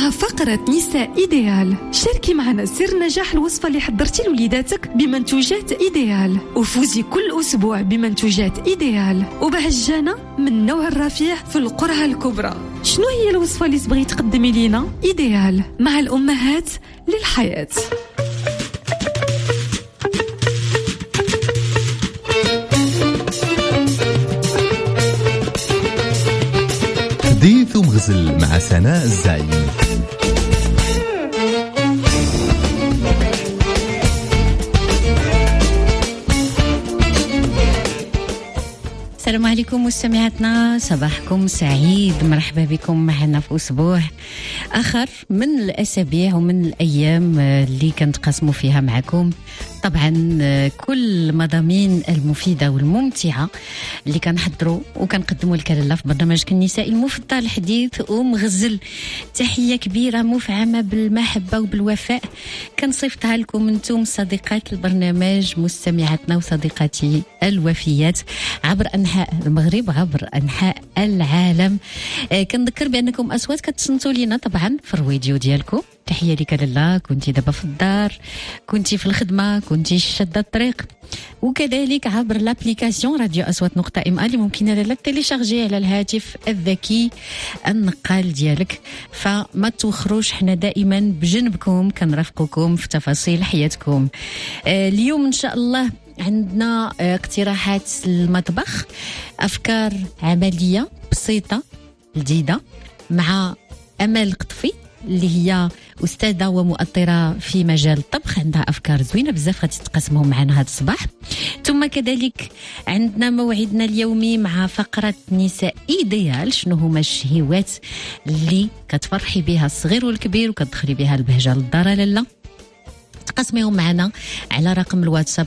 مع فقرة نساء إيديال. شاركي معنا سر نجاح الوصفة اللي حضرتي لوليداتك بمنتوجات إيديال، وفوزي كل أسبوع بمنتوجات إيديال وبهجانة من نوع الرفيع في القرعة الكبرى. شنو هي الوصفة اللي تبغي تقدمي لينا؟ إيديال مع الأمهات للحياة. حديث ومغزل مع سناء الزعيم. السلام عليكم مستمعاتنا، صباحكم سعيد، مرحبا بكم معنا في أسبوع آخر من الأسابيع ومن الأيام اللي كنتقاسموا فيها معكم طبعا كل المضامين المفيدة والممتعة اللي كنحضروا وكنقدموا لك لاله في برنامجك النسائي المفضل حديث ومغزل. تحية كبيرة مفعمة بالمحبة وبالوفاء كنصيفطها لكم انتم صديقات البرنامج، مستمعاتنا وصديقاتي الوفيات عبر أنحاء المغرب وعبر أنحاء العالم. كنذكر بأنكم أصوات كتصنتوا لينا طبعا في الراديو ديالكم. تحية لك لاله، كنتي دابا في الدار، كنتي في الخدمة، كنتي شادة الطريق، وكذلك عبر لابليكاسيون راديو أصوات نقطة ام اللي ممكن لاله تيليشارجي على الهاتف الذكي النقال ديالك. فما توخروش، حنا دائما بجنبكم كنرافقكم في تفاصيل حياتكم. اليوم إن شاء الله عندنا اقتراحات المطبخ، أفكار عملية بسيطة جديدة مع أمال قطفي اللي هي أستاذة ومؤطرة في مجال الطبخ، عندها أفكار زوينة بزاف غادي تقاسمهم معنا هذا الصباح. ثم كذلك عندنا موعدنا اليومي مع فقرة نساء إيديال، شنو هما الشهوات اللي كتفرحي بها الصغير والكبير وكتدخلي بها البهجة للدار لاله. تقسميهم معنا على رقم الواتساب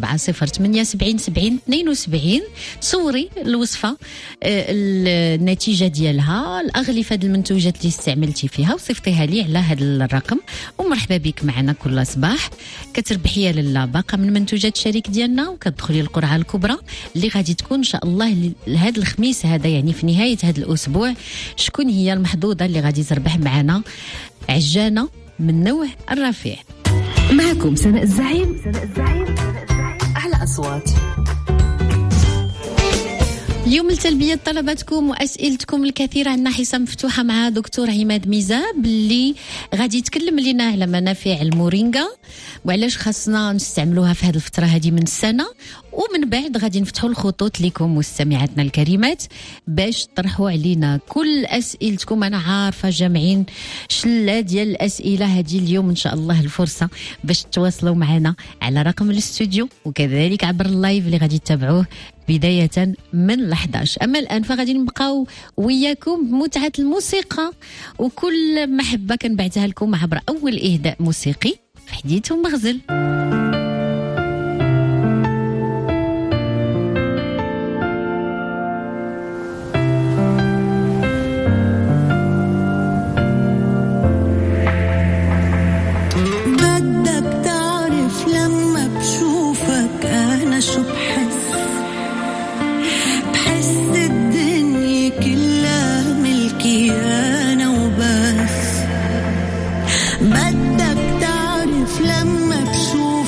0708707072. صوري الوصفة النتيجة ديالها، الأغلفة ديال المنتوجات اللي استعملتي فيها وصيفطيها لي على هذا الرقم، ومرحبا بك معنا كل صباح. كتربحي لاله باقة من منتوجات الشريك ديالنا وكتدخلي القرعة الكبرى اللي غادي تكون إن شاء الله هذا الخميس هذا، يعني في نهاية هذا الأسبوع. شكون هي المحظوظة اللي غادي تربح معنا عجانة من نوع الرفيع؟ معكم سناء الزعيم على أصوات. اليوم لتلبية طلباتكم وأسئلتكم الكثيرة عندنا حصة مفتوحة مع دكتور عماد ميزاب اللي غادي يتكلم لنا على منافع المورينغا وعلاش خاصنا نستعملوها في هذه الفترة هذه من السنة. ومن بعد غادي نفتحوا الخطوط لكم مستمعاتنا الكريمات باش تطرحوا علينا كل أسئلتكم. أنا عارفة جامعين شلة ديال الأسئلة هذه اليوم، إن شاء الله الفرصة باش تتواصلوا معنا على رقم الاستوديو وكذلك عبر اللايف اللي غادي تتابعوه بداية من 11. أما الآن فغادي نبقاو وياكم بمتعة الموسيقى وكل محبة كنبعتها لكم عبر أول إهداء موسيقي في حديث ومغزل. بدك تعرف لما بشوفك أنا شو بحس الدنيا كلها ملكي أنا وبس. بدك تعرف لما بشوفك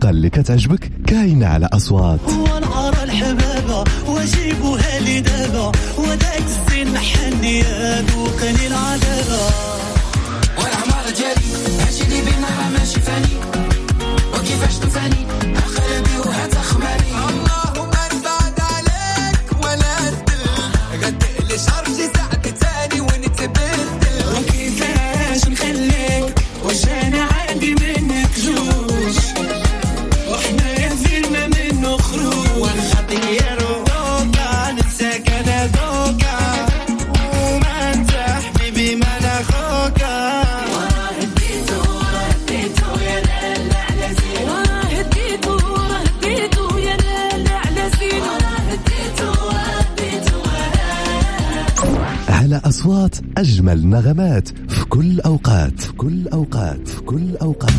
الموسيقى اللي كتعجبك كاينة على أصوات. ونعر الحبابة وجيبوها لي دابا وداك الزين محني ذوقني العذابة والعمارة ديالي هادشي اللي بينا راه ماشي فاني وكيفاش تفاني أخربي وهتخمري اللهم نبعد عليك ولا تدل غدق لي شرجي ساعة تاني ونتبدل وكيفاش نخليك وجانا عندي منك جوج وحنا يزينا منه خروج والخطير دوكا ننساك انا دوكا وما انت حبيبي ما ناخوكا هديتو يا لالا على زين هديتو يا لالا على زين هديتو على أصوات أجمل نغمات في كل أوقات في كل أوقات في كل أوقات.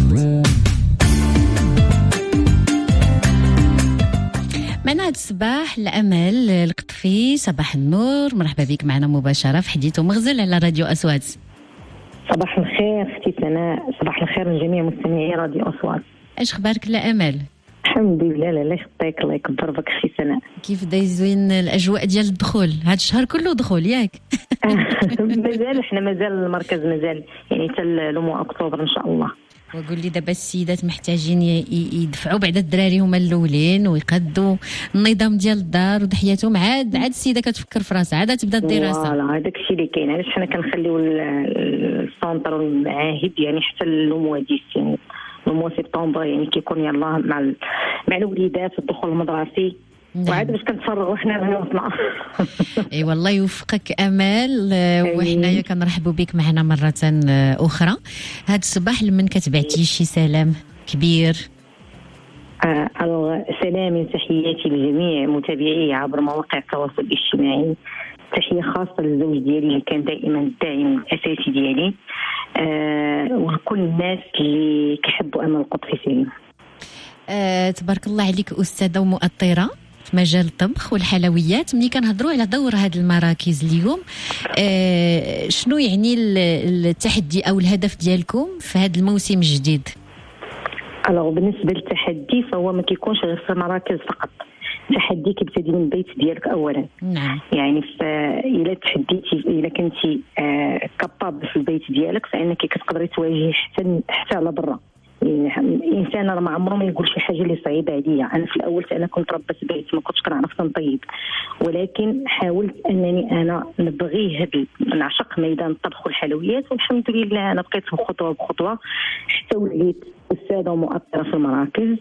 معنا هاد الصباح الأمل القطفي. صباح النور، مرحبا بك معنا مباشرة في حديث ومغزل على راديو أصوات. صباح الخير اختي سناء، صباح الخير لجميع مستمعي راديو أصوات. اش خبارك لأمل؟ الحمد لله. لا يخطيك، الله يكبر بك اختي سناء. كيف دا يزوين الأجواء ديال الدخول؟ هاد الشهر كله دخول ياك؟ مازال احنا مازال المركز مازال يعني حتى لمو أكتوبر إن شاء الله. وقول لي دابا السيدات محتاجين يدفعوا بعد الدراري هما الاولين ويقادوا النظام ديال الدار وضحياتهم، عاد السيده كتفكر في راسها، عاد تبدا الدراسه. فوالا هذاك الشيء اللي كاين، علاش حنا كنخليو السونتر والمعاهد يعني حتى المواديس يعني لو سبتمبر يعني كيكون يلاه مع الوليدات الدخول المدرسي. نعم. وعاد باش كنتفرغوا حنا لهوطنا. اي والله يوفقك امال، وحنايا كنرحبوا بك معنا مره اخرى. هذا الصباح لمن كتبعتي شي سلام كبير؟ سلامي تحياتي لجميع متابعي عبر مواقع التواصل الاجتماعي. تحيه خاصه للزوج ديالي اللي كان دائما الداعم الاساسي ديالي، وكل الناس اللي كيحبوا امل القطفي سليم. تبارك الله عليك أستاذة ومؤطرة في مجال الطبخ والحلويات. ملي كنهضروا على دور هذه المراكز اليوم، شنو يعني التحدي أو الهدف ديالكم في هذا الموسم الجديد؟ بالنسبة للتحدي فهو ما كيكونش غير في المراكز فقط. التحدي كيبتدي من البيت ديالك اولا. نعم. يعني الا تحديتي الا كنتي كابابل في البيت ديالك فانك كتقدري تواجهي حتى على برا. الانسان راه ما عمره ما يقول شي حاجه اللي صعيبه عليا. انا في الاول انا كنت ربة بيت ما كنتش كنعرف نطيب، ولكن حاولت انني انا نبغي نعشق ميدان الطبخ والحلويات، والحمد لله انا بقيت خطوه بخطوه حتى وليت استاذه ومؤطره في المراكز.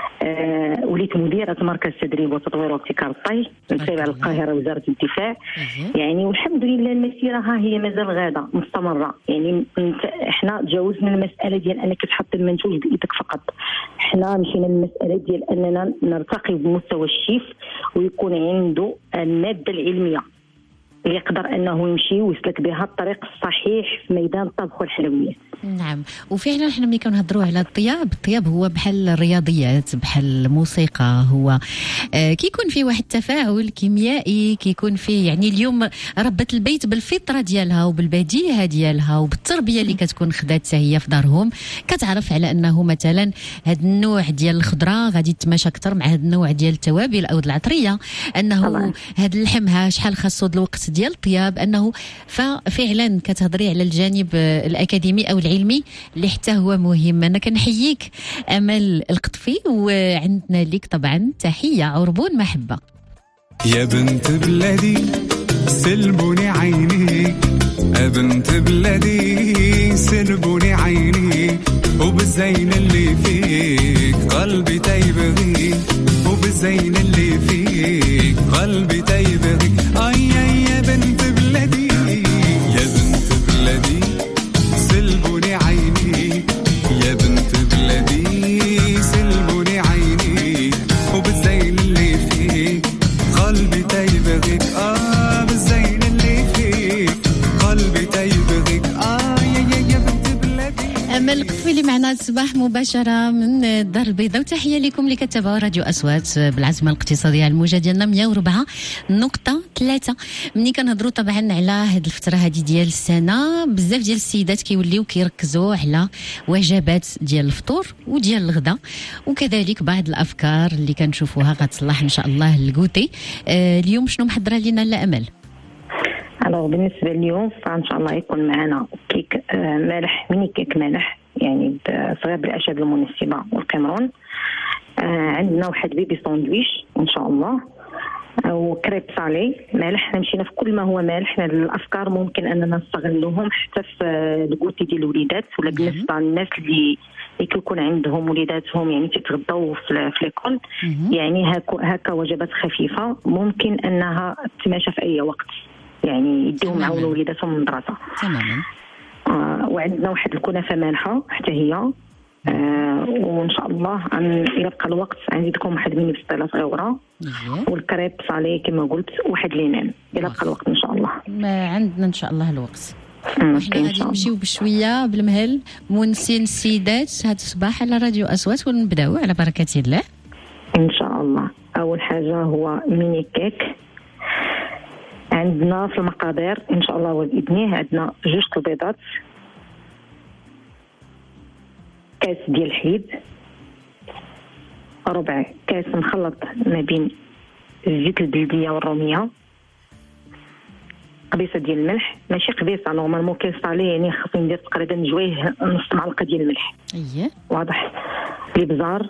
وليت مديره مركز تدريب وتطوير وابتكار الطي تابع القاهره وزاره الدفاع. يعني والحمد لله المسيره ها هي مازال غاده مستمره. يعني احنا تجاوزنا المساله ديال انك تحط المنتوج بايدك فقط، احنا مشينا للمساله ديال اننا نرتقي بمستوى الشيف ويكون عنده الماده العلميه اللي يقدر انه يمشي ويسلك بها الطريق الصحيح في ميدان الطبخ والحلويات. نعم، وفعلا احنا ملي كنهضروا على الطياب هو بحال الرياضيات، بحال الموسيقى، هو كيكون فيه واحد التفاعل كيميائي، كيكون فيه يعني اليوم ربة البيت بالفطره ديالها وبالبديهه ديالها وبالتربيه اللي كتكون خداتها هي في دارهم، كتعرف على انه مثلا هذا النوع ديال الخضره غادي يتماشى اكثر مع هذا النوع ديال التوابل او العطريه، انه هذا اللحم شحال خاصو الوقت ديال الطياب، انه ففعلا كتهضري على الجانب الاكاديمي او العلمي اللي حتى هو مهم. انا كنحييك امل القطفي، وعندنا لك طبعا تحيه عربون محبه. يا بنت بلادي سلبوني عيني، يا بنت بلادي سلبوني عيني، وبالزين اللي فيك قلبي تيبغيك، وبالزين اللي فيك قلبي تيبغيك. اي يا بنت بلادي، يا بنت بلادي سلبوني عيني، يا بنت بلادي سلبوني عيني، وبالزين اللي فيك قلبي تيبغيك. بالزين اللي فيك قلبي تيبغيك. يا بنت بلادي. امل القطفي اللي معنا الصباح مباشرة من الدار البيضاء، وتحية لكم اللي كتابعوا راديو أصوات بالعزمة الاقتصادية على الموجة ديالنا 104.3. ملي كنهضروا طبعا على هاد الفترة هذه ديال السنة، بزاف ديال السيدات كيوليو كيركزوا على وجبات ديال الفطور وديال الغداء، وكذلك بعض الأفكار اللي كنشوفوها غتصلح إن شاء الله الكوتي. اليوم شنو محضرة لنا لأمل؟ بالنسبة اليوم فإن شاء الله يكون معنا كيك مالح، ميني كيك مالح يعني صغير بالأعشاب المنسبة والقمرون. عندنا واحد بيبي ساندويش إن شاء الله، وكريب صالي مالح. حنا مشينا في كل ما هو مالح. الأفكار ممكن أننا نستغلوهم حتى في الكوتي ديال الوليدات، ولا بالنسبة للناس اللي كيكون عندهم وليداتهم يعني تتغداو في ليكول، يعني هكا وجبات خفيفة ممكن أنها تماشى في أي وقت، يعني يديهم معاون وليداتهم من المدرسة. تماما. وعندنا واحد الكنافة مالحة حتى هي. وإن شاء الله يبقى الوقت نزيدكم واحد ميني بسطيلة صغيرة، والكريب صالي كما قلت، واحد لينان. يبقى الوقت إن شاء الله. ما عندنا إن شاء الله الوقت. وحنا غادي نمشيو بشويه بالمهل مونسين السيدات هذا الصباح على راديو أصوات، ونبداو على بركة الله إن شاء الله. أول حاجة هو ميني كيك. عندنا في المقادير إن شاء الله وبإذنه عندنا 2 البيضات، كاس ديال الحليب، ربع كاس مخلط ما بين الزيت البلدية والرومية، قبيصة ديال الملح، ماشي قبيصة نورمالمون كيصالي يعني خاصني ندير تقريبا جويه نص معلقة ديال الملح. واضح. الابزار،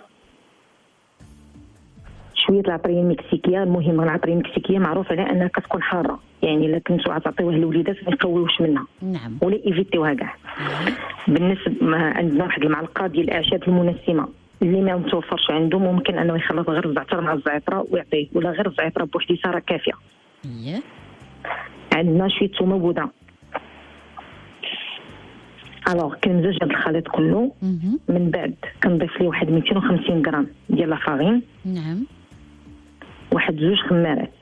شويه العطريه المكسيكيه. المهم العطريه المكسيكيه معروف على انها كتكون حاره، يعني الا كنتو غتعطيوها للوليدات ما يقويوش منها. نعم. ولا ايفيتيوها كاع. بالنسبه عندنا واحد المعلقه ديال الاعشاب المنسمه، اللي ما متوفرش عنده ممكن انه يخلط غير الزعتر مع الزعتره ويعطيه، ولا غير الزعتره بوحديتها راه كافيه. عندنا شويه ثومه بودره. كنمزج هذا الخليط كله. من بعد كنضيف ليه واحد 250 غرام ديال لافارين. نعم. واحد 2 خمارات،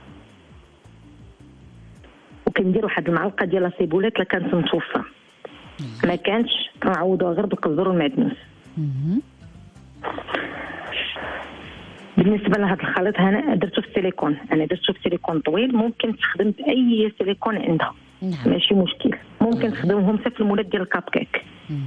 وكندير واحد المعلقه ديال السيبولات الا كانت متوفره. ما كانش كنعوضوها غير بالقزبر والمعدنوس. بالنسبه لهذا الخليط انا درته في السيليكون، درته في سيليكون طويل. ممكن تخدم باي سيليكون عندها. ماشي مشكل. ممكن تخدمهم حتى في المولات ديال الكاب كيك.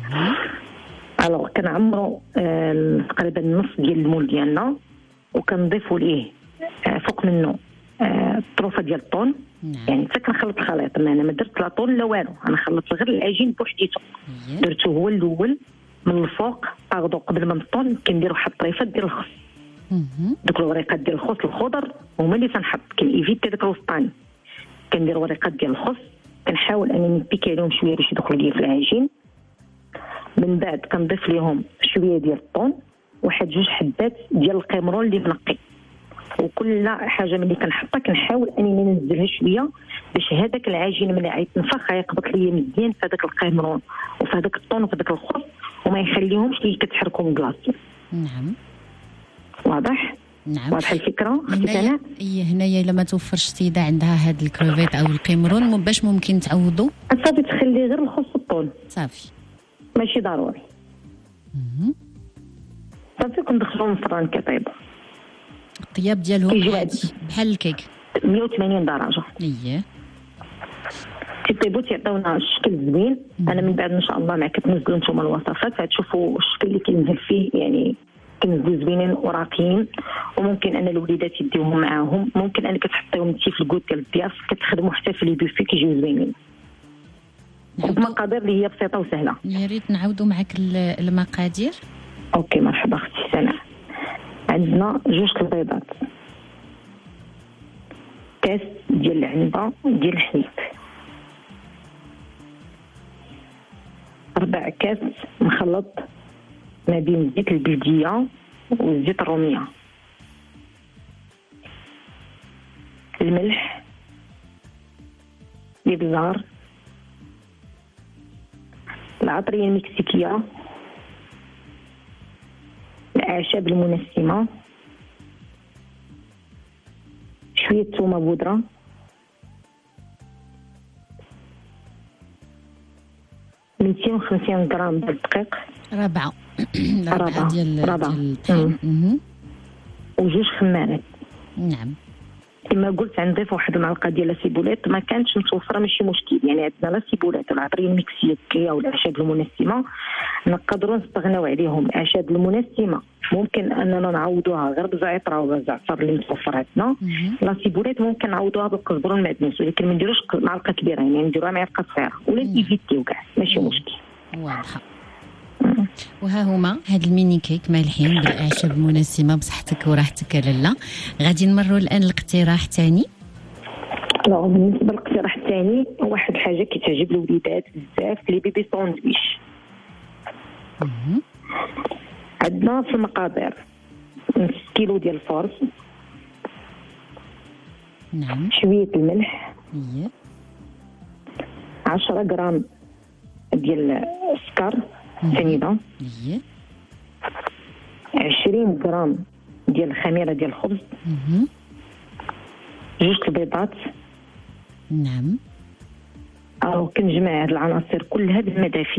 كنعمروا تقريبا نص ديال المول ديالنا، وكنضيفوا ليه فوق منه طروفه ديال الطون. يعني حتى كنخلط الخليط، انا ما درت لا طون لا والو، انا خلطت غير العجين بوحديته. درته هو الاول من الفوق قبل ما نطون. كندير واحد الطريفه ديال الخس. دوك الوريقات ديال الخس الخضر هما اللي تنحط، كنيفيتي داك الوسطاني. كندير وريقات ديال الخس، كنحاول انني نبيكي عليهم شويه باش يدخلوا لي في العجين. من بعد كنضيف ليهم شويه ديال الطون، واحد 2 حبات ديال القمرون اللي منقي. وكل حاجه ملي كنحطها كنحاول انني ننزلها شويه باش هذاك العجين ملي غيتنفخ غيقبط ليا مزيان في هذاك القمرون وفي هذاك الطون وفي هذاك الخس، وما يخليهمش اللي كتحركوا من بلاصتهم. نعم. واضح. نعم. واضح الفكره. هنايا الا ما توفرش سيده عندها هاد الكروفيت او القمرون باش ممكن تعوضوا؟ صافي تخلي غير الخس والطون صافي، ماشي ضروري. صافي كندخلوهم في الفران كيطيبوا. الطياب ديالهم بحال الكيك 180 درجه. تيطيبوا تيعطيونا الشكل زوين. انا من بعد ان شاء الله مع كتنزلوا نتوما الوصفات غتشوفوا الشكل اللي كينزل فيه، يعني كنزلوا زوينين وراقيين. وممكن ان الوليدات يديوهم معاهم، ممكن انك تحطيهم انت في الكوت ديال الضياف، كتخدموا حتى في لي بوفي كيجيو زوينين. المقادير اللي هي بسيطه وسهله. يا ريت نعاودوا معك المقادير. اوكي مرحبا اختي سناء. عندنا 2 البيضات، كاس ديال العنبه ديال الحليب، 4 كاس مخلط ما بين الزيت البلديه والزيت الروميه، الملح، الابزار، العطريه المكسيكيه، الأعشاب المنسمة، شوية ثومة بودرة، 250 غرام ديال الدقيق، ربعة ديال الطحين، وجوج خمارات. نعم. كما قلت غنضيف واحد المعلقه ديال السيبولات، ما كانتش متوفره ماشي مشكل، يعني عندنا لا سيبولات ولا العطريه المكسيه او الاعشاب المنسمه نقدروا نستغناو عليهم. الاعشاب المنسمه ممكن اننا نعوضوها غير بالزعتر او بالزعتر اللي متوفر عندنا. لا سيبولات ممكن نعوضوها بالقزبر والمعدنوس، ولكن ما نديروش معلقه كبيره، يعني نديروها معلقه صغيره ولا نيفيتيو كاع ماشي مشكل. واضحه. وها هما هاد الميني كيك مالحين بالاعشاب المنسمه بصحتك وراحتك لاله. غادي نمروا الان الاقتراح الثاني. بالنسبه للاقتراح الثاني، واحد الحاجه كتعجب الوليدات بزاف، لي بيبي ساندويش. عندنا في المقادير نص كيلو ديال الفرص، نعم، شويه الملح، 10 غرام ديال السكر سنيده، 20 غرام ديال الخميره ديال الخبز، 2 البيضات. نعم. كنجمع هاد العناصر كلها بالمدافي.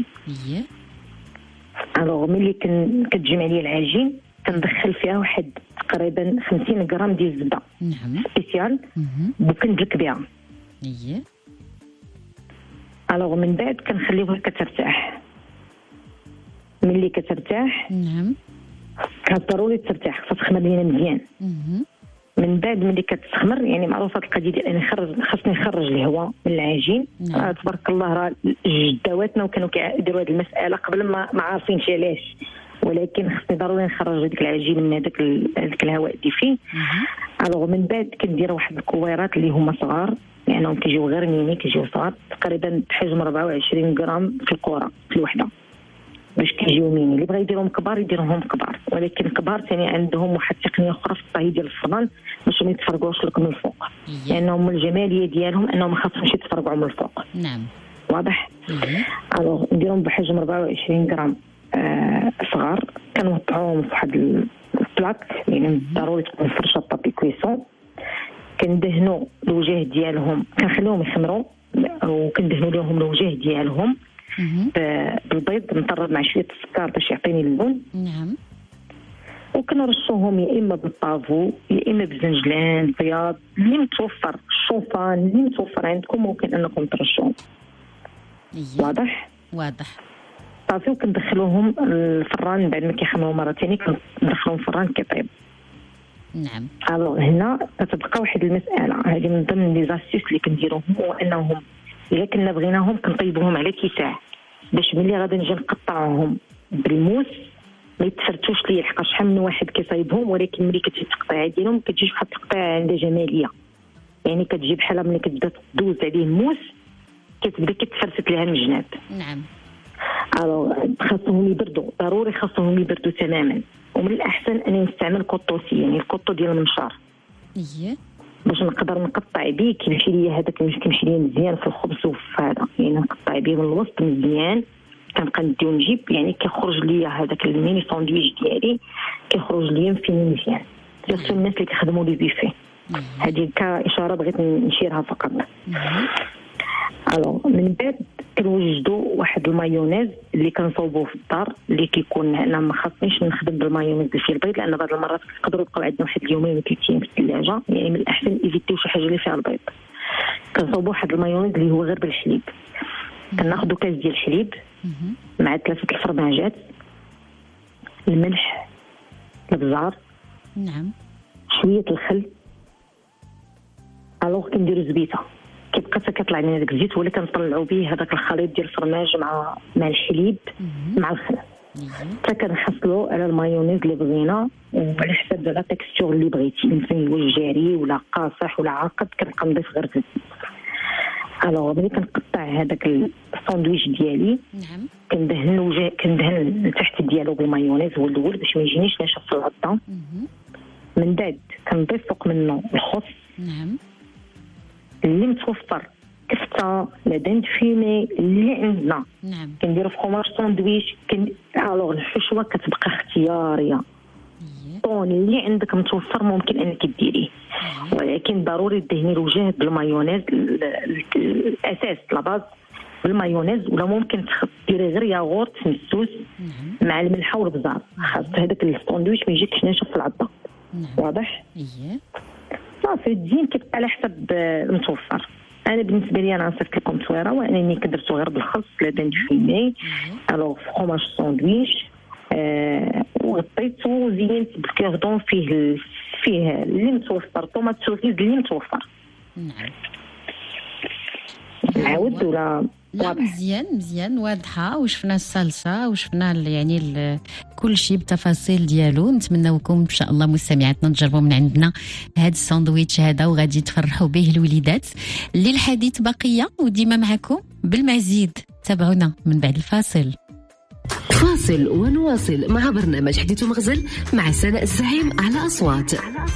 ملي كتجمع لي العجين كندخل فيها واحد تقريبا 50 غرام ديال الزبده. نعم. سبيسيال، وكندلك بها. من بعد كنخليوها كترتاح. ملي كترتاح، نعم، ضروري ترتاح، خاصها تخمر لينا مزيان. من بعد ملي كتخمر، يعني معروفه القضيه ديال اني خاصني نخرج الهواء من العجين. تبارك الله، راه جداواتنا وكانوا كيديروا هذه المساله قبل ما عارفينش علاش، ولكن خاصني ضروري نخرج هذيك العجين من هذاك الهواء اللي فيه. من بعد كندير واحد الكويرات اللي هما صغار، لانهم يعني كيجيو غير ميني، كيجيو صغار تقريبا بحجم 24 غرام في الكره في الوحده، باش كيجيو ميني. اللي بغى يديرهم كبار يديرهم كبار، ولكن كبار ثاني عندهم واحد التقنيه اخرى في الطهي ديال الفران باش ما يتفرقوش لك من الفوق، لانهم الجماليه ديالهم انهم ما خاصهمش يتفرقعوا من الفوق. نعم، واضح. نديرهم بحجم 24 غرام صغار، كنوقعوهم في واحد البلاك، يعني ضروري تكون فرشه طابي كويسون. كندهنوا الوجه ديالهم، كنخليهم يخمروا وكندهنوا لهم الوجه ديالهم بالبيض مطرب مع شويه السكر باش يعطيني اللون. نعم. وكنرشوهم يا اما بالطافو يا اما بالزنجلان البياض اللي متوفر، الشوفان اللي متوفر عندكم ممكن انكم ترشوهم. واضح. صافي، وكندخلوهم الفران بعد ما كيخمروا مره ثانيه، كندخلوهم الفران كيطيب. نعم. هنا كتبقى واحد المساله، هذه من ضمن لي زاسيس اللي كنديروهم، هو انهم الا كنا بغيناهم كنطيبوهم على كيساع، باش ملي غادي نجي نقطعوهم بالموس ما يتفرتوش ليا، لحقاش شحال من واحد كيصايبهم، ولكن ملي كتجي التقطيع ديالهم كتجي واحد التقطيع عندها جماليه، يعني كتجي بحال ملي كتبدا تدوز عليه الموس كتبدا كتفرست ليها من الجناب. نعم. خاصهم يبردوا، ضروري خاصهم يبردوا تماما، ومن الاحسن اني نستعمل كوطوسي، يعني الكوطو ديال المنشار، باش نقدر نقطع بيه كيمشي ليا هذاك، كيمشي ليا مزيان في الخبز وفي هذا، يعني نقطع بيه من الوسط مزيان، كنبقى نديو نجيب، يعني كيخرج ليا هذاك الميني ساندويتش ديالي كيخرج ليا مفيني مزيان. سيرتو الناس اللي كيخدموا لي بيفي، هذه كاشاره بغيت نشيرها فقط. من بعد كنوجدوا واحد المايونيز اللي كنصوبوه في الدار، اللي كيكون انا ما خاصنيش نخدم بالمايونيز اللي فيه البيض، لان بعض المرات يقدروا يبقاو عندنا واحد اليومين ولا 3 ايام في الثلاجه، يعني من الاحسن ايفيتيو شي حاجه اللي فيها البيض. كنصوبوا واحد المايونيز اللي هو غير بالحليب، كناخذوا كاس ديال الحليب مع 3 الفرماجات، الملح، الابزار، نعم، شويه الخل. كنديروا زبيته، كيبقى كيطلع لنا داك الزيت، ولا كنطلعوا به هذاك الخليط ديال الفرماج مع الحليب مع الخل، حتى كنحصلوا على المايونيز اللي بغينا، وعلى حسب لا تكستور اللي بغيتي، يمكن يكون جاري ولا قاصح ولا عاقد، كنبقى نضيف غير زيت. ملي كنقطع هذاك الساندويتش ديالي، نعم، كندهن تحت ديالو بالمايونيز هو الاول باش ما يجينيش ناشف في الغدا. من بعد كنضيف فوق منه الخس، نعم، اللي متوفر كفته لا دند فيمي اللي عندنا، نعم، كنديرو في خمار ساندويتش. الحشوه كتبقى اختياريه، طون اللي عندك متوفر ممكن انك ديريه، ولكن ضروري تدهني الوجه بالمايونيز الاساس لاباز بالمايونيز، ولا ممكن ديري غير ياغورت مسوس مع الملحه والبزار، خاص هذاك الساندويتش ما يجيكش ناشف في العظه. واضح؟ اييه صافي الزين كيبقى على حسب المتوفر. انا بالنسبه لي انا نصيفط لكم تصويره، وانني كدرتو غير بالخس لا دان فيني الوغ فروماج ساندويتش، وغطيتو زينت بالكوردون فيه اللي متوفر، طوماط سوسيز اللي متوفر. نعاود ولا لا مزيان واضحه، وشفنا الصلصه وشفنا يعني كل شيء بتفاصيل ديالو. نتمناوكم ان شاء الله مستمعاتنا تجربوا من عندنا هذا الساندويتش هذا وغادي تفرحوا به الوليدات. للحديث بقيه وديما معكم بالمزيد، تابعونا من بعد الفاصل. فاصل ونواصل مع برنامج حديث مغزل مع سناء الزعيم على أصوات.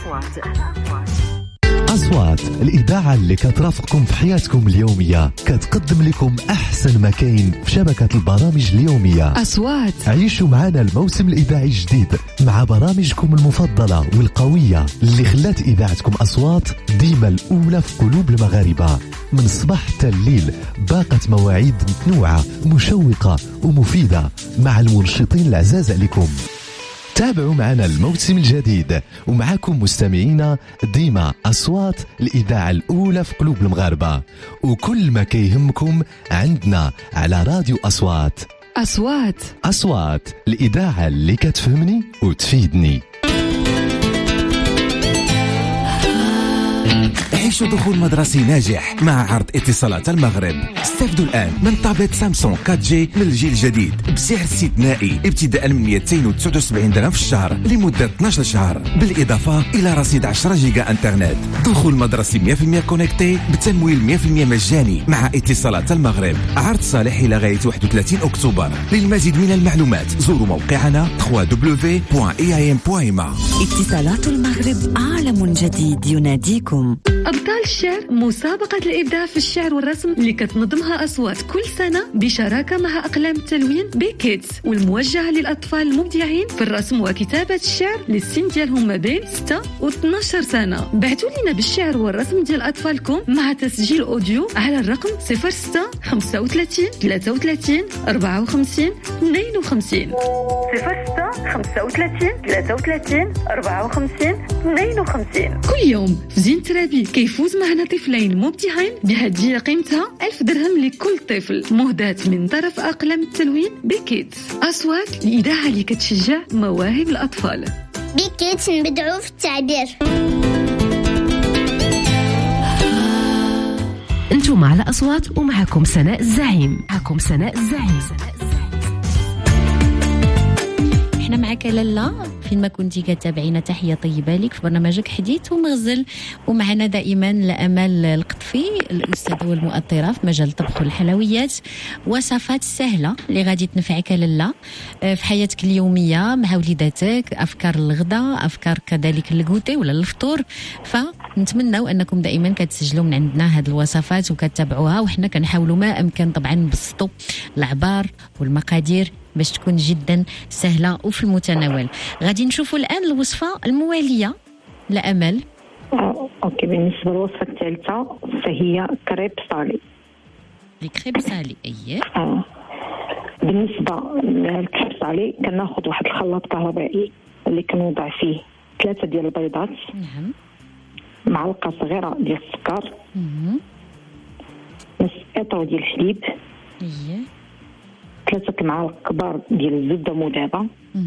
أصوات الإذاعة اللي كترافقكم في حياتكم اليومية، كتقدم لكم أحسن ما كاين في شبكة البرامج اليومية. أصوات عيشوا معنا الموسم الإذاعي الجديد مع برامجكم المفضلة والقوية اللي خلات إذاعتكم أصوات ديما الأولى في قلوب المغاربة. من الصباح حتى الليل باقة مواعيد متنوعة مشوقة ومفيدة مع المنشطين العزاز عليكم. تابعوا معنا الموسم الجديد، ومعكم مستمعينا ديما أصوات الإذاعة الأولى في قلوب المغاربة، وكل ما كيهمكم عندنا على راديو أصوات. أصوات الإذاعة اللي كتفهمني وتفيدني. عيشوا دخول مدرسي ناجح مع عرض اتصالات المغرب. استفدوا الآن من طابلت سامسونج 4G من الجيل الجديد بسعر استثنائي ابتداء من 279 درهم في الشهر لمدة 12 شهر، بالإضافة إلى رصيد 10 جيجا انترنت. دخول مدرسي 100% كونكتي بتمويل 100% مجاني مع اتصالات المغرب. عرض صالح إلى غاية 31 أكتوبر. للمزيد من المعلومات زوروا موقعنا www.eim.ma. اتصالات المغرب، عالم جديد يناديكم. أبطال الشعر، مسابقة الإبداع في الشعر والرسم اللي كتنظمها أصوات كل سنة بشراكة مع أقلام التلوين بكيدز، والموجهة للأطفال المبدعين في الرسم وكتابة الشعر للسن ديالهم ما بين 6 و 12 سنة. بعتوا لنا بالشعر والرسم ديال أطفالكم مع تسجيل أوديو على الرقم 06 35 33 54 52 06 35 33 54 52. كل يوم في زين ترابي كيفوز معنا طفلين مبدعين بهدية قيمتها 1000 درهم لكل طفل، مهداة من طرف أقلام التلوين بكيدز. أصوات الإذاعة اللي كتشجع مواهب الأطفال. بكيدز نبدعوا في التعبير. انتم على أصوات ومعكم سناء الزعيم. احنا معك لالا فين ما كنتي كتابعينا. تحية طيبة لك في برنامجك حديث ومغزل، ومعنا دائما لأمال القطفي الأستاذة والمؤطرة في مجال الطبخ والحلويات، وصفات سهلة اللي غادي تنفعك لالا في حياتك اليومية مع وليداتك، أفكار الغداء، أفكار كذلك الكوتي ولا الفطور. فنتمناو أنكم دائما كتسجلوا من عندنا هذه الوصفات وكتتابعوها، وحنا كنحاولوا ما أمكن طبعا نبسطوا العبار والمقادير باش تكون جدا سهلة وفي المتناول. غادي نشوفوا الآن الوصفة الموالية لأمل. اوكي، بالنسبة للوصفة الثالثة فهي كريب صالي. الكريب صالي اييه. بالنسبة للكريب صالي كناخذ واحد الخلاط كهربائي اللي كنوضع فيه 3 ديال البيضات. نعم. معلقة صغيرة ديال السكر. نص اطرو ديال الحليب. اييه. 3 المعالق كبار ديال الزبدة مذابة.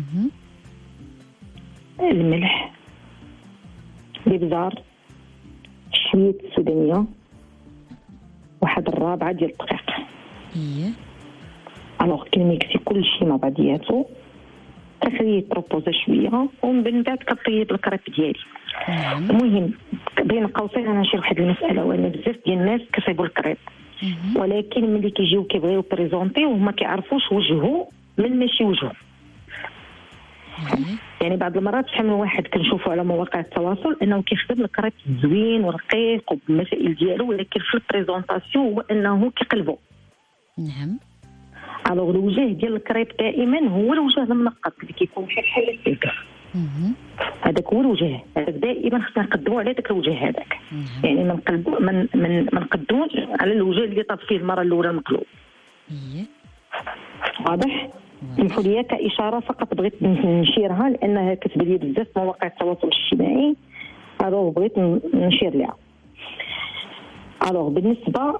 الملح، الابزار، شوية السودانية، واحد الرابعة ديال الدقيق. اييه. الوغ كنميكسي كل شيء مع بعضياتو، كتخليه يتروبوزا شوية، ومن بعد كطيب الكريب ديالي. المهم بين قوسين انا نشير واحد المسألة، وأن بزاف ديال الناس كيصيبوا الكريب، ولكن ملي كيجيو كيبغيو بريزونطي وهما كيعرفوش وجهه من ماشي وجهه. يعني بعض المرات شحال من واحد كنشوفوا على مواقع التواصل انه كيخدم الكريب زوين ورقيق وبالمسائل ديالو، ولكن في البريزونطاسيون هو انه كيقلبو. نعم. الوغ الوجه ديال الكريب دائما هو الوجه المنقط اللي كيكون بحال السلكه. هذاك هو الوجه، هذاك دائما خصنا نقدموا على ذاك الوجه هذاك. يعني ما نقدموش على الوجه اللي طاب فيه المره الاولى المقلوب. واضح؟ سمحوا لي كاشاره فقط بغيت نشيرها لانها كتبان لي بزاف في مواقع التواصل الاجتماعي، الوغ بغيت نشير لها. الوغ بالنسبه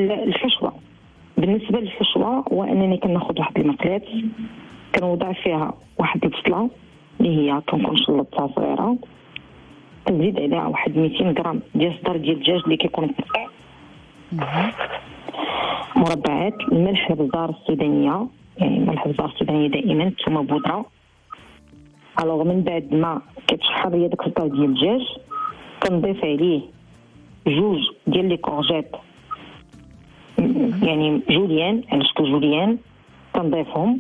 للحشوه هو انني كناخذ واحد المقلات كنوضع فيها واحد البصله اللي هي كنكون شلطتها صغيره، كنزيد عليها واحد 200 غرام ديال صدر ديال الدجاج اللي كيكون مقطع مربعات، الملح البزار السودانيه، يعني ملح البزار السودانيه دائما، ثم بودره. الوغ من بعد ما كتشحر لي داك الصدر ديال الدجاج كنضيف عليه 2 ديال لي كورجيت، يعني جوليان على شكل جوليان كنضيفهم.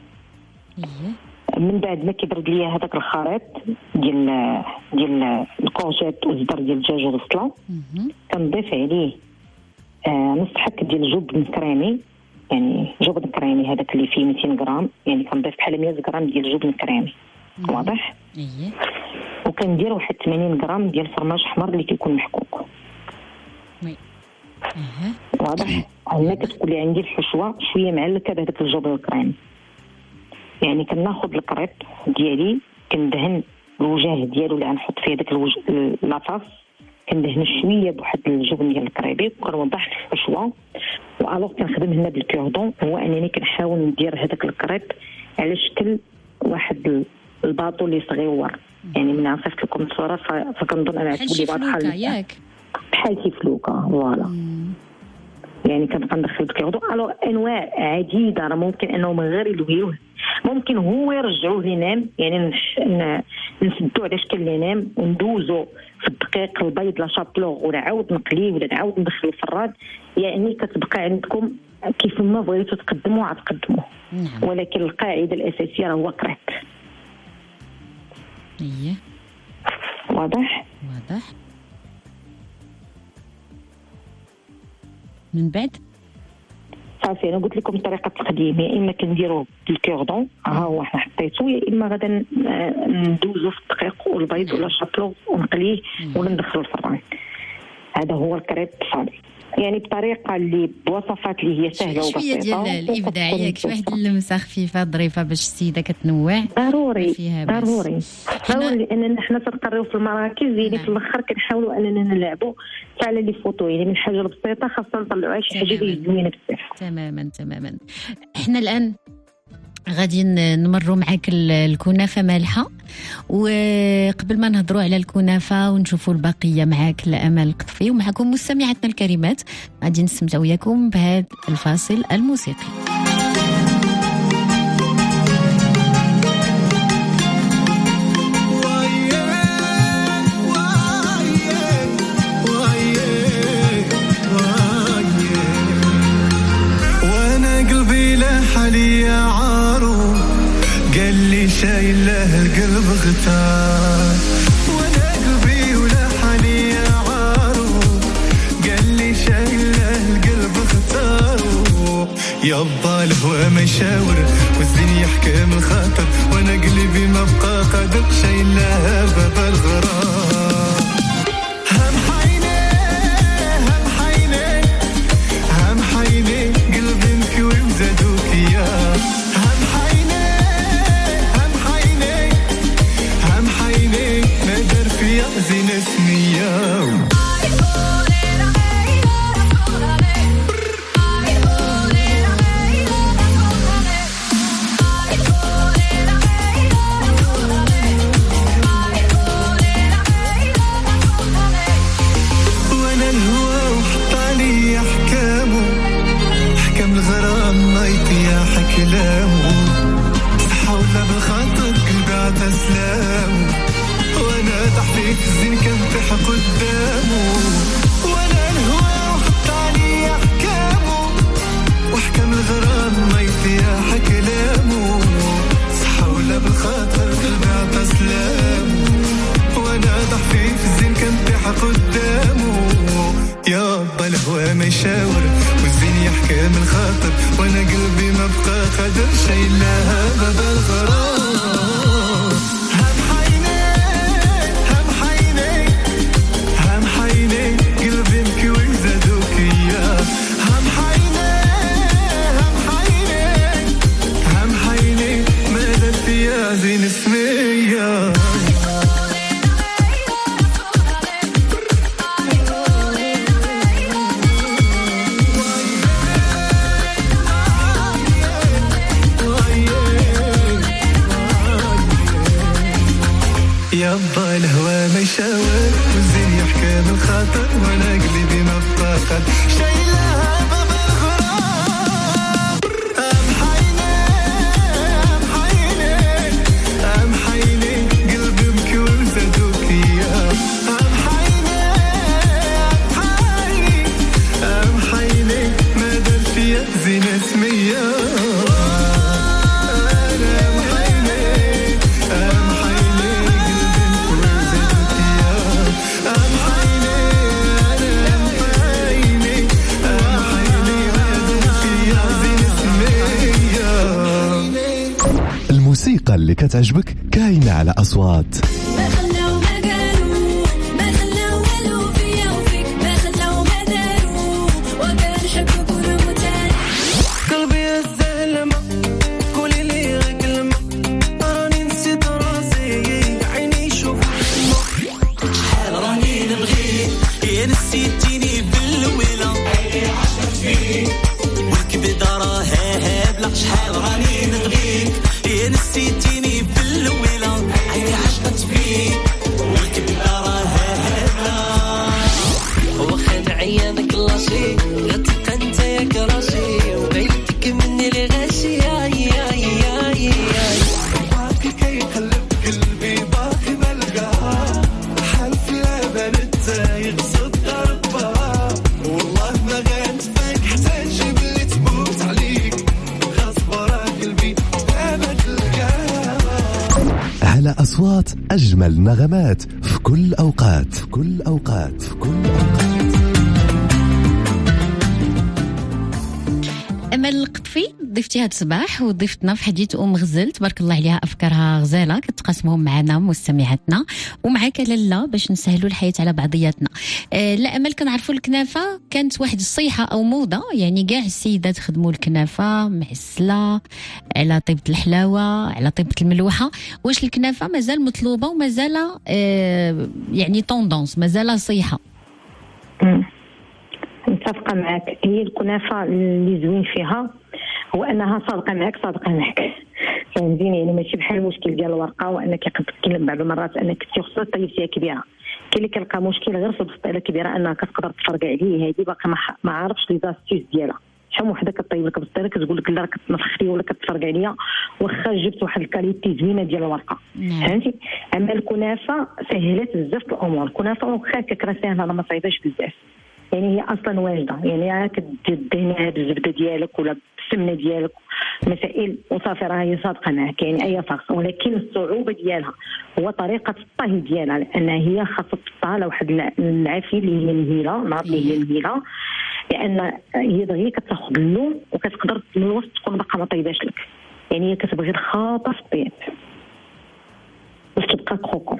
من بعد ما كيبرد ليا هذاك الخليط ديال الكورجيت والزبر ديال الدجاج والبصله كنضيف عليه نص حك ديال جبن كريمي، يعني جبن كريمي هذاك اللي فيه 200 غرام، يعني كنضيف بحال 100 غرام ديال جبن كريمي. واضح؟ وكندير واحد 80 غرام ديال فرماج حمر اللي كيكون محكوك. واضح؟ هنا كتقول لي عندي الحشوه شويه معلكه بهذاك الجبن الكريمي، يعني كناخذ القريط ديالي كندهن الوجه ديالو اللي غنحط فيه داك لاطاس، كندهن شويه بواحد الجبن ديال الكريبي وكنوضح الحشوه. والوغ كنخدم هنا بالكوردون، هو انني كنحاول ندير هذاك الكريب على شكل واحد الباطو اللي صغيور، يعني من عرفت لكم الصوره فكنظن انا عتولي واضحه بحال كيفلوكا. فوالا يعني كنبقى ندخل بالكوردون. الوغ انواع عديده، راه ممكن انهم غير يلويوه، ممكن هو يرجعوه لينام، يعني نسدو على شكل لينام وندوزو في الدقيق البيض لا شابلوغ ولا عاود نقليه ولا نعاود ندخل الفراد، يعني كتبقى عندكم كيف ما بغيتو تقدموا غتقدموه. ولكن القاعده الاساسيه هو كريب. واضح. من بعد صافي انا قلت لكم طريقه التقديم، يا اما كنديروه بالكوردون ها هو حنا حطيتو، يا اما غادا ندوزو في الدقيق والبيض ولا شابلو ونقليه ولا ندخلو الفران. هذا هو الكريب صافي، يعني بطريقه اللي بوصفات اللي هي سهله وبسيطه. شويه ديال الابداعيه، شي واحد اللمسه خفيفه ظريفه باش السيده كتنوع. ضروري لان حنا تنقريو في المراكز، يعني في الاخر كنحاولوا اننا نلعبوا على لي فوتو، يعني من حاجه بسيطه خاصه نطلعوها شي حاجه اللي زوينه بزاف. تماما. احنا الان غادي نمروا معاك الكنافه مالحه، وقبل ما نهضروا على الكنافه ونشوفوا البقيه معاك لأمال القطفي ومعكم مستمعاتنا الكريمات، غادي نستمتعوا وياكم بهذا الفاصل الموسيقي. شايل له القلب غتار، وانا قلبي ولا حالي يا عارو، قال لي شايل له القلب غتار. يابا الهوى ما يشاور والزين يحكم الخاطر، وانا قلبي ما بقى قادر شايل له باب الغرام. هم حيني قلبي مكوي وزادوك يا زين اسمية. وانا الهوى وحطالي احكامه، حكم الغرام ما يطيح كلامه، حاولنا بالخاطر قلبي عطا سلامه، وانا تحليك الزين كنطيح قدامه، وانا الهوى وحط علي احكامه، وحكم الغرام ما يطيح كلامه، صحة ولا بالخاطر قلبي عطا سلامه، وانا تحليك الزين كنطيح قدامه. يابا الهوى ما يشاور والزين يحكم الخاطر، وانا قلبي ما بقى قادر شايل لها باب الغرام. هم حي ربى الهوى ما يشاور والزين يحكي بالخاطر وانا قلبي ما فاقد شايلها باب الغرام امحيني قلبي مكون زادوك اياه امحيني ما دام فيا زينة سمية الموسيقى اللي كتعجبك كاينة على أصوات. أصوات أجمل نغمات في كل أوقات في كل أوقات في كل أوقات. أمل القطفي ضيفتي هاد الصباح وضيفتنا في حديث غزل تبارك الله عليها أفكارها غزالة كتقاسمهم معنا مستمعاتنا ومعاك لالا باش نسهلوا الحياة على بعضياتنا. لا أمل كنعرفوا الكنافة كانت واحد الصيحة أو موضة يعني كاع السيدات خدموا الكنافة معسلة على طيبة الحلاوة على طيبة الملوحة. واش الكنافة مازال مطلوبة ومازال يعني طوندونس مازال صيحة؟ متفقة معك. هي الكنافة اللي زوين فيها هو أنها صادقة معك فهمتيني يعني ماشي بحال المشكل ديال الورقة وأنك كاين بعض المرات أنك خصوصا طيبتها كبيرة كاين اللي كيلقى مشكل غير في البسطيله كبيره انها كتقدر تفرق عليه. هذه باقي ما عارفش لي زاستيس ديالها. شحال وحده كطيب لك البسطيله كتقول لك لا راه كتنفخلي ولا كتفرق عليا واخا جبت واحد الكاليتي زوينه ديال الورقه فهمتي. اما الكنافه سهلت بزاف الامور. الكنافه واخا كرا ساهله راه ما صعيباش بزاف يعني هي اصلا واجده يعني كدهنيها بالزبده ديالك ولا بالسمنه ديالك مسائل وصافي راه هي صادقه معك يعني اي فرق. ولكن الصعوبه ديالها هو طريقه الطهي ديالها لان هي خاصها تطهى على واحد العافيه اللي هي مهيله نار اللي هي مهيله لان هي دغيا كتاخذ اللون وكتقدر من الوسط تكون باقا ما طيباش لك يعني هي كتبغي الخاطه في الطيب باش تبقى كروكو.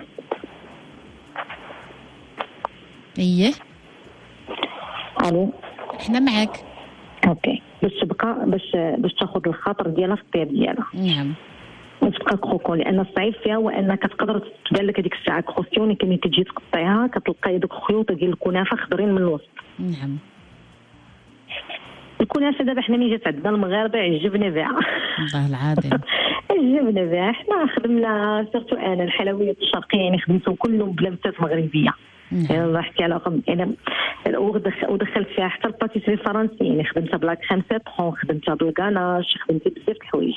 اييه الو احنا معاك. اوكي باش تبقى باش تاخذ الخاطر ديالها في الطيب ديالها. نعم وتبقى كروكو لان الصعيب فيها هو انك تقدر تبان لك هذيك الساعه كروسيون كي تجي تقطعيها كتلقاي دوك الخيوط ديال الكنافه خضرين من الوسط. نعم الكنافه دابا حنا ملي جات عندنا المغاربه عجبنا بها والله العظيم عجبنا بها. حنا خدمنا سيرتو انا الحلويات الشرقيه يعني خدمتهم كلهم بلمسات مغربيه يعني رحت على رقم يعني ودخلت فيها حتى الباتيسري الفرنسي يعني خدمتها بلا كريم سيترون خدمتها بالغاناش خدمت بزاف د الحوايج.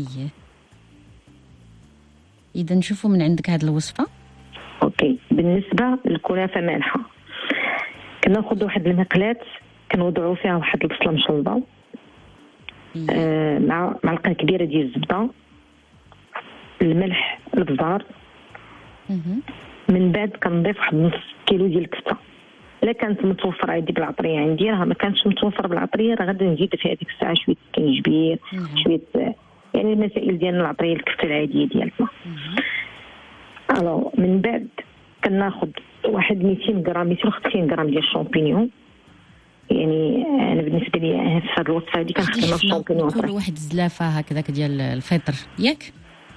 اذا نشوفوا من عندك هذه الوصفه. اوكي بالنسبه للكنافه مالحه كناخذ واحد المقلات كنوضعوا فيها واحد البصله مشلضه مع معلقه كبيره ديال الزبده الملح البزار من بعد كنضيف واحد نص كيلو ديال الكفته. الا كانت متوفره عندي بالعطريه عندي راه ما كانتش متوفره بالعطريه راه غادي نزيد في هذيك الساعه شويه كنجبير شويه يعني المسائل ديال العطريه الكفته العاديه ديالنا. الو من بعد كناخذ واحد 200 غرام 250 غرام ديال الشامبينيون يعني انا بالنسبه لي في هذه الوصفه هذه كنخدم الشامبينيون كل واحد زلافه هكذاك ديال الفطر ياك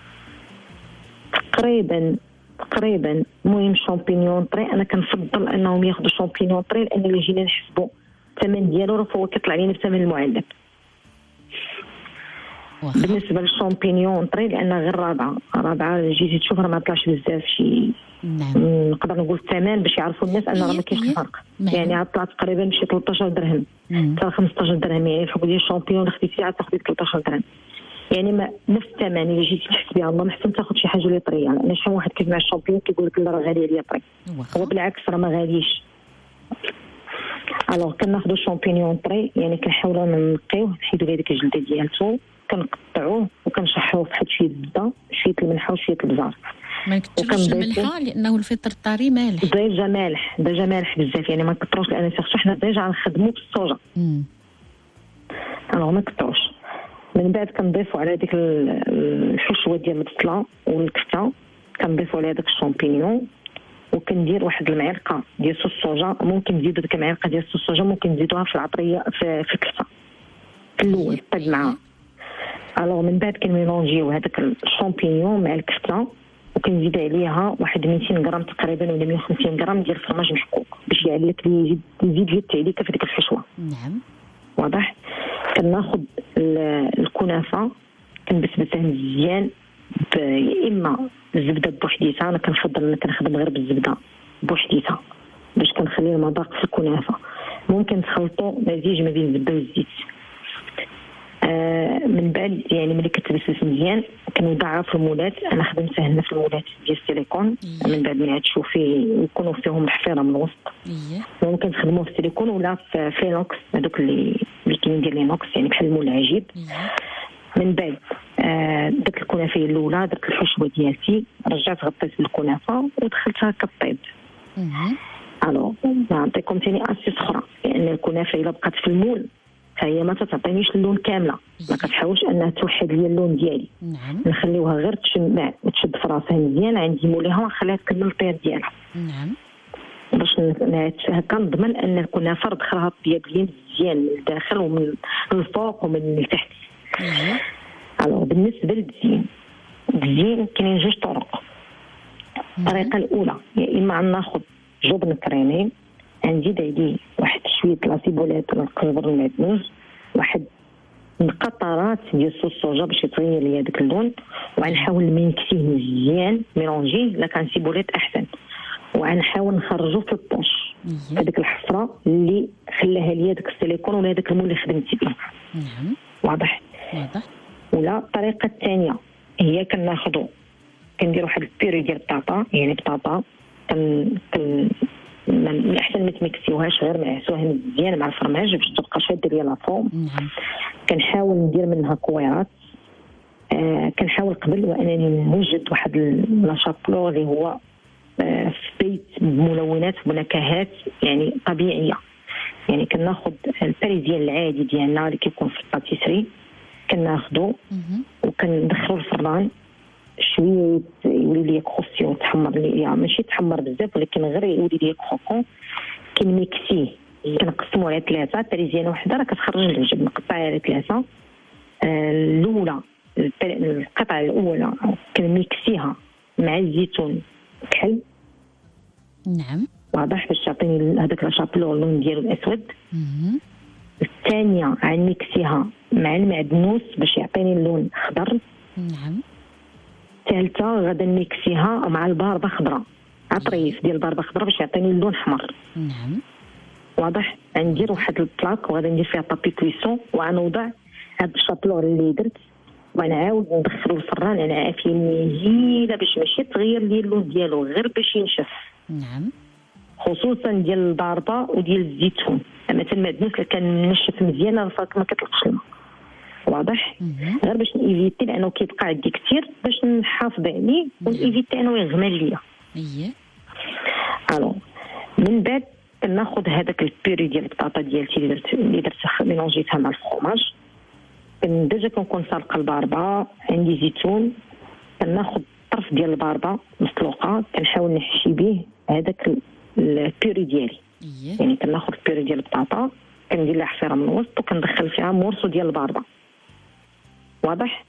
تقريبا المهم شامبينيون طري انا كنفضل انهم ياخذوا شامبينيون طري لان اللي جينا نحسبوا الثمن ديالو فهو كيطلع لينا بثمن المعلب. بالنسبه للشامبينيون طري لان غير رابعه جيتي تشوف راه ما طلعش بزاف نقدر نقول الثمن باش يعرفوا الناس ان راه ما كاينش الفرق. يعني عاد طلعت تقريبا شي 13 درهم حتى 15 درهم، يعني الحكم ديال الشامبيون خديتي عاد تاخذي 13 درهم، يعني ما نفس الثمن. الا جيتي تحسبيها الله محسن تاخذ شي حاجه اللي طريه، لان شحال واحد كيجمع الشامبيون كيقول لك لا راه غالي عليا طري، هو بالعكس راه ما غاليش. الوغ كناخذوا الشامبينيون طري، يعني كنحاولوا نقيوه نحيدوا هذيك الجلده ديالته، كنقطعوه وكنشحوه فواحد شويه الزبده شويه الملحه وشويه البزار. ما نكثروش الملحه لانه الفطر الطري مالح، ديجا مالح بزاف، يعني ما نكثروش لان سيرتو حنا ديجا غنخدموا بالصوجه. الوغ ما نكثروش. من بعد كنضيفوا على ديك الحشوه ديال البصله والكفته، كنضيفوا على داك الشامبينيون، وكندير واحد المعلقه ديال صوص الصوجا. ممكن نزيدوا ديك المعلقه ديال صوص الصوجا، ممكن نزيدوها في العطريه في الكفته في الاول طيب معاها. الوغ من بعد كنميلونجيو هذاك الشامبينيون مع الكفته، وكنزيد عليها واحد 200 غرام تقريبا ولا 150 غرام ديال الفرماج محكوك باش يعلك لي يزيد التعليكه في ديك الحشوه. نعم واضح. كناخذ الكنافه كنبسبسها مزيان، يا اما الزبده بوحديتها، انا كنفضل كنخدم غير بالزبده بوحديتها باش كنخلي المذاق في الكنافه. ممكن تخلطوا مزيج ما بين الزبده والزيت. من بعد يعني ملي كتبسبس مزيان كنوضعها في المولات. انا خدمتها هنا في المولات ديال السيليكون، من بعد ما تشوفي يكونوا فيهم الحفيره من الوسط. ممكن تخدموه في السيليكون ولا في فينوكس، هذوك اللي كاينين ديال لينوكس يعني بحال المول العجيب. من بعد درت الكنافه الاولى، درت الحشوه ديالتي، رجعت غطيت بالكنافه ودخلتها كطيب. الو نعطيكم ثاني اسيس اخرى، لان الكنافه الا بقات في المول فهي ما تعطينيش اللون كامله، ما كتحاولش انها توحد لي اللون ديالي. نخليوها غير تشمع وتشد في راسها مزيان، عندي موليها ونخليها تكمل الطير ديالها. باش هكا نضمن ان الكنافه دخلها الطياب ديالي مزيان من الداخل ومن الفوق ومن التحت. الو بالنسبه للتزيين كاينين جوج طرق. الطريقه الاولى يا اما ناخذ جبن كريمي، نزيد عليه واحد شويه لاسيبولات ولا القزبر المعدنوس، واحد قطرات ديال صوص الصوجا باش يتغير لي هذاك اللون، وغنحاول نميكسيه مزيان ميلونجي. لا كان سيبولات احسن، وغنحاول نخرجو في الطوش هذيك الحفره اللي خلاها لي داك السيليكون ولا هذاك المول اللي خدمتي به. واضح. ولا الطريقه الثانيه هي كناخذوا كنديروا واحد البيري ديال البطاطا، يعني بطاطا من احسن ما تميكسيوهاش غير معسوها مزيان مع الفرماج باش تبقى شاده ديال لافوم. كنحاول ندير منها كويرات. كنحاول قبل وانني نوجد واحد لاشابلو اللي هو في بيت بملونات ونكهات يعني طبيعيه. يعني كناخذ الباريزيان العادي ديالنا اللي كيكون في الباتيسري، كناخذو وكندخلو الفران شويه يولي لي كروسيون، تحمر لي يعني ماشي تحمر بزاف ولكن غير يولي لي كروكون. كنميكسيه، كنقسمو على ثلاثه. باريزيان وحده راه كتخرج العجب، نقطعها على ثلاثه. الاولى القطعه الاولى كنميكسيها مع الزيتون كحل. نعم واضح باش تعطيني هذاك لاشابلو اللون ديالو الاسود. الثانيه غنميكسيها مع المعدنوس باش يعطيني اللون خضر. نعم. الثالثه غادا نميكسيها مع الباربه خضراء، عطريف ديال الباربه خضراء باش يعطيني اللون احمر. نعم. واضح. غندير واحد البلاك وغادا ندير فيها طابي كويسون، وغنوضع هاد الشابلو اللي درت ونعاود ندخلو الفران على عافيه مزيانه باش ماشي تغير لي اللون ديالو غير باش ينشف. نعم. خصوصا ديال الباربه وديال الزيتون. مثلا المعدنوس اللي كان منشف مزيان الفاك ما كيطلقش الماء. واضح. غير باش نيفيتي لانه كيبقى عندي كثير باش نحافظ عليه ونيفيتي انه يغمل ليا. الو من بعد كناخذ هذاك البيري ديال البطاطا ديالتي اللي درت ميلونجيتها مع الفرماج. ديجا كنكون سالقه الباربه، عندي زيتون، كناخذ طرف ديال الباربه مسلوقه كنحاول نحشي به هذاك البيري ديالي. يعني كناخذ البيري ديال البطاطا كندير لها حفيره من الوسط وكندخل فيها مورسو ديال الباربه. واضح.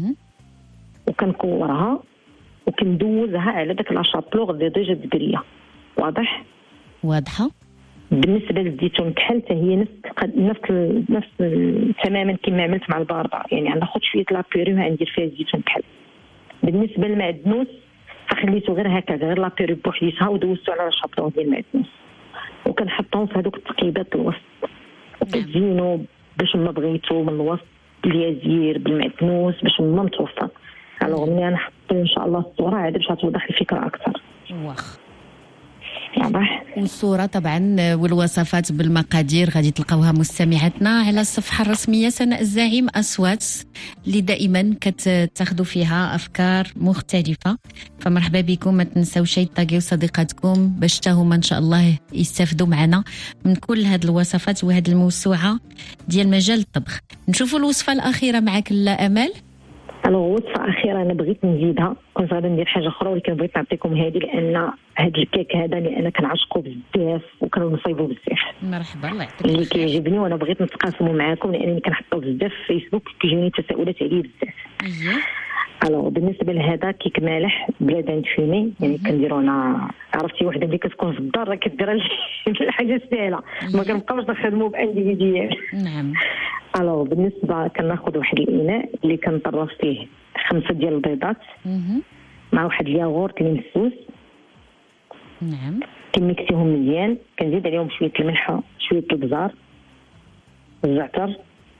وكنكورها وكندوزها على داك لاشابلوغ اللي ديجا دبريه. واضح. واضحه. بالنسبه للزيتون كحل حتى هي نفس تماما كما عملت مع الباربه، يعني غناخذ شويه لابيري وغندير فيها الزيتون كحل. بالنسبه للمعدنوس فخليته غير هكا غير لا بيري بوحديتها ودوزتو على شابطون ديال المعدنوس وكنحطهم في هذوك التقيبات الوسط وكتزينو باش ما بغيتو من الوسط باليازير بالمعدنوس باش ما متوفر. الوغ ملي غنحط ان شاء الله الصوره عاد باش توضح الفكره اكثر. واخ واضح. والصوره طبعا والوصفات بالمقادير غادي تلقاوها مستمعاتنا على الصفحه الرسميه سناء الزعيم اصوات اللي دائما كتاخذوا فيها افكار مختلفه. فمرحبا بكم، ما تنساوش تلاقيو صديقاتكم باش حتى هما ان شاء الله يستافدوا معنا من كل هذه الوصفات وهذه الموسوعه ديال مجال الطبخ. نشوفوا الوصفه الاخيره معك لا امال. وصفه اخيره انا بغيت نزيدها، كنت غادي ندير حاجه اخرى ولكن بغيت نعطيكم هذه لان هذا الكيك هذا لان كنعشقو بزاف وكنصايبو بزاف. مرحبا الله يعطيك اللي كيعجبني وانا بغيت نتقاسمو معاكم لانني كنحطو بزاف في فيسبوك كيجوني تساؤلات عليه بزاف. بالنسبه لهذا كيك مالح بلا دان فيمي، يعني كنديرو انا عرفتي وحده اللي كتكون في الدار راه كدير الحاجه سهله ما كنبقاوش نخدموا بانديفيديال. نعم. بالنسبه كناخذ واحد الاناء اللي كنطرف فيه 5 ديال البيضات مع واحد الياغورت اللي مسوس. نعم. كنميكسيهم مزيان، كنزيد عليهم شويه الملح شويه البزار الزعتر.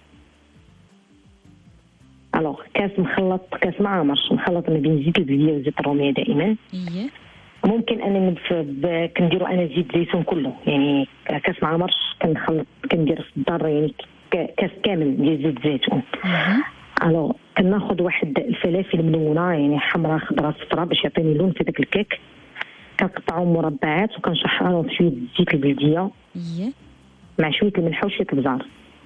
كاس مخلط، كاس معمر مخلط ما بين زيت البلديه وزيت الروميه دائما. ممكن انا كنديرو انا زيت زيتون كله، يعني كاس معمر كنخلط كندير في الدار يعني كاس كامل ديال زيت الزيتون. كناخذ واحد الفلافل ملونه يعني حمراء خضراء صفراء باش يعطيني لون في داك الكيك، كنقطعهم مربعات وكنشحرهم في شويه زيت البلديه مع شويه الملح وشويه البزار.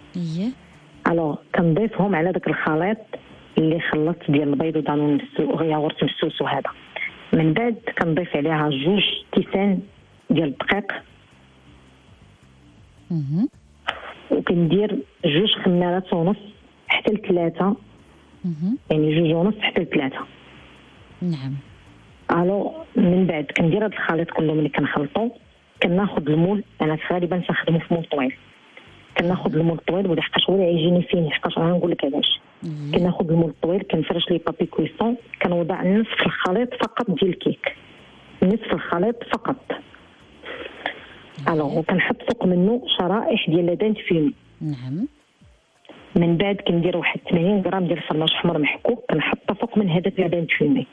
كنضيفهم على داك الخليط اللي خلطت ديال البيض ودانون وياغورت مسوس وهذا. من بعد كنضيف عليها 2 كيسان ديال الدقيق وكندير 2 خمارات ونص حتى ل3 يعني 2 ونص حتى ل3. نعم. من بعد كندير هذا الخليط كله ملي كنخلطو كناخذ المول، انا غالبا كنخدمو في مول طويل، كناخذ المول الطويل ولا حقاش ولا يجيني فين حقاش غنقول لك علاش. كناخذ المول الطويل كنفرش لي بابي كويسون، كنوضع نصف الخليط فقط ديال الكيك، نصف الخليط فقط. وكنحط فوق منه شرائح ديال لادان فيمي. نعم. من بعد كندير واحد 80 غرام ديال الفرماج حمر محكوك كنحطه فوق من هذاك لادان فيمي.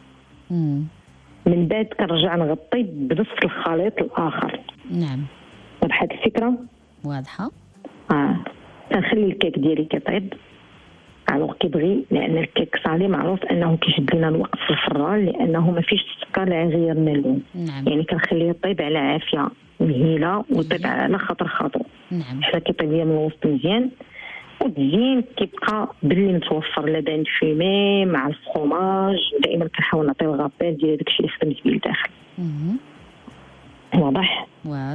من بعد كنرجع نغطي بنصف الخليط الاخر. نعم. وضحت الفكره؟ واضحه. كنخلي الكيك ديالي كيطيب كيبغي، لان الكيك صالي معروف انه كيشد لنا الوقت في الفران لانه ما فيش السكر اللي غيرنا اللون. نعم. يعني كنخليه يطيب على عافيه مهيله ويطيب على خاطر خاطر. نعم. حتى كيطيب ليا من الوسط مزيان والتزيين كيبقى باللي متوفر لدان فيمي مع الفرماج. دائما كنحاول نعطي الغابيل ديال داكشي اللي خدمت به لداخل. واضح.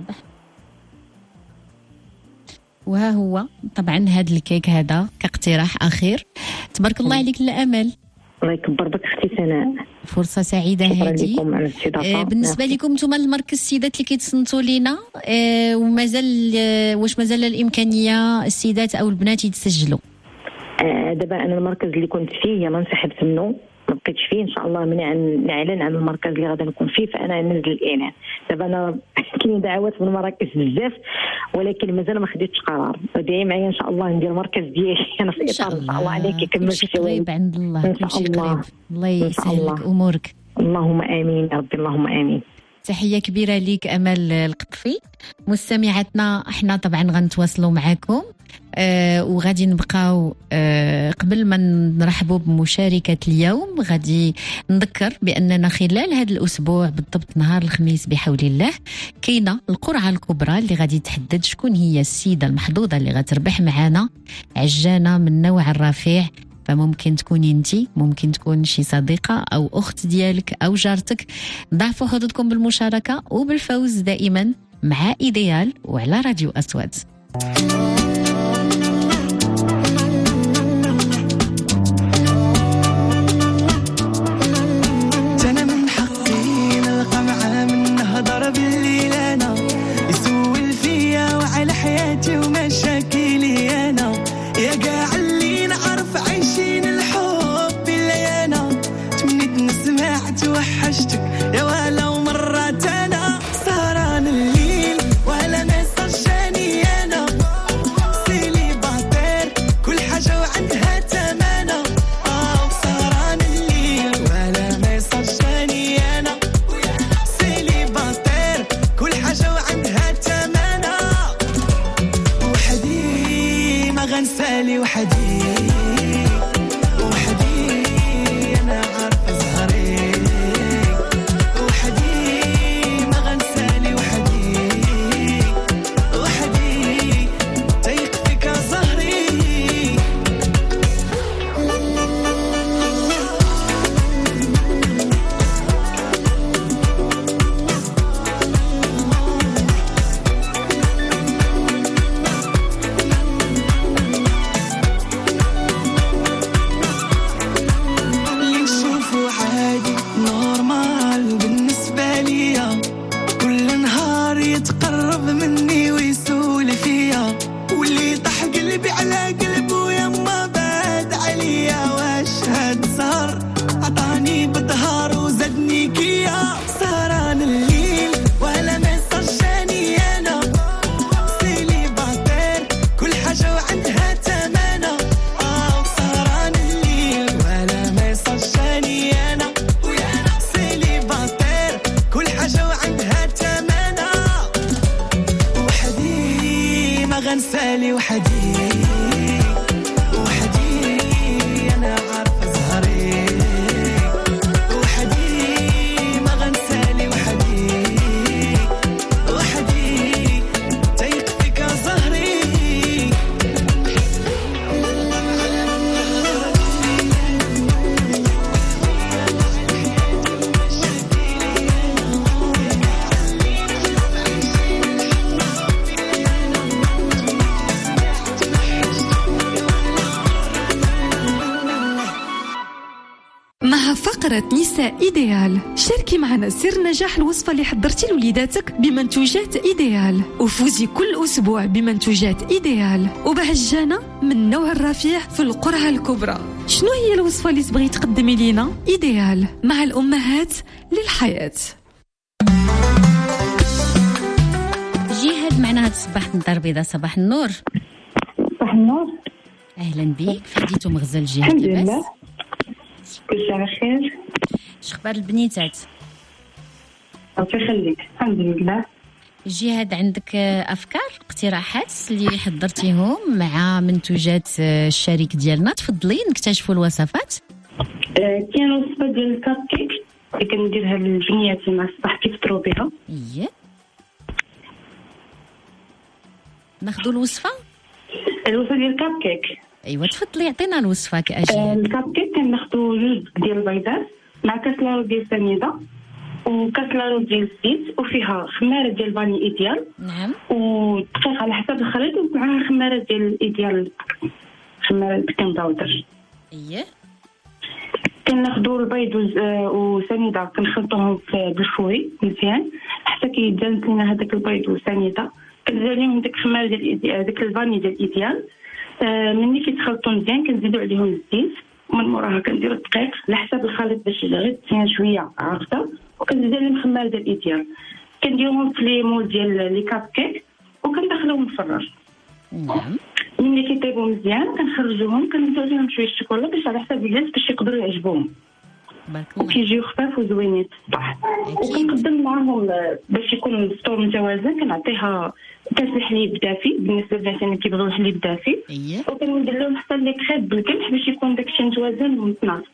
وها هو طبعا هذا الكيك هذا كاقتراح اخير. تبارك الله عليك الامل. الله يكبر بك اختي سناء، فرصه سعيده هذه. بالنسبه لكم نتوما المركز السيدات اللي كيتصنتوا لينا ومازال واش مازال الامكانيه السيدات او البنات يتسجلوا؟ دابا انا المركز اللي كنت فيه ما انسحبت منه، ما بقيتش فيه. ان شاء الله من نعلن عن المركز اللي غادي نكون فيه فانا ننزل الاعلان. دابا انا كاين دعوات من المراكز بزاف ولكن مازال ما خديتش قرار. دايما معايا ان شاء الله ندير المركز ديالي انا في اطار ان شاء الله عليك يكمل شي قريب عند الله، كل شيء قريب. الله يسهل لك امورك. اللهم امين يا ربي، اللهم امين. تحيه كبيره ليك امل القطفي. مستمعاتنا احنا طبعا غنتواصلوا معكم وغادي نبقاو قبل ما نرحبوا بمشاركه اليوم غادي نذكر باننا خلال هذا الاسبوع بالضبط نهار الخميس بحول الله كاينه القرعه الكبرى اللي غادي تحدد شكون هي السيده المحظوظه اللي غتربح معنا عجانه من نوع الرفيع. فممكن تكوني انتي، ممكن تكون شي صديقه او اخت ديالك او جارتك. ضاعفوا حظوظكم بالمشاركه وبالفوز دائما مع ايديال وعلى راديو أصوات. انا من حقي نلقى معاه من نهضر بالليل انا يسول فيا وعلى حياتي ومشاكلي انا يا كاع اللي نعرف عايشين الحب اللي انا تمنيت نسمع توحشت غنسالي وحدي أنا عارفة زهري وحدي ما غنسالي وحدي تيق فيك زهري غنسالي وحدي أنا عارفة زهري وحدي ما غنسالي وحدي تيق فيك زهري مع فقرة نساء إيديال شاركي معنا سر نجاح الوصفة اللي حضرتي لوليداتك بمنتوجات إيديال وفوزي كل أسبوع بمنتوجات إيديال وبهجانة من نوع الرفيع في القرعة الكبرى. شنو هي الوصفة اللي تبغي تقدمي لينا؟ إيديال مع الأمهات للحياة. جهاد معنا هذا الصباح من الدار البيضاء. صباح النور. صباح النور. أهلا بك. فديتو مغزل جهاد. الحمد لله كلشي على خير. شخبار البنيتات؟ الله يخليك. الحمد لله. جهاد عندك افكار اقتراحات اللي حضرتيهم مع منتوجات الشريك ديالنا؟ تفضلي نكتشفوا الوصفات. كاين وصفه ديال الكاب كيك اللي كنديرها للبنيات مع الصباح كيفطروا بها. ناخذوا الوصفه ديال الكاب كيك. ايوا تفضلي عطينا الوصفه كاجي. الكاب كيك كناخذوا جوج ديال البيضات مع كاس لاروز ديال السميده وكاس لاروز ديال الزيت وفيها خماره ديال الفاني ايديال. نعم. ودقيق على حسب الخليط ومعها خماره ديال الايديال، خماره بيكنج باودر. كناخذوا البيض وسميده كنخلطوهم بالفوي مزيان حتى كيتجانس لنا هذاك البيض والسميده. كنزيد عليهم ديك الخماره ديال ديك الفاني ديال الايديال. مني كيتخلطوا مزيان كنزيدوا عليهم الزيت ومن موراها كنديروا الدقيق على حسب الخليط باش غير تسيان شويه عارفه، وكنزيد عليهم خمار ديال الايديال. كنديرهم في لي مول ديال لي كاب كيك وكندخلوهم الفرار. نعم. مني كيطيبوا مزيان كنخرجوهم كنزيد عليهم شويه الشوكولا باش على حسب الناس باش يقدروا يعجبوهم وكيجيو خفاف وزوينين الصباح. وكنقدم معاهم باش يكون الفطور متوازن كنعطيها كاس الحليب دافي بالنسبه للناس اللي كيبغيو الحليب دافي. وكندير لهم حتى لي كريب بالقمح باش يكون داكشي متوازن ومتناسق.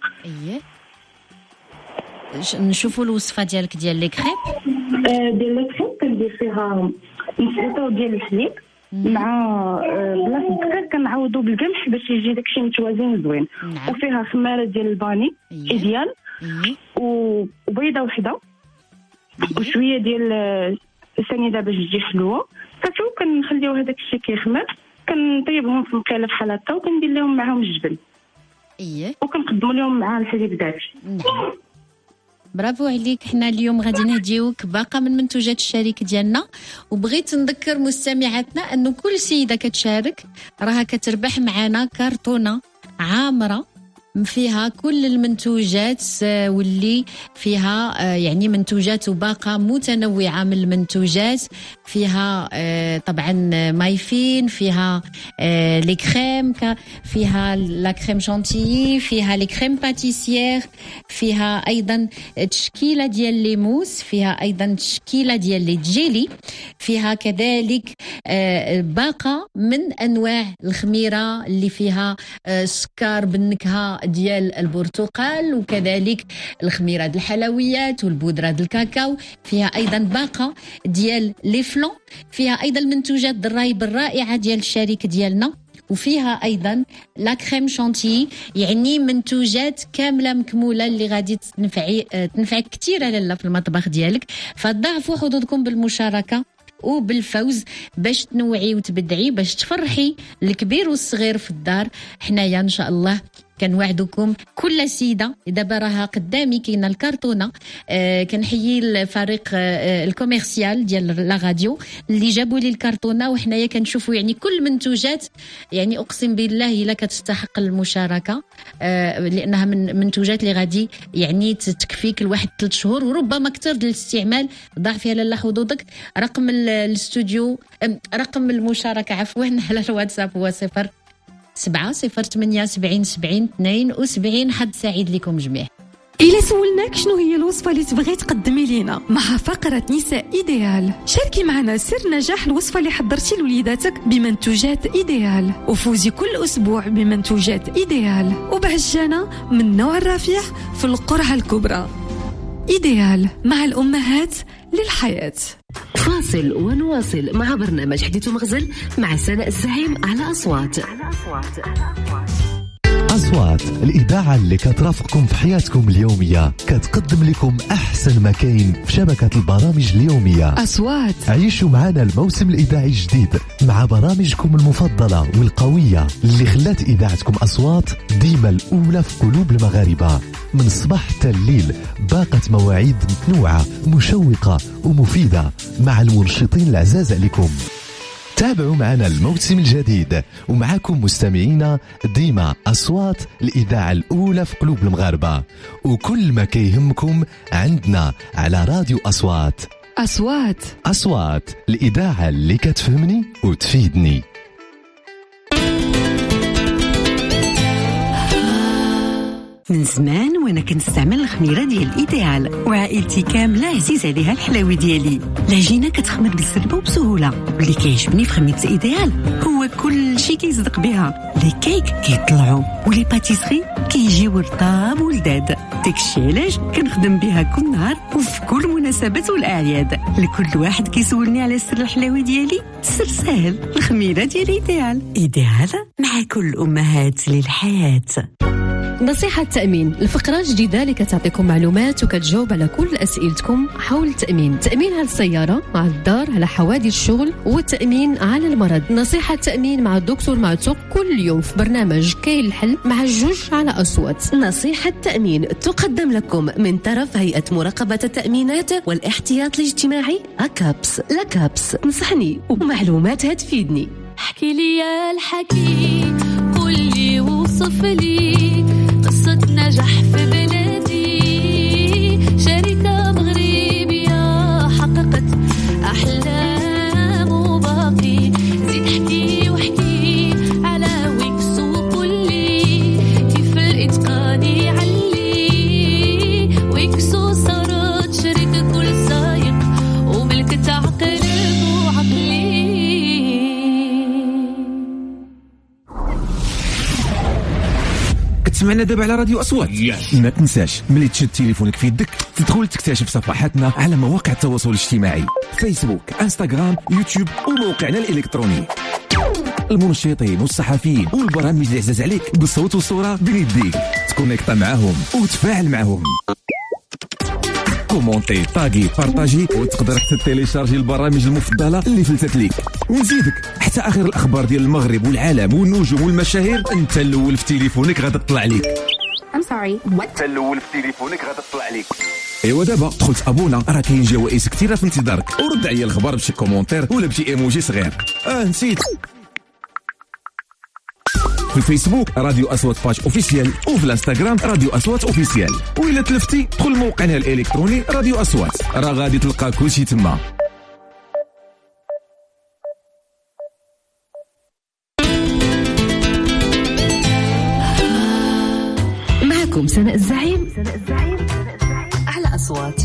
نشوفوا الوصفه ديالك ديال لي كريب. ديال لي كريب كندير فيها نص لتر ديال الحليب مع بلاصه الدقيق كنعوضوا بالقمح باش يجي داكشي متوازن وزوين. وفيها خماره ديال الباني ايديال وبيضه وحده وشويه ديال السميده باش تجي حلوه. صافي كنخليو هذاك الشيء كيخمر كنطيبهم في مكاله بحال هكا وكندير لهم معاهم الجبن. وكنقدموا لهم مع الحليب دافي. برافو عليك. حنا اليوم غادي نهديوك باقه من منتوجات الشريك ديالنا، وبغيت نذكر مستمعاتنا انه كل سيده كتشارك راها كتربح معنا كرتونه عامره فيها كل المنتوجات واللي فيها يعني منتوجات وباقة متنوعة من المنتوجات فيها طبعا مايفين، فيها لي كريم، فيها لا كريم شانتيي، فيها لي كريم باتيسيير، فيها ايضا تشكيله ديال لي موس، فيها ايضا تشكيله ديال لي جيلي، فيها كذلك باقه من انواع الخميره اللي فيها سكر بالنكهه ديال البرتقال، وكذلك الخميره ديال الحلويات والبودره ديال الكاكاو، فيها ايضا باقه ديال لي فلون، فيها ايضا المنتوجات الضرايب الرائعه ديال الشركه ديالنا، وفيها ايضا لا كريم شانتيي، يعني منتوجات كامله مكموله اللي غادي تنفعك كثير لاله في المطبخ ديالك. فضاعفوا حظوظكم بالمشاركه وبالفوز باش تنوعي وتبدعي، باش تفرحي الكبير والصغير في الدار. حنايا ان شاء الله كنوعدكم كل سيده. دابا راها قدامي كاينه الكرتونه، كنحيي الفريق الكوميرسيال ديال لا راديو اللي جابوا لي الكرتونه، وحنايا كنشوفوا يعني كل منتوجات، يعني اقسم بالله الا كتستحق المشاركه، لانها من منتوجات اللي غادي يعني تكفيك لواحد 3 شهور وربما اكثر ديال الاستعمال. ضع فيها لاله حظوظك. رقم الاستوديو، رقم المشاركه عفوا على الواتساب هو 07087072 حد سعيد لكم جميع. إلا سولناك شنو هي الوصفة اللي تبغي تقدمي لينا مع فقرة نساء إيديال، شاركي معنا سر نجاح الوصفة اللي حضرتي لوليداتك بمنتوجات إيديال، وفوزي كل أسبوع بمنتوجات إيديال وبعجانة من نوع الرفيع في القرعة الكبرى. إيديال، مع الأمهات للحياة. فاصل ونواصل مع برنامج حديث مغزل مع سناء الزعيم على أصوات. أصوات الإذاعة اللي كترافقكم في حياتكم اليومية، كتقدم لكم أحسن ما كاين في شبكة البرامج اليومية. أصوات، عيشوا معنا الموسم الإذاعي الجديد مع برامجكم المفضلة والقوية اللي خلات إذاعتكم أصوات ديما الأولى في قلوب المغاربة. من الصباح حتى الليل باقة مواعيد متنوعة مشوقة ومفيدة مع المنشطين العزاز عليكم. تابعوا معنا الموسم الجديد، ومعكم مستمعينا ديما أصوات الإذاعة الأولى في قلوب المغاربة، وكل ما كيهمكم عندنا على راديو أصوات. أصوات الإذاعة اللي كتفهمني وتفيدني. من زمان وانا كنستعمل الخميره ديال ايديال، وعائلتي كامله عزيز عليها الحلاوي ديالي. العجينه كتخمر بالسلبه وبسهوله، واللي كيعجبني في خميره ايديال هو كل شيء كيصدق بها. لي كيك كيطلعوا ولي باتيسري كيجيو رطاب ولذاذ. داكشي علاش كنخدم بها كل نهار وفي كل مناسبات والاعياد. لكل واحد كيسولني على سر الحلاوي ديالي، سر سهل، الخميره ديال ايديال مع كل امهات للحياه. نصيحة تأمين، الفقرة جديدة اللي كتعطيكم معلومات وكتجاوب على كل أسئلتكم حول التأمين. تأمين على السيارة، على الدار، على حوادث الشغل، والتأمين على المرض. نصيحة تأمين مع الدكتور معتوق كل يوم في برنامج كاين الحل مع الجوج على أصوات. نصيحة تأمين تقدم لكم من طرف هيئة مراقبة التأمينات والاحتياط الاجتماعي أكابس. لكابس نصحني ومعلومات هتفيدني. احكي لي يا الحكي، قول لي وصف لي قصة نجاح في بلادي، شركة مغربية حققت أحلام وباقي. زيد احكي واحكي على ويكس وقول لي كيف الإتقان يعلي. ويكسو صارت شركة كل سايق وملكة عقل وعقلي. تسمعنا دابا على راديو أصوات. ما تنساش ملي تشد تليفونك في يدك تدخل تكتشف صفحاتنا على مواقع التواصل الاجتماعي، فيسبوك، انستغرام، يوتيوب، وموقعنا الإلكتروني. المنشطين والصحفيين والبرامج اللي عزاز عليك بالصوت والصورة بين يديك، تكونيكتا معاهم وتفاعل معاهم. كومونتي، طاقي، بارطاجي، وتقدر حتى تيليشارجي البرامج المفضله اللي فلتت ليك. ونزيدك حتى اخر الاخبار ديال المغرب والعالم والنجوم والمشاهير انت الاول في تليفونك غادا تطلع ليك. انت الاول في تليفونك غادا تطلع ليك. ايوا دابا دخلت ابونا، راه كاين جوائز كثيره في انتظارك، ورد عليا الخبر بشي كومونتير ولا بشي ايموجي صغير. نسيت. في الفيسبوك راديو أصوات باج اوفيسيال، وفي الانستغرام راديو أصوات اوفيسيال، وإلا تلفتي دخل موقعنا الإلكتروني راديو أصوات، راه غادي تلقى كلشي تما. معكم سناء الزعيم على أصوات.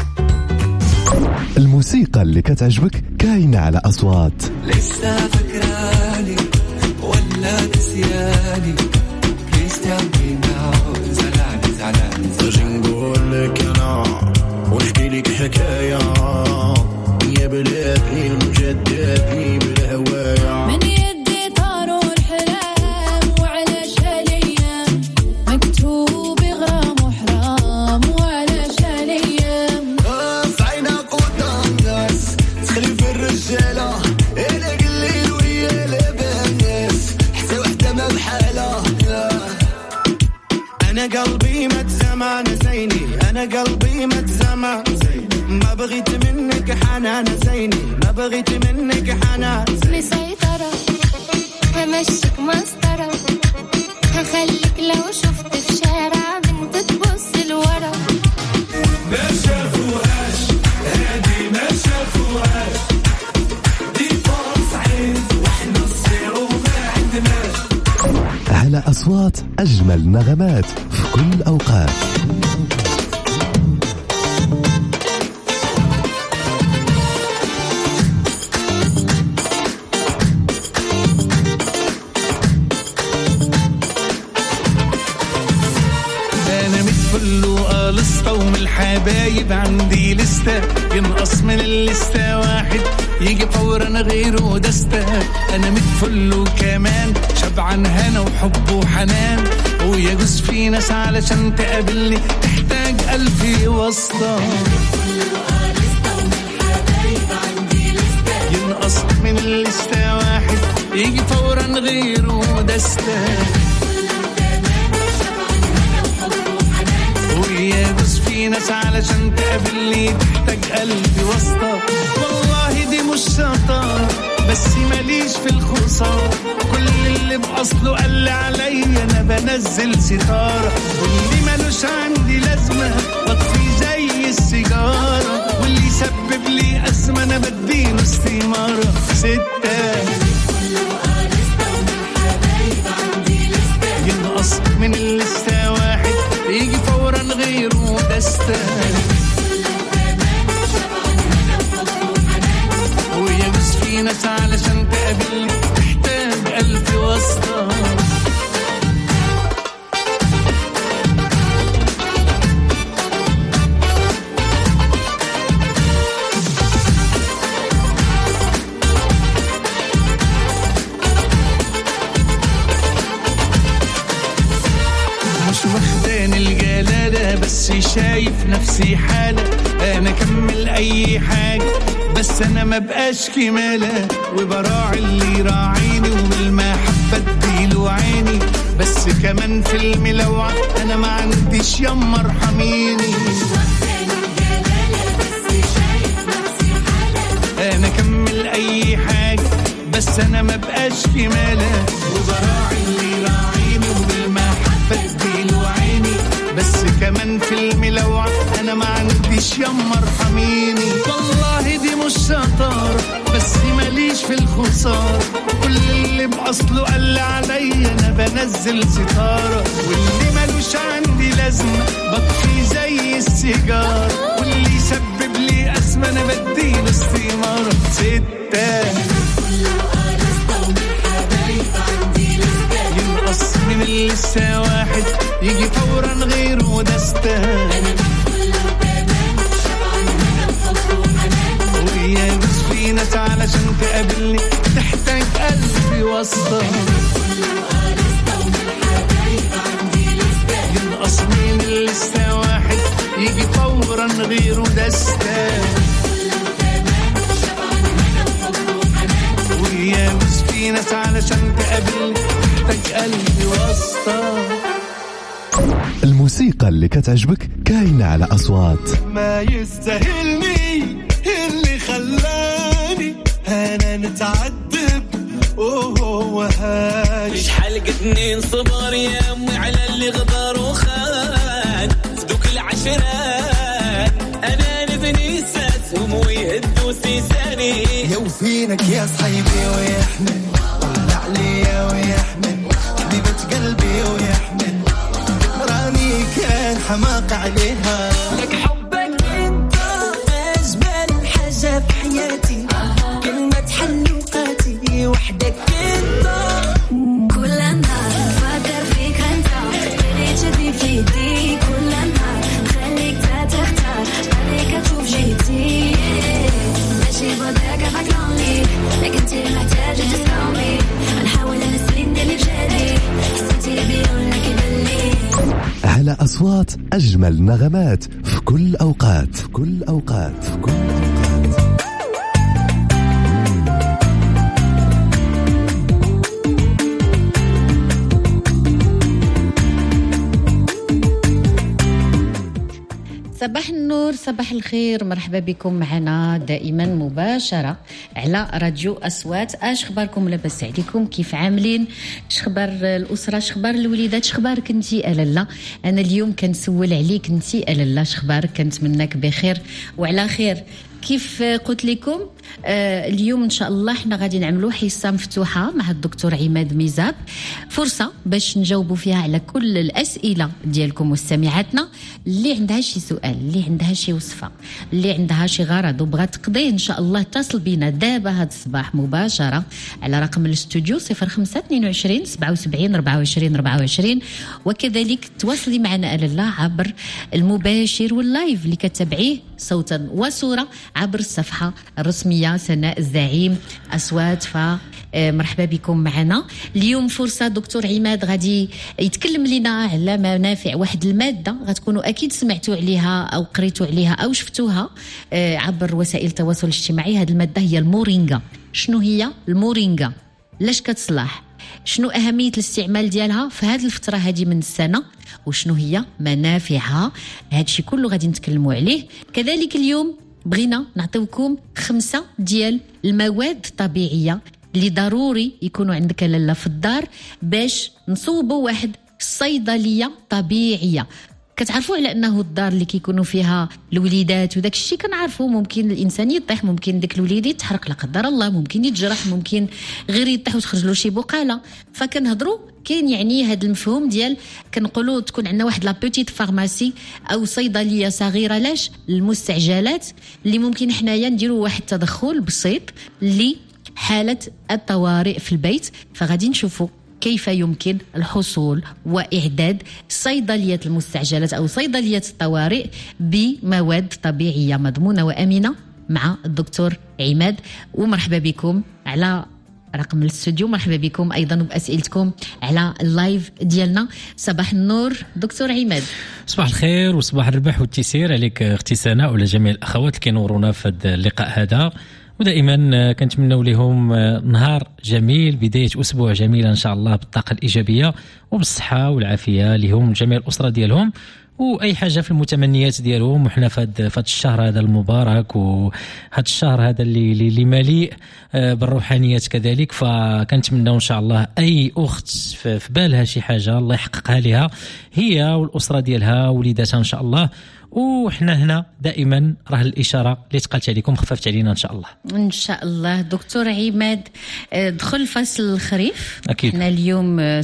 الموسيقى اللي كتعجبك كاينة على أصوات. لسه فكراني ولا نسياني كريستيان زعلان زوجي نقول لك أنا ونحكي لك حكاية يا بلادي المجددني بالهوايا من يدي طاروا الحرام وعلى شاليام مكتوب غرام وحرام وعلى شاليام في عينك قدام ناس تخلي في الرجالة أنا قليل ويا لبناس حتى وحدة ما بحالة أنا قلبي متزمع نسيني أنا قلبي متزمع ما بغيت منك حنان زيني ما بغيت منك حنان لي سيطرة همشيك مسطرة هخليك لو شفت في شارع بنت تبص لورا ما شافوهاش هادي ما شافوهاش دي فرص عين واحنا نصير وما عندناش. على أصوات أجمل نغمات في كل أوقات. لسته ومن الحبايب عندي لسته ينقص من اللسته واحد يجي فورا غيره دسته. انا متفل وكمان شبعان هنا وحب وحنان ويجوز في ناس علشان تقابلني تحتاج ألف واسطة. ينقص من اللسته واحد يجي فورا غيره دسته ويجوز في ناس علشان تقابلني تحتاج قلبي واسطة. والله دي مش شطارة بس ماليش في الخسارة كل اللي بأصله قال لي عليا أنا بنزل ستارة واللي مالوش عندي لازمة بطفي زي السيجارة واللي يسبب لي أزمة أنا بديله استمارة. ستة ينقص من اللستة واحد يجي فورا غيره دسته ويجوز في ناس علشان تقابلني تحتاج ألف واسطة. بس شايف نفسي حالة أنا أكمل أي حاجة بس أنا ما بقاش كمالة وبراعي اللي راعيني وبالمحبة اديله عيني بس كمان في الملوعة أنا ما عنديش يما ارحميني. أنا أكمل أي حاجة بس أنا ما بقاش كمالة وبراعي اللي راعيني وبالمحبة اديله عيني بس كمان في الملوعة أنا ما عنديش يما ارحميني. والله دي مش شطارة بس ماليش في الخسارة كل اللي بأصله قال لي عليا أنا بنزل ستارة واللي مالوش عندي لازمة بطفي زي السيجارة واللي يسبب لي أزمة أنا بديله استمارة. ستة ينقص من اللسة واحد يجي فورا غيره دسته ويجوز في ناس علشان تقابلني تحتاج ألف واسطة. ينقص من اللسة واحد يجي فورا غيره دسته ويجوز في ناس علشان تقابلني تحتاج قلبي واسطة. الموسيقى اللي كتعجبك كاينة على أصوات. ما يستاهلني اللي خلاني أنا نتعذب وهو هاني شحال قدني نصبر يا أمي على اللي غدر وخان صدوك العشرات أنا نبني ساسهم ويهدوا سيساني يوفينك يا صحيبي ويحمل عليا ويحمل حبيبة قلبي ويحمل راني حماق عليها. لك حبك انت اجمل حاجه في حياتي، كلمه حلوقاتي وحدك انت. كل نهار فكر فيك انت، خليك تشدني في يدي كل نهار، خليك تختار عليك تشوف جيتي. ماشي بدك فاكروني، لكن انت محتاجه تسمعني. نحاول نسلك ندير بجالي، حسيتي بيقول لك يبلي. على أصوات أجمل نغمات في كل أوقات، في كل أوقات، في كل أوقات. صباح النور، صباح الخير، مرحبا بكم معنا دائما مباشرة على راديو أصوات. اش خباركم؟ لاباس عليكم؟ كيف عاملين؟ شخبار الأسرة؟ شخبار الوليدات؟ شخبارك انتي ألالا؟ أنا اليوم كنسول عليك انتي ألالا، شخبارك؟ كنتمناك بخير وعلى خير. كيف قلت لكم اليوم ان شاء الله احنا غادي نعملوا حصه مفتوحه مع الدكتور عماد ميزاب، فرصه باش نجاوبوا فيها على كل الاسئله ديالكم مستمعاتنا اللي عندها شي سؤال، اللي عندها شي وصفه، اللي عندها شي غرض وبغات تقضيه ان شاء الله اتصل بينا دابا هذا الصباح مباشره على رقم الاستوديو 0522 77 24 24، وكذلك تواصلي معنا الالا عبر المباشر واللايف اللي كتابعيه صوتا وصوره عبر الصفحه الرسميه سناء الزعيم أصوات. فمرحبا بكم معنا اليوم. فرصه دكتور عماد غادي يتكلم لنا على منافع واحد الماده غتكونوا اكيد سمعتوا عليها او قريتوا عليها او شفتوها عبر وسائل التواصل الاجتماعي. هذه الماده هي المورينغا. شنو هي المورينغا؟ لاش كتصلح؟ شنو أهمية الاستعمال ديالها في هذه الفترة هذه من السنة؟ وشنو هي منافعها؟ هادشي كله غادي نتكلموا عليه. كذلك اليوم بغينا نعطيوكم 5 ديال المواد الطبيعية اللي ضروري يكونوا عندك لالا في الدار باش نصوبوا واحد صيدلية طبيعية. كتعرفوا على انه الدار اللي كيكونوا فيها الوليدات وداك الشيء كنعرفوا ممكن الانسان يطيح، ممكن داك الوليد يتحرق لا قدر الله، ممكن يتجرح، ممكن غير يطيح وتخرج له شي بقاله. فكنهضروا كاين يعني هذا المفهوم ديال كنقولوا تكون عندنا واحد لا بوتيت فارماسي او صيدليه صغيره لاش المستعجلات اللي ممكن حنايا نديروا واحد التدخل بسيط لحاله الطوارئ في البيت. فغادي نشوفوا كيف يمكن الحصول وإعداد صيدلية المستعجلات أو صيدلية الطوارئ بمواد طبيعية مضمونة وأمنة مع الدكتور عماد. ومرحبا بكم على رقم الاستوديو، مرحبا بكم أيضا بأسئلتكم على اللايف ديالنا. صباح النور دكتور عماد. صباح الخير وصباح الربح والتيسير عليك اختي سناء وعلى جميع الأخوات اللي كينورونا في هذا اللقاء هذا، ودائما كنتمنوا لهم نهار جميل، بداية أسبوع جميلة إن شاء الله بالطاقة الإيجابية وبالصحة والعافية لهم جميع الأسرة ديالهم وأي حاجة في المتمنيات ديالهم. وحنا في هذا الشهر هذا المبارك وهذا الشهر هذا اللي مليء بالروحانيات كذلك، فكنتمنوا إن شاء الله أي أخت في بالها شي حاجة الله يحققها لها هي والأسرة ديالها وليداتها إن شاء الله. وحنا هنا دائما راه الاشاره اللي تقالت عليكم خففت علينا ان شاء الله. ان شاء الله. دكتور عماد، دخل فصل الخريف اكيد. احنا اليوم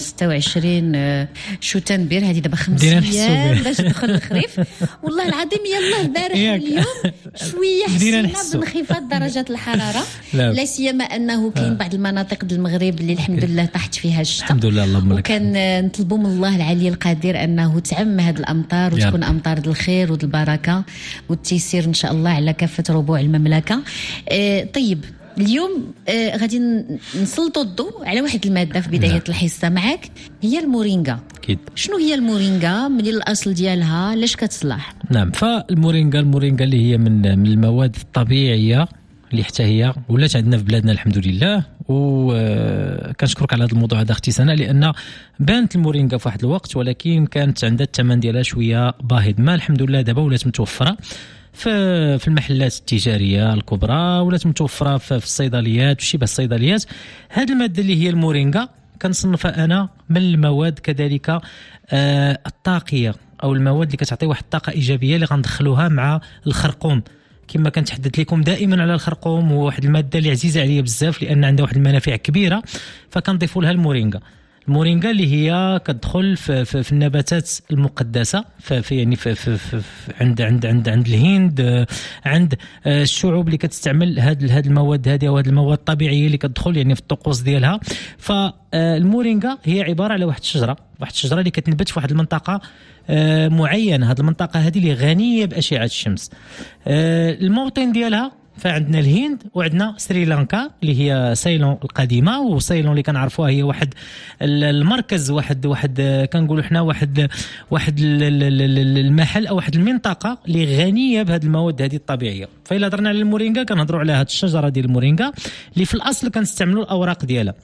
26 شتنبر، هذه دابا 5 ايام باش ندخل الخريف. والله العظيم يلا البارح اليوم شويه حسينا بانخفاض درجات الحراره، لا سيما انه كاين بعض المناطق ديال المغرب اللي الحمد لله طاحت فيها الشتاء الحمد لله. اللهم لك. وكان نطلبوا من الله العلي القدير انه تعم هذه الامطار وتكون امطار الخير البركة والتيسير إن شاء الله على كافة ربوع المملكة. طيب اليوم غادي نسلطوا الضوء على واحد المادة في بداية الحصة معك، هي المورينغا. أكيد. شنو هي المورينغا؟ من الأصل ديالها لاش كتصلح؟ نعم، فالمورينغا اللي هي من المواد الطبيعية اللي حتى هي ولات عندنا في بلادنا الحمد لله. وكنشكرك على هذا الموضوع هذا اختي سناء، لان بانت المورينغا في واحد الوقت ولكن كانت عندها الثمن ديالها شويه باهظ. ما الحمد لله دابا ولات متوفره في المحلات التجاريه الكبرى، ولات متوفره في الصيدليات وشبه الصيدليات. هذه الماده اللي هي المورينغا كنصنفها انا من المواد كذلك الطاقيه او المواد اللي كتعطي واحد الطاقه ايجابيه اللي غندخلوها مع الخرقوم. كما كنتحدث لكم دائما على الخرقوم، وواحد الماده اللي عزيزه عليا بزاف لان عندها واحد المنافع كبيره، فكنضيفوا لها المورينغا. المورينغا اللي هي كتدخل في النباتات المقدسه في يعني في عند الهند، عند الشعوب اللي كتستعمل هاد المواد هذه او هاد المواد الطبيعيه اللي كتدخل يعني في الطقوس ديالها. فالمورينغا هي عباره على واحد الشجره اللي كتنبت في واحد المنطقه معينه. هاد المنطقه هذه اللي غنيه باشعه الشمس. الموطن ديالها فعندنا الهند وعندنا سريلانكا اللي هي سايلون القديمه، وسايلون اللي كنعرفوها هي واحد المركز، واحد كنقولوا حنا واحد المحل او واحد المنطقه اللي غنيه بهذه المواد هذه الطبيعيه. فإلا هضرنا على المورينغا كنهضروا على هذه الشجره ديال المورينغا اللي في الاصل كنستعملوا الاوراق ديالها.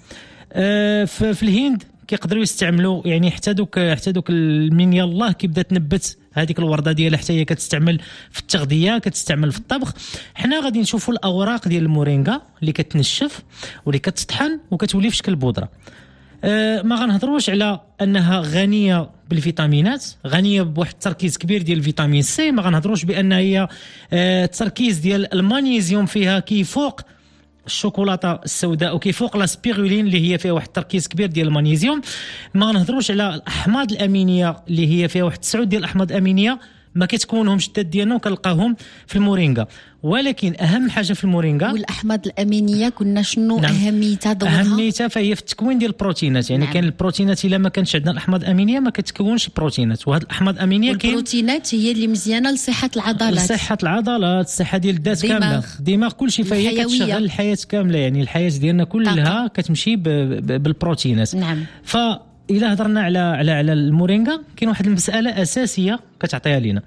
في الهند كيقدروا يستعملوا يعني حتى دوك من يلاه كيبدا تنبت هذيك الورده ديالها حتى هي كتستعمل في التغذيه، كتستعمل في الطبخ. حنا غادي نشوفوا الاوراق ديال المورينغا اللي كتنشف واللي كتطحن وكتولي في شكل بودره. ما غنهضروش على انها غنيه بالفيتامينات، غنيه بواحد التركيز كبير ديال الفيتامين سي، ما غنهضروش بان هي التركيز ديال المغنيسيوم فيها كيفوق الشوكولاته السوداء وكيفوق لا سبيرولين اللي هي فيها واحد التركيز كبير ديال المغنيسيوم. ما نهضروش على الاحماض الامينيه اللي هي فيها واحد 9 ديال الاحماض الامينيه ما كتكونهمش الذات ديالنا وكنلقاهم في المورينغا. ولكن اهم حاجه في المورينغا والاحماض الامينيه كنا شنو اهميتها دورها؟ اهميتها فهي في التكوين ديال البروتينات. يعني كاين البروتينات الا ما كانش عندنا الاحماض الامينيه ما كتكونش البروتينات، وهاد الاحماض الامينيه البروتينات هي اللي مزيانه لصحه العضلات، الصحه ديال الذات كامله، الدماغ كلشي، فهي كتشغل الحياه كامله. يعني الحياه ديالنا كلها كتمشي بالبروتينات. نعم. إلا هضرنا على المورينغا كاين واحد المسألة أساسية كتعطيها لينا.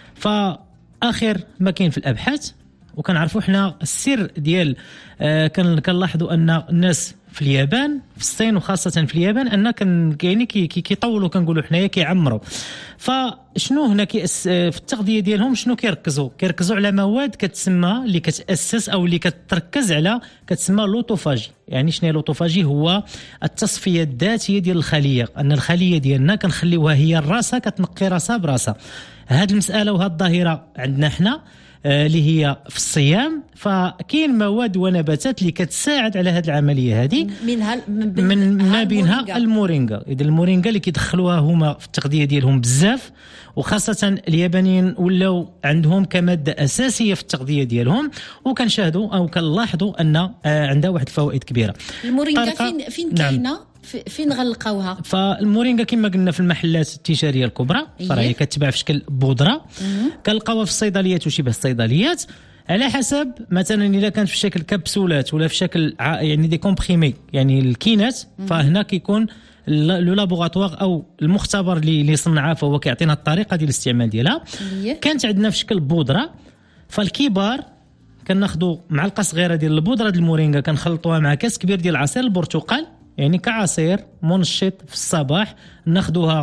فآخر ما كاين في الأبحاث وكنعرفوا حنا السر ديال كنلاحظوا أن الناس في اليابان في الصين وخاصة في اليابان أن كاين كيطولوا كنقولوا حنايا كيعمروا. فشنو هنا في التغذية ديالهم شنو كيركزوا على مواد كتسمى اللي كتأسس أو اللي كتركز على كتسمى لوطوفاجي. يعني شنو هي لوطوفاجي؟ هو التصفية الذاتية ديال الخلية، أن الخلية ديالنا كنخليوها هي راسها كتنقي راسها براسها. هذه المسألة وهذه الظاهرة عندنا حنا اللي هي في الصيام، فكاين مواد ونباتات اللي كتساعد على هذه العمليه هذه، ما بينها المورينغا. اذا المورينغا اللي كيدخلوها هما في التغذيه ديالهم بزاف، وخاصه اليابانيين ولاو عندهم كماده اساسيه في التغذيه ديالهم، وكنشاهدوا او كنلاحظوا ان عندها واحد الفوائد كبيره. المورينغا فين كاينه؟ فين غنلقاوها؟ فالمورينغا كما قلنا في المحلات التجاريه الكبرى، فهي كتباع في شكل بودره، كنلقاوها في الصيدليات وشبه الصيدليات، على حسب مثلا اذا كانت في شكل كبسولات ولا في شكل يعني دي كومبريمي يعني الكينات، فهنا كيكون لو لابوغاتوار او المختبر اللي صنعها فهو كيعطينا الطريقه ديال الاستعمال ديالها. كانت عندنا في شكل بودره، فالكبار كناخذوا معلقه صغيره ديال البودره ديال المورينغا كنخلطوها مع كاس كبير ديال عصير البرتقال، يعني كعصير منشط في الصباح، ناخذوها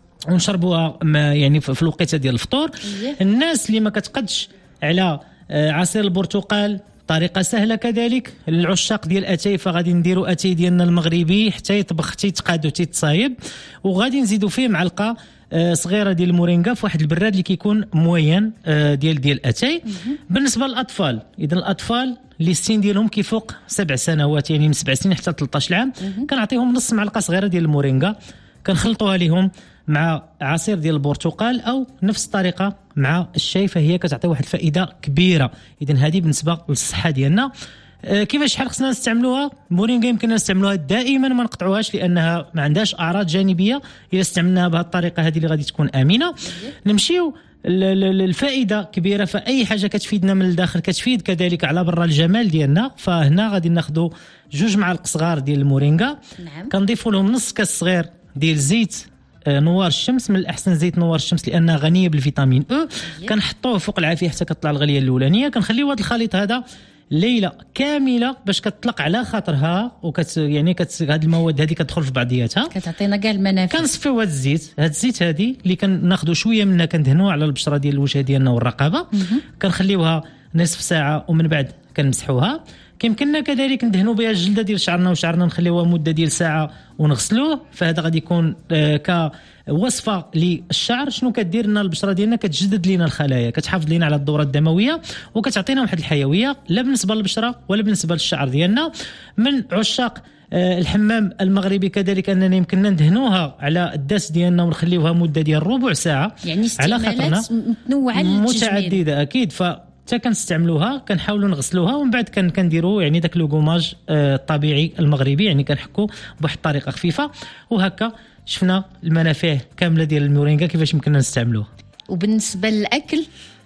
ونشربوها يعني في الوقيته ديال الفطور. الناس اللي ما كتقدش على عصير البرتقال طريقه سهله كذلك، العشاق ديال اتاي فغادي نديروا اتاي ديالنا المغربي حتى يطبخ حتى يتقاد وحتى يتصايب، وغادي نزيدوا فيه معلقه صغيره ديال المورينغا في واحد البراد اللي كيكون موين ديال اتاي. بالنسبه للاطفال، اذا الاطفال اللي السن ديالهم كيفوق 7 سنوات، يعني من 7 سنين حتى 13 عام، كنعطيهم نص معلقه صغيره ديال المورينغا كنخلطوها لهم مع عصير ديال البرتقال او نفس الطريقه مع الشاي، فهي كتعطي واحد الفائده كبيره. اذا هذه بالنسبه للصحه ديالنا. كيفاش شحال خصنا نستعملوها؟ المورينغا يمكن نستعملوها دائما ما نقطعوهاش لانها ما عندهاش اعراض جانبيه الا استعملناها بهذه الطريقه هذه اللي غادي تكون امنه. نمشيو الفائده كبيره، فاي حاجه كتفيدنا من الداخل كتفيد كذلك على برا الجمال ديالنا. فهنا غادي ناخذوا 2 معالق صغار ديال المورينغا، كنضيفوا لهم نص كاس صغير ديال زيت نوار الشمس، من الاحسن زيت نوار الشمس لانها غنيه بالفيتامين او. كنحطوه فوق العافيه حتى كتطلع الغليه الاولانيه، كنخليو هذا الخليط هذا ليله كامله باش كتطلق على خاطرها، يعني هذه المواد هذه كتدخل في بعضياتها كتعطينا كاع المنافع. كنصفيو هذا الزيت هذه اللي كناخذوا شويه منها كندهنوها على البشره ديال الوجه ديالنا والرقبه، كنخليوها نصف ساعه ومن بعد كنمسحوها. كيمكننا كذلك ندهنوا بها الجلده ديال شعرنا، وشعرنا نخليوها مده ديال ساعه ونغسلوه. فهذا غادي يكون كوصفه للشعر. شنو كدير لنا البشره ديالنا؟ كتجدد لنا الخلايا، كتحافظ لنا على الدوره الدمويه، وكتعطينا واحد الحيويه لا بالنسبه للبشره ولا بالنسبه للشعر ديالنا. من عشاق الحمام المغربي كذلك اننا يمكننا ندهنوها على الداس ديالنا ونخليوها مده ديال ربع ساعه، يعني استعمالات متنوعه متعدده اكيد. حتى كنستعملوها كنحاولوا نغسلوها ومن بعد كنديروا يعني داك لو كوماج الطبيعي المغربي، يعني كنحكوا بواحد الطريقه خفيفه، وهكا شفنا المنافع كامله ديال المورينغا كيفاش يمكننا نستعملوها. وبالنسبه للاكل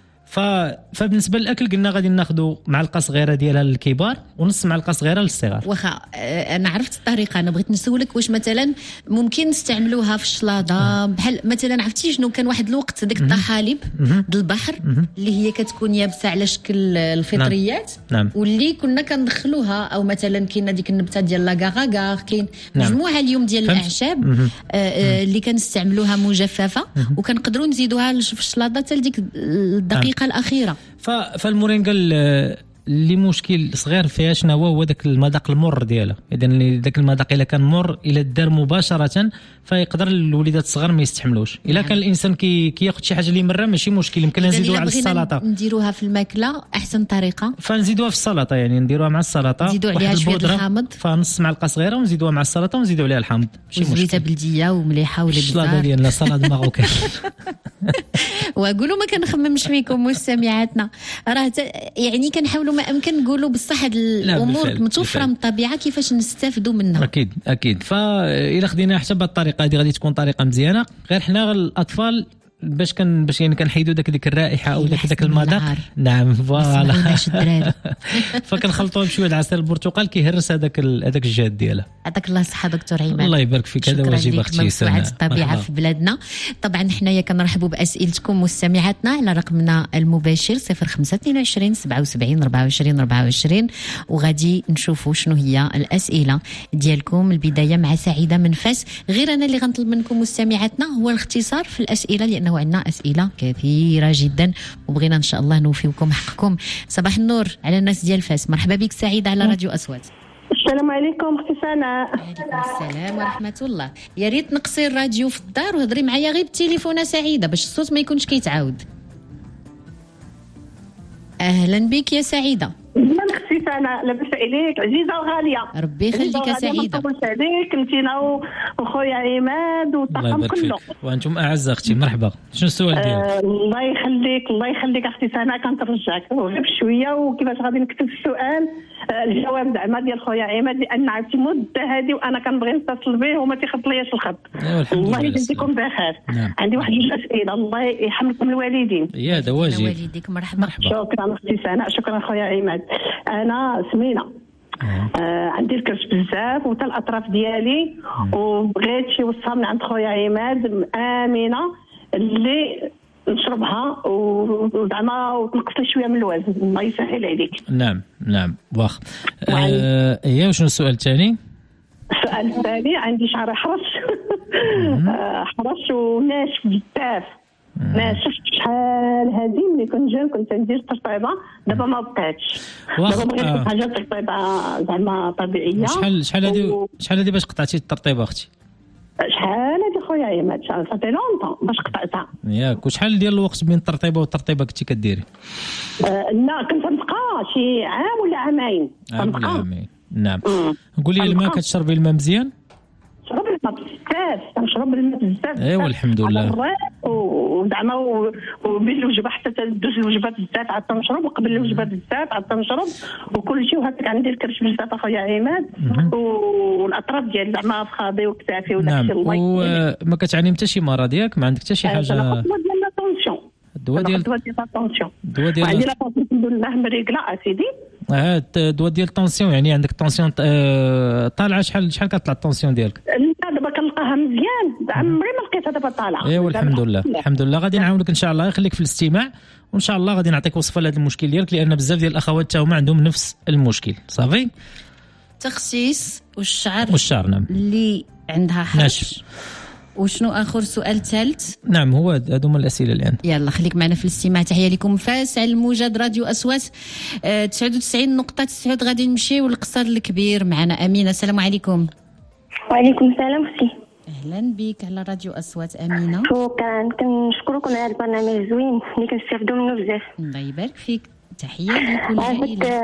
فبالنسبه للاكل قلنا غادي ناخذوا معلقه صغيره ديالها للكبار ونص معلقه صغيره للصغار. واخا انا عرفت الطريقه، انا بغيت نسولك واش مثلا ممكن نستعملوها في الشلاضه بحال مثلا عرفتي شنو كان واحد الوقت ديك الطحالب ديال البحر اللي هي كتكون يابسه على شكل الفطريات. نعم. واللي كنا كندخلوها، او مثلا كاينه ديك النبته ديال لاكاغاغار، كاين مجموعه اليوم ديال الاعشاب اللي كنستعملوها مجففه وكنقدروا نزيدوها في الشلاضه حتى لديك الدقيقه الاخيره. فالمورينغا اللي مشكل صغير فيها شنو هو داك المذاق المر ديالها. اذا داك المذاق الا كان مر الى الدار مباشره فيقدر الوليدات الصغار ما يستحملوش. الا كان الانسان كياخذ شي حاجه اللي مره ماشي مشكل، يمكن نزيدوها على السلطه، نديروها في الماكله احسن طريقه. فنزيدوها في السلطه، يعني نديروها مع السلطه، نزيدوا عليها شويه الحامض، فنص معلقه صغيره ونزيدوها مع السلطه ونزيدوا عليها الحامض، ماشي مشكل. وزويته بلديه ومليحه ولبزار. الشلاضه ديالنا سلطه ماروكان. وقولوا ما كنخممش فيكم مستمعاتنا، راه يعني كنحاولوا ما امكن نقولوا بصح هاد الامور متوفره من الطبيعه كيفاش نستافدوا منها. اكيد فإلا خدينا حتى بهذه الطريقه هذه غادي تكون طريقه مزيانه. غير حنا الاطفال باش يعني كنحيدوا داك الرائحه او داك المذاق. نعم فوالا. فكنخلطوها بشويه د عصير البرتقال كيهرس هذاك الجهاد ديالها. عطاك الله الصحه دكتور عماد. الله يبارك فيك. هذا واجب اختي سنة. الطبيعه في بلادنا. طبعا حنايا كنرحبوا باسئلتكم مستمعاتنا على رقمنا المباشر 0522 77 24 24 وغادي نشوفوا شنو هي الاسئله ديالكم. البدايه مع سعيده من فاس. غير انا اللي غنطلب منكم مستمعاتنا هو الاختصار في الاسئله لانه عندنا اسئله كثيره جدا وبغينا ان شاء الله نوفيكم حقكم. صباح النور على الناس ديال فاس. مرحبا بك سعيده على راديو اصوات. السلام عليكم اختي سناء. وعليكم السلام ورحمه الله. يا ريت نقصي الراديو في الدار وهضري معايا غير بالتليفون سعيده باش الصوت ما يكونش كيتعاود. اهلا بك يا سعيده. اختي سناء لاباس عليك؟ عزيزه وغاليه. ربي يخليك يا سعيده. طولت عليك انتينا وخويا عماد والطاقم كله. وانتم اعز اختي. مرحبا. شنو السؤال ديالك؟ الله يخليك اختي سناء. كنترجاك غير بشويه وكيفاش غادي نكتب السؤال الجواب زعما ديال خويا عماد لان عرفتي مده هذه وانا كنبغي نتصل به وما تيخط لياش الخط. الله يجزيكم بخير. عندي واحد الاسئله. الله يحملكم الوالدين. يا ده واجب. والديك مرحبا. شكرا اختي سناء. شكرا خويا عماد. انا سمينه. عندي الكرش بزاف وتا الاطراف ديالي وبغيت شي وصفه من عند خويا عماد امينه اللي نشربها وزعما وتنقص لي شويه من الوزن. الله يسهل عليك. نعم واخ. هي وشنو السؤال الثاني؟ السؤال الثاني عندي شعر حرش وناشف بزاف. ناشف شحال هذه ملي كنت جاي كنت ندير ترطيبه دابا ما بقاتش. دابا بغيت حاجه ترطيبه زعما طبيعيه. شحال هذه باش قطعتي الترطيبه اختي؟ شحال هذه خويا عماد صافي لونطون باش قطعتها. ياك وشحال ديال الوقت بين الترطيبه والترطيبه كنتي كديري؟ لا كنت نبقى شي عام ولا عامين. نعم. قولي الماء كتشربي الماء مزيان؟ شرب الماء بزاف. كنشرب الماء بزاف. ايوا الحمد لله. وزعما وبين الوجبه حتى تدوز الوجبه بزاف عاد تنشرب وقبل الوجبه بزاف عاد تنشرب وكل شيء. وهكاك عندي الكرش بزاف اخويا عماد والاطراف ديال زعما فخاضي وكتافي وداك الشيء. الله وما كتعاني حتى شي مرض ياك؟ ما عندك حتى شي حاجه؟ الدواء ديال الطونسيون. عندي لا الحمد لله مريقله اسيدي. الدواء ديال الطونسيون يعني عندك الطونسيون طالعه. شحال كطلع الطونسيون ديالك؟ دابا كنلقاها مزيان. عمري ما لقيتها دابا طالعه. ايوا الحمد لله. غادي نعاونك ان شاء الله. خليك في الاستماع وان شاء الله غادي نعطيك وصفه لهذا المشكل ديالك لان بزاف ديال الاخوات تا هما عندهم نفس المشكل. صافي. تخسيس والشعر نعم اللي عندها حرش. وشنو اخر سؤال ثالث؟ نعم هو هذو هما الاسئله الان. يلا خليك معنا في الاستماع. تحيه لكم فاس على الموجد راديو اصوات 99.9. غادي نمشيو للقصر الكبير. معنا امينه. السلام عليكم. وعليكم السلام اختي. اهلا بك على راديو اصوات امينه. شكرا. كنشكركم على البرنامج الزوين اللي كنستافدوا منه بزاف. الله يبارك فيك. تحيه لك والعائله.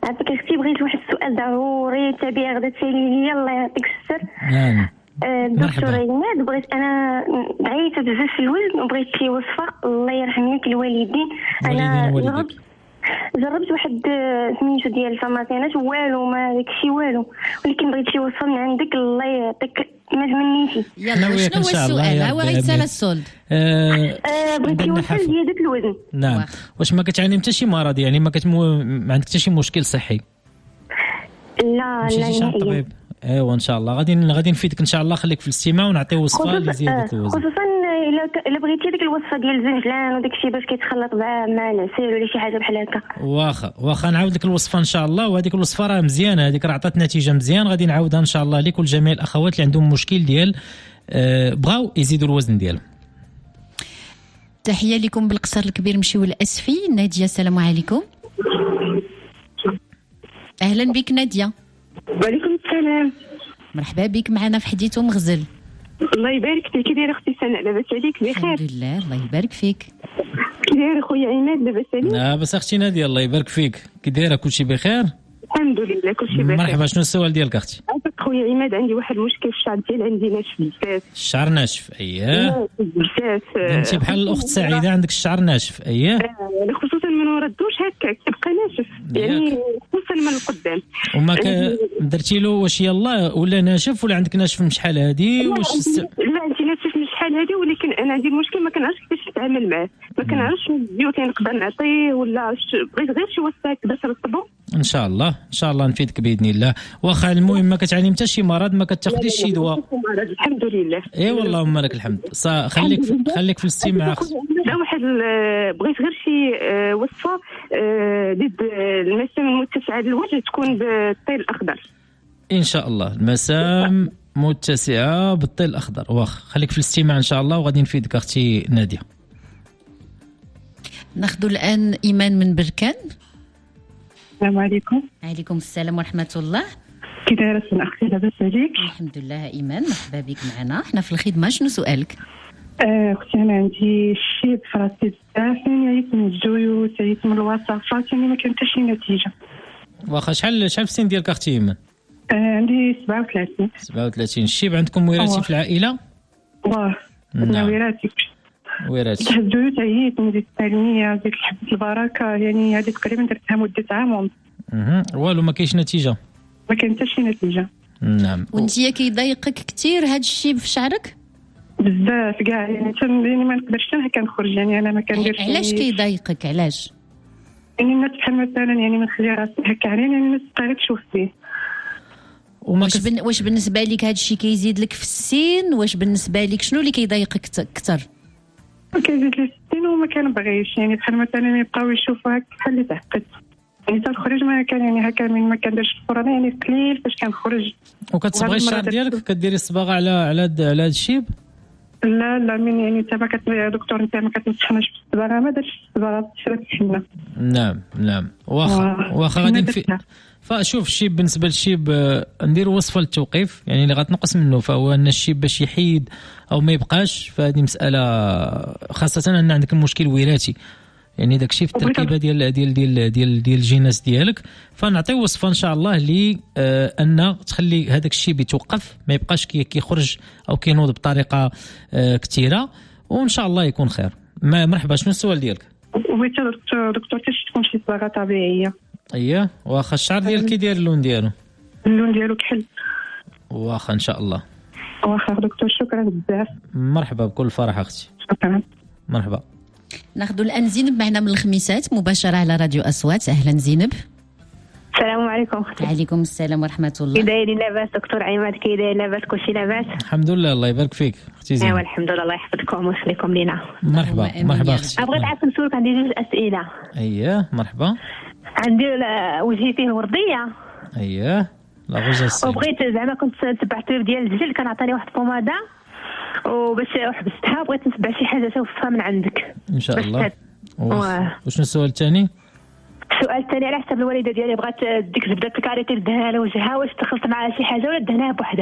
عافاك اختي، بغيت واحد السؤال ضروري تابع غدا تسالي لي، الله يعطيك الستر. نعم. دكتور عماد، بغيت انا عييت بزاف في الوزن وبغيت شي وصفه الله يرحم لك الوالدين. انا جربت واحد سميتو ديال الفماطينات والو ما داكشي والو، ولكن بغيت شي وصفه من عندك الله يعطيك ما تمنيتي. يلا شنو هو السؤال؟ هو غيتسال السولد. بغيت شي وصفه ديال داك الوزن. نعم. واش ما كتعاني حتى شي مرض يعني ما عندك حتى شي مشكل صحي؟ لا نهائيا. ايوا ان شاء الله غادي نفيدك ان شاء الله. خليك في الاستماع ونعطي وصفه لزياده الوزن، خصوصا الا بغيتي ديك الوصفه ديال الزنجلان وداك الشيء باش كيتخلط مع العسل ولا شي حاجه بحال هكا. واخا نعاود لك الوصفه ان شاء الله. وهذيك الوصفه راه مزيانه، هذيك راه عطات نتيجه مزيان. غادي نعاودها ان شاء الله لك ولجميع الاخوات اللي عندهم مشكل ديال بغاو يزيدوا الوزن ديالهم. تحيه لكم بالقصر الكبير، نمشيو للاسفي. ناديه السلام عليكم. اهلا بك ناديه. وعليكم السلام. مرحبا بك معنا في حديث مغزل. الله يبارك فيك. كي دايره اختي سناء؟ لاباس عليك؟ بخير الحمد لله الله يبارك فيك. كي داير خويا عماد؟ لاباس عليك؟ لاباس اختي ناديه الله يبارك فيك. كي دايره؟ كلشي بخير الحمد لله كلشي بخير. مرحبا. شنو السؤال ديالك اختي؟ عافاك خويا عماد، عندي واحد المشكل في الشعر ديالي، عندي ناشف بزاف. الشعر ناشف؟ اييه بزاف. انت بحال الاخت سعيده عندك الشعر ناشف. اييه خصوصا ما نردوش هكاك كيبقى ناشف يعني خصوصا من القدام. وما درتي له واش يلا ولا ناشف ولا عندك ناشف من شحال هادي؟ واش لا عندي ناشف من شحال هادي، ولكن انا عندي المشكل ما كنعرفش كيفاش نتعامل معاه، ما كنعرفش الزيوت اللي نقدر نعطيه ولا بغيت غير شي وصفه باش نرطبو. ان شاء الله نفيدك باذن الله. واخا المهم ما كتعاني حتى شي مرض، ما كتاخديش شي دواء؟ الحمد لله. اي والله اللهم لك الحمد. خليك في الاستماع. لا واحد بغيت غير شي وصفه ضد المسام المتسعه للوجه تكون بالطيل الاخضر. ان شاء الله المسام متسعه بالطيل الاخضر. واخا خليك في الاستماع ان شاء الله وغادي نفيدك اختي ناديه. ناخذ الان ايمان من بركان. السلام عليكم. وعليكم السلام ورحمه الله. كي دايره اختي؟ لاباس عليك؟ الحمد لله ايمان، مرحبا بك معنا، احنا في الخدمه. شنو سؤالك؟ اختي انا عندي شيب في راسي بزاف، يعني عييت من الجيوت، عييت من الوصفات، يعني ما كان حتى شي نتيجه. واخا شحال في السن ديالك اختي ايمان؟ عندي 37. 37. الشيب عندكم وراثي في العائله؟ واه عندنا وراثي. وراثي. الجيوت عييت من ديك التالميه، ديك حبه البركه، يعني هذه تقريبا درتها مده عام ونص. والو ما كاينش نتيجه؟ ما كاين حتى شي نتيجه. نعم. وانت كيضايقك كثير هذا الشيب في شعرك؟ بزاف كاع، يعني ما نقدرش حتى هكا نخرج، يعني انا ما كنديرش. علاش كيضايقك؟ علاش؟ يعني الناس بحال مثلا يعني ما نخلي راسي هكا علينا، يعني الناس تبقى تشوف فيه. واش بالنسبه لك هذا الشيء كيزيد لك في السن؟ واش بالنسبه لك شنو اللي كيضايقك اكثر؟ كيزيد لي السن وما كنبغيش، يعني بحال مثلا يبقاو يشوفوا هكا بحال اللي تعقد، يعني تنخرج ما كان يعني هكا من ما كنديرش الفرانه، يعني قليل فاش كنخرج. وكتصبغي الشعر ديالك؟ كديري الصباغه على هذا الشيب؟ لا من يعني انت ما دكتور انت ما كتمسحناش بالصباغه، ما درتش الصباغه شربت الحنه. نعم. واخا غادي فشوف الشيب. بالنسبه للشيب نديروا وصفه للتوقيف، يعني اللي غتنقص منه، فهو ان الشيب باش يحيد او ما يبقاش، فهذه مساله خاصه ان عندك المشكل وراثي، يعني داك الشيء في التركيبه ديال الجيناس ديالك. فنعطي وصفه ان شاء الله اللي ان تخلي هذاك الشيء يتوقف، ما يبقاش كيخرج او كينوض بطريقه كثيره، وان شاء الله يكون خير. مرحبا. شنو السؤال ديالك؟ بغيت دكتور تكون شي صباغه طبيعيه. اييه. واخا الشعر ديالك كي داير اللون ديالو؟ اللون ديالو كحل. واخا ان شاء الله. واخا دكتور شكرا بزاف. مرحبا بكل فرح اختي. شكرا. مرحبا. ناخذ الان زينب معنا من الخميسات مباشره على راديو اصوات. اهلا زينب. السلام عليكم. وعليكم السلام ورحمه الله. كي دايرين؟ لاباس دكتور عماد؟ كي داير؟ لاباس؟ كلشي لاباس؟ الحمد لله الله يبارك فيك اختي زينب. ايوا الحمد لله، الله يحفظكم ويخليكم لينا. مرحبا اختي. بغيت عاد نسولك، عندي جوج اسئله. اييه مرحبا. عندي وجهي فيه ورديه. اييه لا غوجه السيد. وبغيت زعما كنت تبعت ديال الجلد، كان عطاني واحد البوماده وباش حبستها، بغيت نتبع شي حاجه توفها من عندك ان شاء الله. وشنو السؤال الثاني؟ السؤال الثاني على حسب الوالده ديالي بغات ديك زبده الكاريتي دهنها على وجهها، واش دخلت معها شي حاجه ولا دهناها بوحدها؟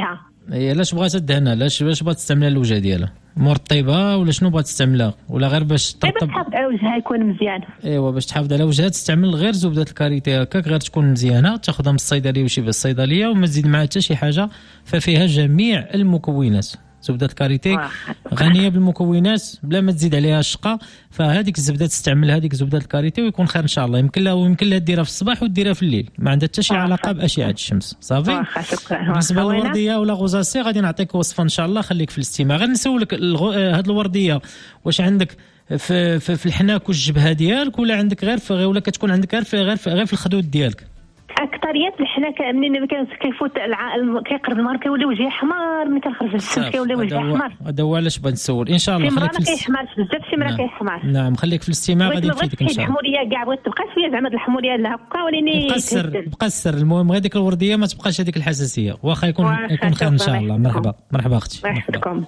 هي علاش بغات الدهنه؟ علاش بغات تستعملها الوجه ديالها؟ مرطبه ولا شنو بغات تستعملها؟ ولا غير باش ترطب؟ تحافظ على وجهها يكون مزيان. ايوا باش تحافظ على وجهها تستعمل غير زبده الكاريتي هكاك، غير تكون مزيانه، تاخذها من الصيدليه وشي في الصيدليه وما تزيد معها حتى شي حاجه، ففيها جميع المكونات. زبده الكاريتي غنيه بالمكونات بلا ما تزيد عليها الشقه، فهذيك الزبده تستعمل هذيك زبده الكاريتي ويكون خير ان شاء الله. يمكن لها ديرها في الصباح وديرها في الليل، ما عندها حتى شي علاقه باشعه الشمس. صافي. بالنسبه للورديه ولا غوزاسي غادي نعطيك وصفه ان شاء الله، خليك في الاستماع. غير نسولك هاد الورديه واش عندك في الحناك والجبهه ديالك، ولا عندك غير ولا كتكون عندك غير في الخدود ديالك؟ اكثريات الحنا منين كيفوت كيقرب النهار كيولي وجهي حمار، ملي كنخرج الشمس كيولي وجهي حمار. هذا هو علاش بغيت نسول. ان شاء الله خليك في كيحمر بزاف، شي مرة كيحمر. نعم خليك في الاستماع غادي نفيدك ان شاء الله. الحموريه كاع بغيت تبقى شويه زعما الحموريه لها بقى، وليني بقى السر. المهم غير ديك الورديه ما تبقاش هذيك الحساسيه، واخا يكون خير ان شاء الله. مرحبا اختي. مرحبا.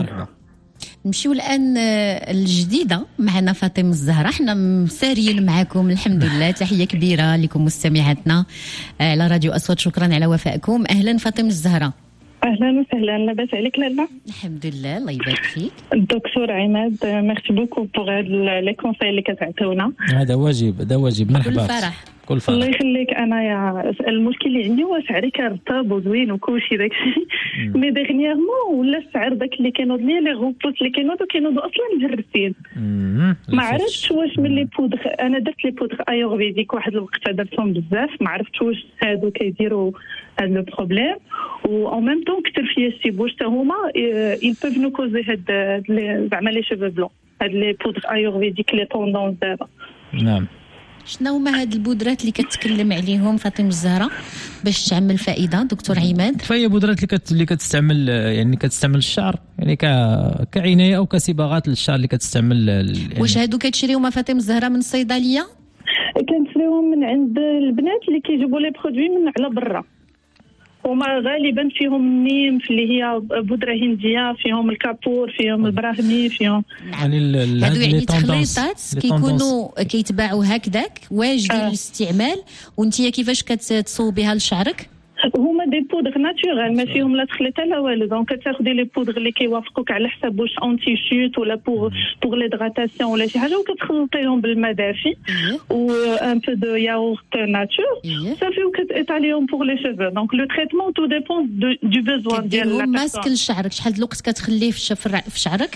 نمشيو الان الجديده معنا فاطمه الزهراء. حنا مساريين معكم الحمد لله. تحيه كبيره لكم مستمعاتنا على راديو أصوات. شكرا على وفائكم. اهلا فاطمه الزهراء. اهلا وسهلا. لاباس عليك لالا؟ الحمد لله الله يبارك فيك. الدكتور عماد ميرسي بوكو بوغ هاد لي كونساي اللي كتعطيونا. هذا واجب. مرحبا. كل فرح. الله يخليك. انا المشكل اللي عندي هو شعري كرطب وزوين وكلشي داكشي، مي ديغنييرمون ولا الشعر داك اللي كينوض ليا لي غوبوس اللي كينوضوا اصلا مهرسين. ما عرفتش واش من لي بودغ. انا درت لي بودغ ايورفيديك واحد الوقت درتهم بزاف، ما عرفتش واش هادو كيديروا هاد لو بروبليم. و en même temps كثر فيا السيبوش حتى هما ils peuvent nous causer هاد زعما لي شيفو بلون، هاد لي بودغ ايورفيديك لي طوندونس دابا. نعم. شنو هما هاد البودرات اللي كتكلم عليهم فاطمه الزهراء باش تعمل فائده دكتور عماد؟ فهي بودرات اللي كتستعمل يعني كتستعمل الشعر، يعني كعنايه او كصباغات للشعر اللي كتستعمل يعني. واش هادو كتشريوهم فاطمه الزهراء من الصيدليه؟ كنشريوهم من عند البنات اللي كيجيبوا لي برودوي من على برا، وما غالبا فيهم نيم اللي هي بودره هنديه، فيهم الكابور، فيهم البراهمي، فيهم يعني هادو يعني تخليطات كيكونوا كيتباعوا هكذاك واجدين للاستعمال. وانتيا كيفاش كتصوبيها لشعرك؟ هما دي بودغ ناتورال ما فيهم لا تخليط لا والو. دونك كتاخدي لي بودغ اللي كيوافقوك على حساب واش اونتي شوت ولا بوغ ليدغاتاسيون ولا شي حاجه، وكتخلطيهم بالماء دافي و ان بو دو ياورت ناتور صافي، وكتايطاليهم بوغ لي شيفو. دونك لو تريتمون تو ديبون دو بيزوان ديال لا بيرسون. ماسك لشعرك شحال الوقت كتخليه في شعرك؟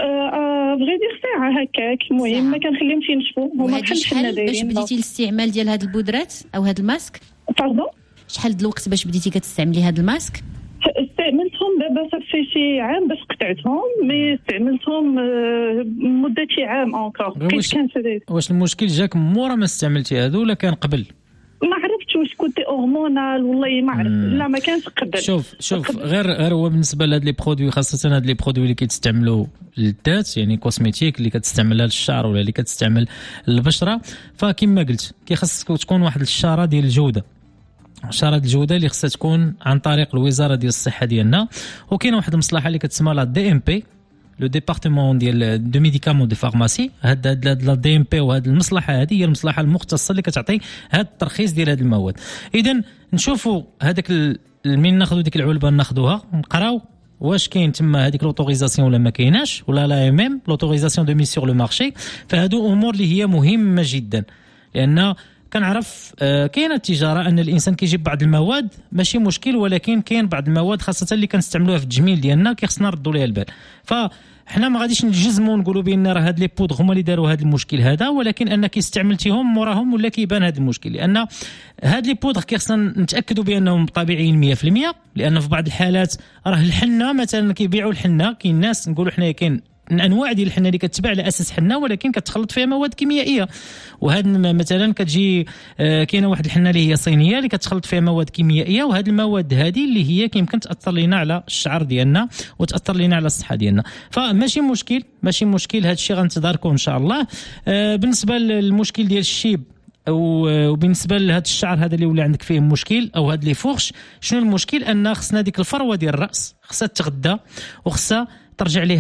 بغي دير ساعه هكاك. المهم ما كنخليهمش ينشفوا. هما بحال حنا دايرين. باش بديتي الاستعمال ديال هاد البودرات او هاد الماسك؟ باردون. شحال الوقت باش بديتي كتستعملي هاد الماسك؟ استعملتهم دابا صافي شي عام باش قطعتهم، مي استعملتهم مده شي عام اونكور. واش المشكل جاك مورا ما استعملتي هادو ولا كان قبل؟ ما عرفتش واش كنت هرمونال والله ما عرفت. لا ما كانش قبل. شوف غير هو بالنسبه لهاد لي برودوي، خاصه هاد لي برودوي اللي كيتستعملوا للذات يعني كوسميتيك اللي كتستعملها للشعر ولا اللي كتستعمل للبشره، فكما قلت كيخصك تكون واحد الشاره ديال الجوده، شاره الجوده اللي خصها تكون عن طريق الوزاره ديال الصحه ديالنا. وكاينه واحد المصلحه اللي كتسمى لا دي ام بي، لو ديبارتمون ديال دو ميديكامون دو فارماسي. هاد لا دي ام بي وهاد المصلحه هذه هي المصلحه المختصه اللي كتعطي هاد الترخيص ديال هاد المواد. اذا نشوفوا هذاك من ناخذوا ديك العلبه ناخذوها نقراو واش كاين تما هذيك لوتوريزاسيون ولا ما كايناش، ولا لا ميم لوتوريزاسيون دو ميس سور لو مارشي. فهادو امور اللي هي مهمه جدا، لان كنعرف كاينه التجاره ان الانسان كيجيب بعض المواد ماشي مشكل، ولكن كاين بعض المواد خاصه اللي كنستعملوها في التجميل ديالنا كيخصنا نردوا ليها البال. فحنا ما غاديش نجزموا نقولوا بان راه هاد لي بودغ هما اللي داروا هذا المشكل هذا، ولكن انك استعملتيهم موراهم ولا كيبان هذا المشكل. لان هاد لي بودغ كيخصنا نتاكدوا بانهم طبيعيين 100%، لان في بعض الحالات راه الحنه مثلا كيبيعوا الحنه، كاين ناس نقولوا حنايا كاين انواع ديال الحنه اللي كتباع على اساس حنه ولكن كتخلط فيها مواد كيميائيه. وهاد مثلا كتجي كاينه واحد الحنه اللي هي صينيه اللي كتخلط فيها مواد كيميائيه، وهاد المواد هذه اللي هي كيمكن تاثر لينا على الشعر ديالنا وتاثر لينا على الصحه ديالنا. فماشي مشكل هذا الشيء غنتداركوا ان شاء الله. بالنسبه للمشكل ديال الشيب وبالنسبه لهذا الشعر هذا اللي ولا عندك فيه مشكل او هاد لي فورش، شنو المشكل؟ ان خصنا ديك الفروه ديال الراس خصها تغدى وخصها ترجع ليها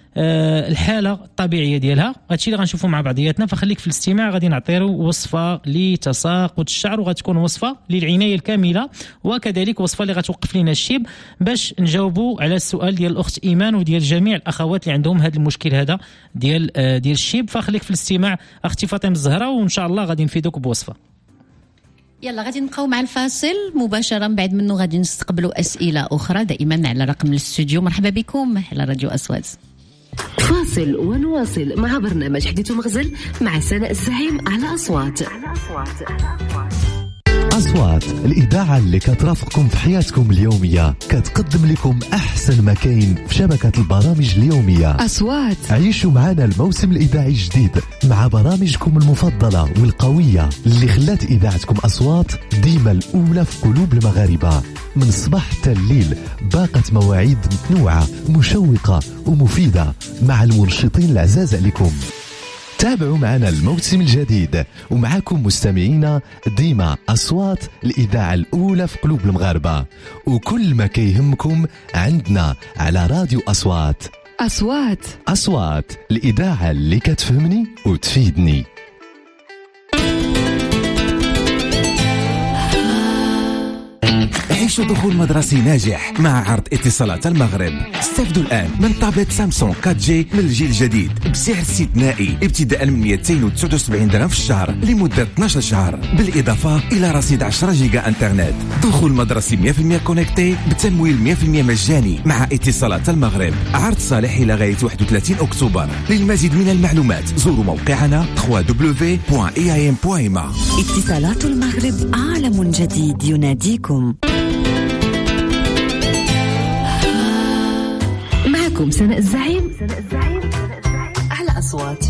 الحاله الطبيعيه ديالها. هادشي اللي غنشوفوا مع بعضياتنا، فخليك في الاستماع. غادي نعطيو وصفه لتساقط الشعر، وغتكون وصفه للعنايه الكامله، وكذلك وصفه اللي غتوقف لنا الشيب باش نجاوبوا على السؤال ديال الاخت ايمان وديال جميع الاخوات اللي عندهم هذا المشكل هذا ديال الشيب. فخليك في الاستماع اختي فاطمه الزهراء، وان شاء الله غادي نفيدوك بوصفه. يلا غادي نبقاو مع الفاصل مباشرة، بعد منه غادي نستقبلوا أسئلة أخرى دائما على رقم الاستوديو. مرحبا بكم على راديو أصوات. فاصل ونواصل مع برنامج حديث ومغزل مع سناء الزعيم على أصوات. أصوات الإذاعة اللي كترافقكم في حياتكم اليومية، كتقدم لكم أحسن ما كاين في شبكة البرامج اليومية. أصوات عيشوا معنا الموسم الإذاعي الجديد مع برامجكم المفضلة والقوية اللي خلات إذاعتكم أصوات ديما الأولى في قلوب المغاربة. من الصباح حتى الليل باقة مواعيد متنوعة مشوقة ومفيدة مع المنشطين العزاز عليكم. تابعوا معنا الموسم الجديد، ومعكم مستمعينا ديما أصوات الإذاعة الأولى في قلوب المغاربة، وكل ما كيهمكم عندنا على راديو أصوات. أصوات الإذاعة اللي كتفهمني وتفيدني. عيشوا دخول مدرسي ناجح مع عرض اتصالات المغرب. استفدوا الآن من طابلت سامسونج 4G من الجيل الجديد بسعر استثنائي ابتداء من 279 درهم في الشهر لمدة 12 شهر، بالإضافة إلى رصيد 10 جيجا انترنت. دخول مدرسي 100% كونكتي بتمويل 100% مجاني مع اتصالات المغرب. عرض صالح إلى غاية 31 أكتوبر. للمزيد من المعلومات زوروا موقعنا www.eim.ma. اتصالات المغرب، عالم جديد يناديكم. معكم سناء الزعيم على أصوات.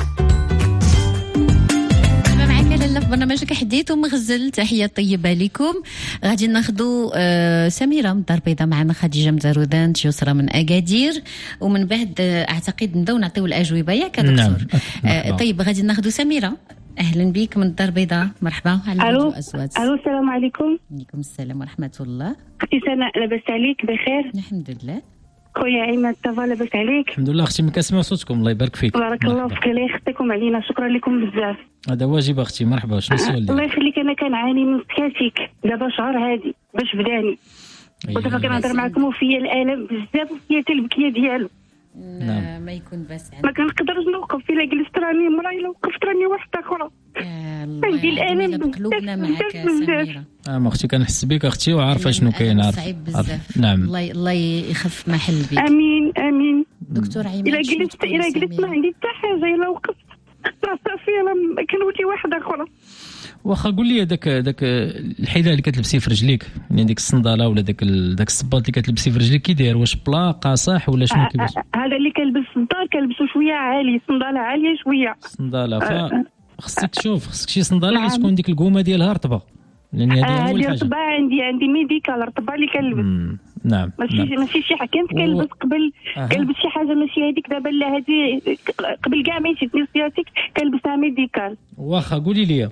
معك لاله في برنامجك حديث ومغزل. تحيه طيبه لكم. غادي ناخذوا سميره من الدار البيضاء، معنا خديجه من زارودان، يسرى من اكادير، ومن بعد اعتقد نبداو نعطيو الاجوبه ياك دكتور. طيب غادي ناخذوا سميره. اهلا بك من الدار البيضاء، مرحبا على راديو أصوات. الو السلام عليكم. وعليكم السلام ورحمه الله. اختي سناء لاباس عليك؟ بخير الحمد لله. خويا عماد تافا لاباس عليك؟ الحمد لله اختي، كنسمعوا صوتكم الله يبارك فيك. بارك الله فيك، الله يخطيكم علينا، شكرا لكم بزاف. هذا واجب اختي. مرحبا، شنو السؤال ديالك؟ الله يخليك، انا كنعاني من سكاتيك دابا شهر هادي باش بداني، ودابا كنهضر معكم وفيا الالم بزاف وفيا حتى البكيه ديالو. ما يكون بس ما كنقدرش نوقف، الا جلست راني مرا، الا وقفت راني واحده اخرى. عندي الالم بقلوبنا معك سميره. ما اختي كنحس بك اختي وعارفه شنو كاين. صعيب بزاف. نعم الله يخف محل بك. امين امين. دكتور عماد، الا جلست ما عندي حتى حاجه، الا وقفت راه صافي انا كنولي واحده اخرى. واخا قول لي داك الحذاء اللي كتلبسيه في رجليك، يعني ديك الصنداله ولا داك الصباط اللي كتلبسيه في رجليك، كي داير؟ واش بلا قاصح ولا شنو كيفاش؟ هذا اللي كنلبس في الدار كنلبسو شويه عالي، صنداله عاليه شويه. صنداله خصك تشوف شي صنداله اللي تكون ديك القومه ديالها رطبه، لان هذه اول حاجه. رطبه عندي ميديكال رطبه اللي كنلبس. نعم ماشي شي حاجه كنت كنلبس قبل. كنلبس شي حاجه ماشي هذيك دابا، لا هذه قبل كاع ما يجيني سياتيك كنلبسها ميديكال. واخا قولي لي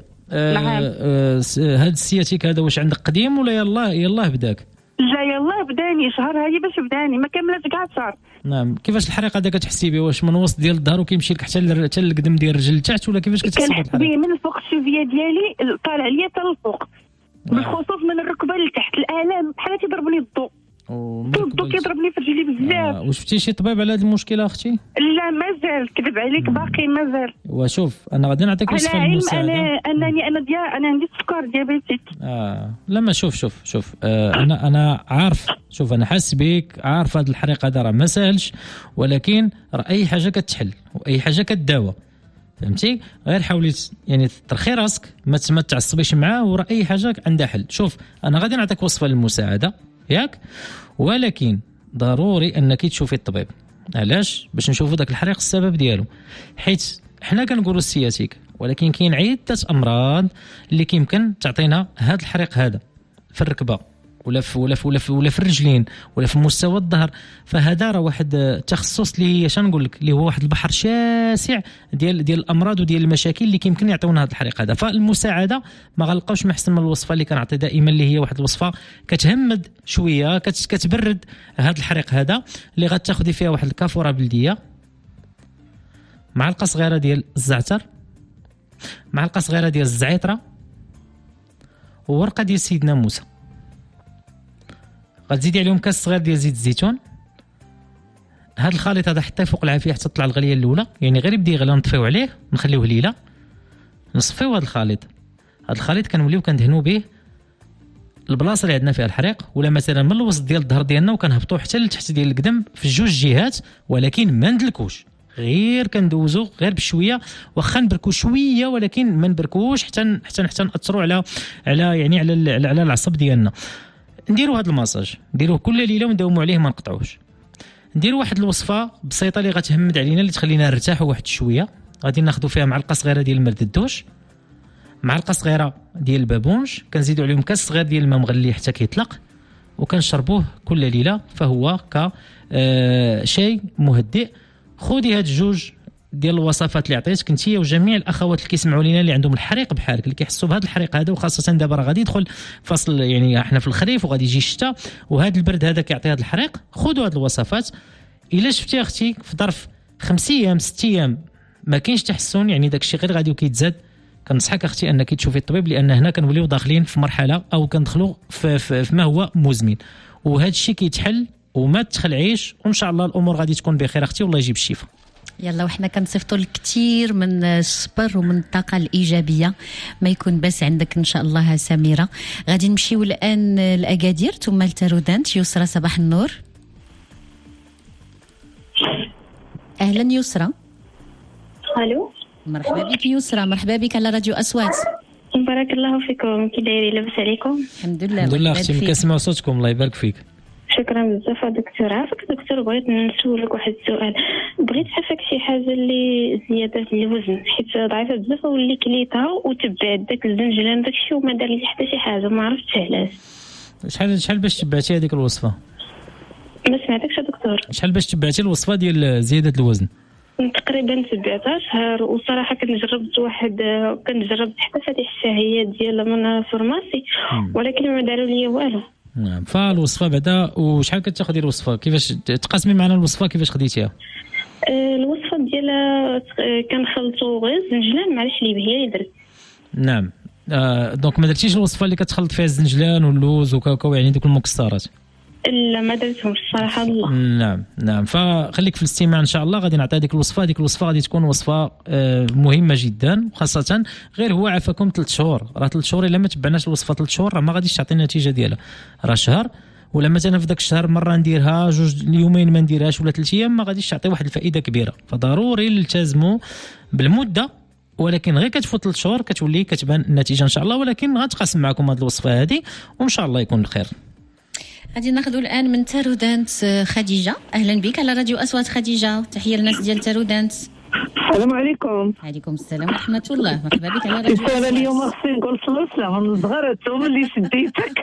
هاد السياتيك هذا واش عندك قديم ولا يلاه بداك؟ لا يلاه بداني شهر هذه باش بداني، ما كملش كاع شهر. نعم. كيفاش الحريق هذا كتحسي به؟ واش من وسط ديال الظهر وكيمشي لك حتى للقدم ديال الرجل لتحت، ولا كيفاش كتحسي بهذا الحريق؟ من الفوق الشوفيه ديالي طالع ليا حتى الفوق، بالخصوص من الركبه لتحت. الالام بحال تضربني الضوء كيضربني في رجلي بزاف. واش شفتي شي طبيب على هذه المشكله اختي؟ لا مازال، كذب عليك باقي مازال. وشوف انا غادي نعطيك وصفه المساعده. انا عندي السكر ديابيتيك. لا ما شوف انا عارف، شوف انا حاس بك، عارف هذا الحريق هذا راه ما ساهلش، ولكن راه اي حاجه كتحل واي حاجه كتداوى، فهمتي؟ غير حاولي يعني ترخي راسك، ما تعصبيش معاه، وراه اي حاجه عندها حل. شوف انا غادي نعطيك وصفه للمساعده ياك، ولكن ضروري انك تشوفي الطبيب. علاش؟ باش نشوفوا داك الحريق السبب ديالو، حيت حنا كنقولوا السياتيك، ولكن كاين عده امراض اللي كيمكن تعطينا هذا الحريق هذا في الركبه ولا في الرجلين ولا في مستوى الظهر. فهذا راه واحد التخصص اللي شنو نقول لك، اللي هو واحد البحر شاسع ديال الامراض وديال المشاكل اللي كيمكن يعطيونا هذا الحريق هذا. فالمساعده ما غنلقاوش محسن من الوصفه اللي كنعطي دائما، اللي هي واحد الوصفه كتهمد شويه، كتبرد هذا الحريق هذا، اللي غتاخذي فيها واحد الكافوره بلديه معلقه صغيره ديال الزعتر، معلقه صغيره ديال الزعيطره، وورقه ديال سيدنا موسى. غتزيدي عليهم كاس صغير ديال زيت الزيتون. هذا الخليط هذا حطيه فوق العافيه حتى تطلع الغليه الاولى، يعني غير يبدا يغلى نطفيو عليه نخليوه ليله، نصفيو هذا الخليط. هذا الخليط كنوليو كندهنوا به البلاصه اللي عندنا فيها الحريق، ولا مثلا من الوسط ديال الظهر ديالنا وكنهبطوا حتى لتحت ديال القدم في جوج جهات، ولكن ما ندلكوش، غير كندوزو غير بشويه، واخا نبركو شويه ولكن ما نبركوش حتى ناثروا على يعني على العصب ديالنا. نديروا هذا المساج، نديروه كل ليله ونداوموا عليه ما نقطعوش. نديروا واحد الوصفه بسيطه اللي غتهمد علينا، اللي تخلينا نرتاحوا واحد شويه. غادي ناخذوا فيها معلقه صغيره ديال المرد الدوش، معلقه صغيره ديال البابونج، كنزيدوا عليهم كاس صغير ديال الماء مغلي حتى كيطلق، وكنشربوه كل ليله، فهو كشيء مهدئ. خذي هاد الجوج ديال الوصفات اللي عطيتك انت وجميع الاخوات اللي كيسمعوا لينا اللي عندهم الحريق بحالك، اللي كيحسوا بهذا الحريق هذا، وخاصه دابا راه غادي يدخل فصل، يعني احنا في الخريف وغادي يجي الشتاء، وهذا البرد هذا كيعطي هذا الحريق. خذوا هاد الوصفات. الا شفتي اختي في ظرف 5 ايام 6 ايام ما كاينش تحسن، يعني داك الشيء غير غادي وكيتزاد، كنصحك اختي انك تشوفي الطبيب، لان هنا كنوليو داخلين في مرحله او كندخلوا في ما هو مزمن، وهذا الشيء كيتحل وما تخلعيش، وان شاء الله الامور غادي تكون بخير اختي، والله يجيب الشفاء. يلا وحنا كنصيفطوا لك كثير من الصبر ومن الطاقه الايجابيه، ما يكون بس عندك ان شاء الله سميره. غادي نمشيو الان لاكادير ثم لتارودانت. يسرى صباح النور. اهلا يسرى. الو مرحبا بك يسرى، مرحبا بك على راديو اصوات. بارك الله فيكم، كي دايرين؟ لاباس عليكم؟ الحمد لله. الحمد لله اختي، كنسمعوا صوتكم، الله يبارك فيك. شكرا بزاف دكتور. عافاك دكتور، بغيت نسولك واحد السؤال. بغيت عافاك شي حاجه اللي زياده الوزن، حيت ضعيفه بزاف واللي كليتها وتبعت داك الزنجلان داكشي وما دار لي حتى شي حاجه، ما عرفتش علاش. شحال باش تبعتي هذيك الوصفه؟ ما سمعتكش دكتور. شحال باش تبعتي الوصفه ديال زياده الوزن؟ تقريبا تبعتها شهر، وصراحه كنجربت حتى فاتح الشهيه ديال من فارماسي، ولكن ما داروا لي والو. نعم، فالوصفه بعدا وشحال كتاخذي الوصفه؟ كيفاش تقاسمي معنا الوصفه؟ كيفاش خديتيها؟ الوصفه ديالها كنخلطوا غير الزنجلان مع الحليب، هي اللي درت. نعم. دونك ما درتيش الوصفه اللي كتخلط فيها الزنجلان واللوز وكاكاو، يعني دوك المكسرات؟ لا ما درتهمش صراحه. الله. نعم فخليك في الاستماع ان شاء الله. غادي نعطي هذيك الوصفه. هذيك الوصفه غادي تكون وصفه مهمه جدا، خاصه غير هو عافاكم 3 شهور. راه 3 شهور الا ما تبعناش الوصفه 3 شهور راه ما غاديش تعطي النتيجه ديالها. راه شهر، ولا مثلا في ذاك الشهر مره نديرها، 2 يومين ما نديرهاش، ولا 3 ايام، ما غاديش تعطي واحد الفائده كبيره. فضروري نلتزموا بالمده، ولكن غير كتفوت 3 شهور كتولي كتبان النتيجه ان شاء الله. ولكن غنتقاسم معكم هذه الوصفه هذه وان شاء الله يكون الخير. غادي ناخذوا الان من تارودانت خديجه. اهلا بك على راديو اصوات خديجه، تحيه للناس ديال تارودانت. السلام عليكم. وعليكم السلام ورحمه الله، مرحبا بك على راديو اصوات. اليوم خصني نقول السلام من الصغر انتم اللي شديتك.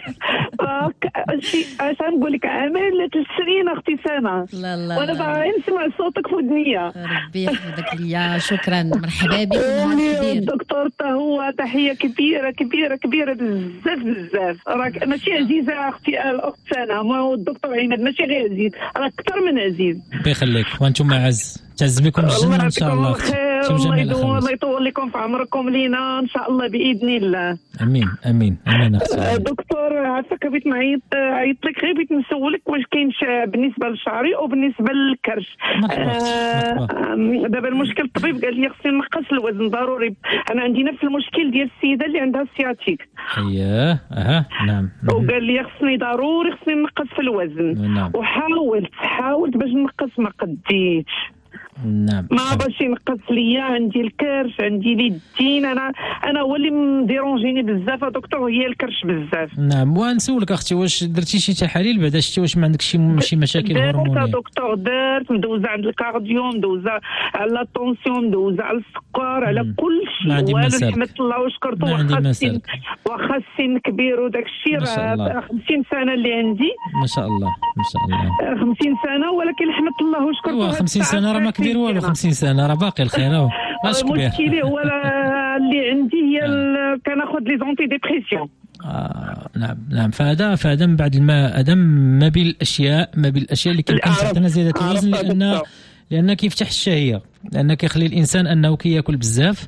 اش نقول لك، عامين لا 3 سنين اختي سنه. لا وانا باغي نسمع صوتك في ودنيا. ربي يحفظك ليا. شكرا، مرحبا بك. الدكتور حتى هو تحيه كبيره كبيره كبيره بزاف. راك ماشي عزيزه اختي الاخت سنه، ما هو الدكتور عماد ماشي غير عزيز، راه اكثر من عزيز. ربي يخليك، وانتم تعز بكم الجنه ان شاء الله. الله يطول لكم في عمركم لينا ان شاء الله باذن الله. امين اختي. دكتور عافاك، بغيت عيط لك، غير بغيت نسولك واش كاين بالنسبه لشعري وبالنسبه للكرش. دابا المشكل الطبيب قال لي خصني نقص الوزن ضروري. انا عندي نفس المشكل ديال السيده اللي عندها السياتيك. نعم. وقال لي خصني ضروري نقص في الوزن. نعم. وحاولت باش نقص ما قديتش. نعم. ما باش ينقص ليا، عندي الكرش، عندي اليدين. انا هو اللي مديرونجيني بزاف دكتور، هي الكرش بزاف. نعم. ونسولك اختي، واش درتي شي تحاليل بعدا شتي واش ما عندك شي مشاكل هرمونيه؟ دكتور درت، مدوزه عند الكارديو، مدوزه على الطونسيون، مدوزه على السكر، على كل شيء. والحمد الله وشكرته. واخا السن كبير وداك الشيء، راه 50 سنه اللي عندي. ما شاء الله 50 سنه، ولكن الحمد الله وشكرته. 50 سنه راه ما كبير والو. 50 سنه راه باقي الخير. واش كبير؟ المشكله هو اللي عندي هي كناخذ لي زونتي ديبريسيون. نعم. فهذا من بعد هذا ما بين الاشياء اللي كيمكن تعطينا زياده الوزن، لان كيفتح الشهيه. لان كيخلي الانسان انه كياكل بزاف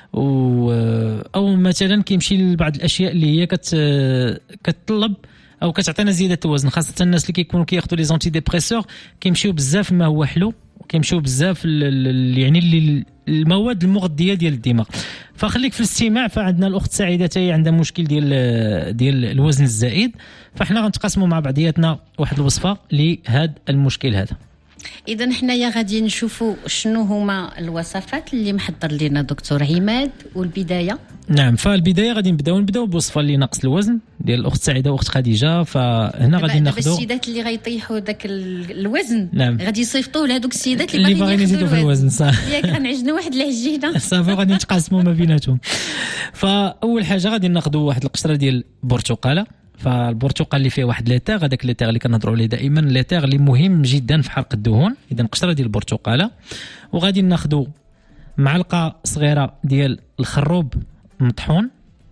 او مثلا كيمشي لبعض الاشياء اللي هي كتطلب او كتعطينا زياده الوزن، خاصه الناس اللي كيكونوا كياخذوا لي زونتي ديبريسور كيمشيو بزاف ما هو حلو، كيمشيو بزاف يعني المواد المغذيه ديال الدماغ. فخليك في الاستماع. فعندنا الاخت سعيده هي عندها مشكل ديال الوزن الزائد، فاحنا غنتقاسموا مع بعضياتنا واحد الوصفه لهذا المشكل هذا. اذا حنايا غادي نشوفوا شنو هما الوصفات اللي محضر لنا دكتور عماد. والبدايه نعم، فالبدايه غادي نبداو بوصفه اللي نقص الوزن ديال الاخت سعيده واخت خديجه. فهنا غادي ناخذوا السيدات اللي غيطيحوا داك الوزن. نعم. غادي يصيفطوه لهذوك السيدات اللي باغيين يزيدوا في الوزن. صح، ياك غنعجنوا واحد العجينه صافي غادي نتقاسموا ما بيناتهم. فاول حاجه غادي ناخذوا واحد القشره ديال البرتقاله. فالبرتقال اللي فيه واحد ليتير، هذاك الليتير اللي كنهضروا عليه دائما، الليتير اللي مهم جدا في حرق الدهون. اذا قشره ديال البرتقاله. وغادي ناخذوا معلقه صغيره ديال الخروب مطحون.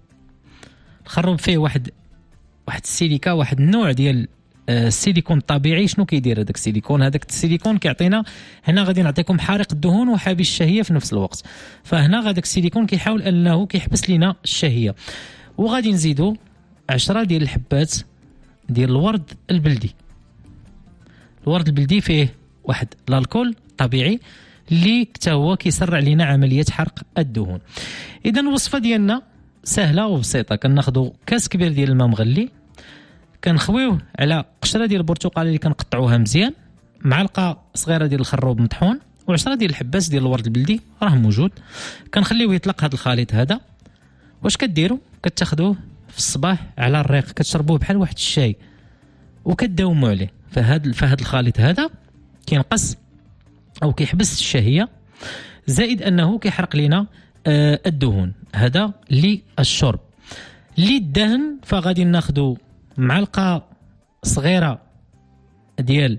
الخروب فيه واحد السيليكا، واحد النوع ديال السيليكون الطبيعي. شنو كيدير هذاك السيليكون؟ هذاك السيليكون كيعطينا، هنا غادي نعطيكم حارق الدهون وحابس الشهيه في نفس الوقت. فهنا هذاك السيليكون كيحاول انه كيحبس لنا الشهيه. وغادي نزيدوا 10 ديال الحبات ديال الورد البلدي. الورد البلدي فيه واحد الالكول طبيعي اللي حتى هو كيسرع لنا عمليه حرق الدهون. اذا الوصفه ديالنا سهله وبسيطه. كناخذوا كاس كبير ديال الماء مغلي، كنخويوه على قشره ديال البرتقال اللي كنقطعوها مزيان، معلقه صغيره ديال الخروب مطحون، و10 ديال الحبات ديال الورد البلدي راه موجود. كنخليوه يطلق هذا الخليط هذا. واش كديروا؟ كتاخذوه في الصباح على الريق، كتشربوه بحال واحد الشاي وكتداوموا عليه. فهاد الخليط هذا كينقص او كيحبس الشهيه، زائد انه كيحرق لنا الدهون. هذا للشرب. للدهن فغادي ناخذوا معلقه صغيره ديال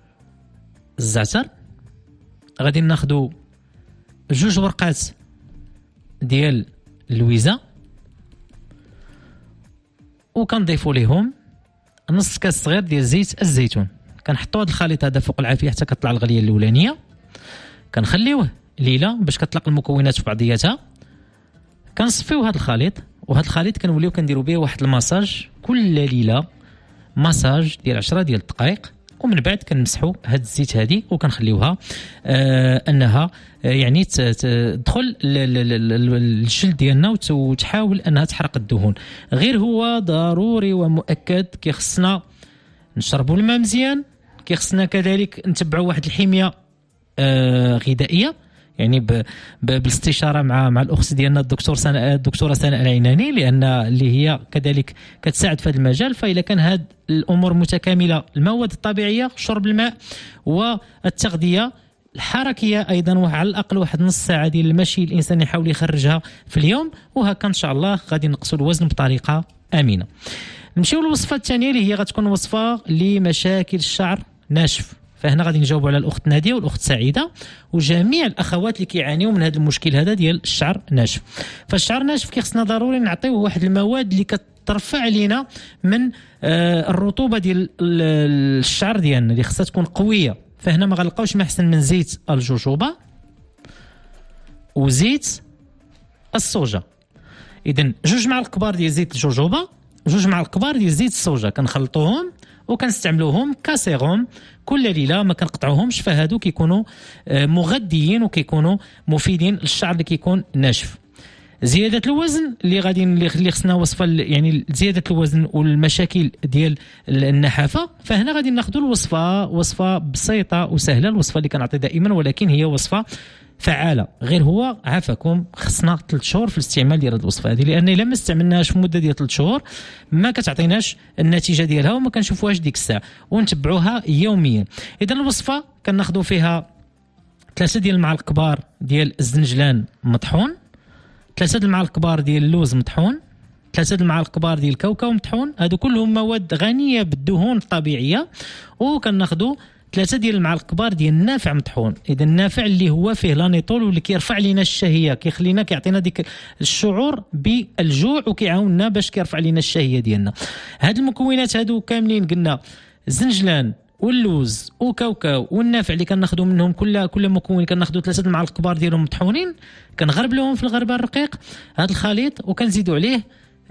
الزعتر، غادي ناخذوا 2 ورقات ديال اللويزه، وكنضيفوا ليهم نص كاس صغير ديال زيت الزيتون. كنحطوا هذا الخليط هذا فوق العافيه حتى كتطلع الغليه الاولانيه. كنخليوه ليله باش كتطلق المكونات في بعضياتها. كنصفيو هذا الخليط، وهذا الخليط كنوليو كنديروا به واحد المساج كل ليله، مساج ديال 10 ديال الدقائق. ومن بعد كنمسحوا هاد الزيت هذه وكنخليوها انها يعني تدخل الجلد ديالنا وتحاول انها تحرق الدهون. غير هو ضروري ومؤكد كيخصنا نشربوا الماء مزيان، كيخصنا كذلك نتبعوا واحد الحميه غذائيه، يعني بالاستشاره مع الاخت ديالنا الدكتوره سناء العناني، لان اللي هي كذلك كتساعد في هذا المجال. فإذا كان هاد الامور متكامله، المواد الطبيعيه، شرب الماء، والتغذيه الحركيه ايضا، وعلى الاقل واحد نص ساعه ديال المشي الانسان يحاول يخرجها في اليوم، وهكا ان شاء الله غادي نقصوا الوزن بطريقه امنه. نمشيو للوصفه الثانيه اللي هي غتكون وصفه لمشاكل الشعر ناشف. فهنا غادي نجاوب على الاخت ناديه والاخت سعيده وجميع الاخوات اللي كيعانيوا من هذا المشكل هذا ديال الشعر ناشف. فالشعر ناشف كيخصنا ضروري نعطيوه واحد المواد اللي كترفع لينا من الرطوبه ديال الشعر ديالنا اللي خصها تكون قويه. فهنا ما غنلقاوش ما احسن من زيت الجوجوبا وزيت الصوجا. اذا 2 معالق كبار ديال زيت الجوجوبا، 2 معالق كبار ديال زيت الصوجا، كنخلطوهم وكنستعملوهم كسيروم كل ليله، ما كنقطعوهمش. فهادو كيكونوا مغذيين وكيكونوا مفيدين للشعر اللي كيكون ناشف. زياده الوزن اللي خصنا وصفه، يعني زياده الوزن والمشاكل ديال النحافه. فهنا غادي ناخذوا وصفه بسيطه وسهله، الوصفه اللي كنعطي دائما، ولكن هي وصفه فعاله. غير هو عافاكم خصنا 3 شهور في الاستعمال ديال هذه الوصفه هذه، لان الا ما استعملناهاش في مده ديال 3 شهور ما كتعطيناش النتيجه ديالها وما كنشوفوهاش ديك الساعه، ونتبعوها يوميا. اذا الوصفه كناخذوا فيها 3 ديال المعالق كبار ديال الزنجلان مطحون، 3 المعالق كبار ديال اللوز مطحون، 3 المعالق كبار ديال الكاوكاو مطحون. هادو كلهم مواد غنيه بالدهون الطبيعيه. وكناخذوا 3 ديال المعالق كبار ديال النافع مطحون. اذا النافع اللي هو فيه لانيطول واللي كيرفع لنا الشهيه، كيخلينا كيعطينا ديك الشعور بالجوع وكيعاوننا باش كيرفع لنا الشهيه ديالنا. هاد المكونات هادو كاملين قلنا زنجلان واللوز وكاوكاو والنافع اللي كناخذوا منهم كل مكون كناخذوا 3 المعالق كبار ديالهم مطحونين، كنغربلوهم في الغربال الرقيق هذا الخليط، وكنزيدوا عليه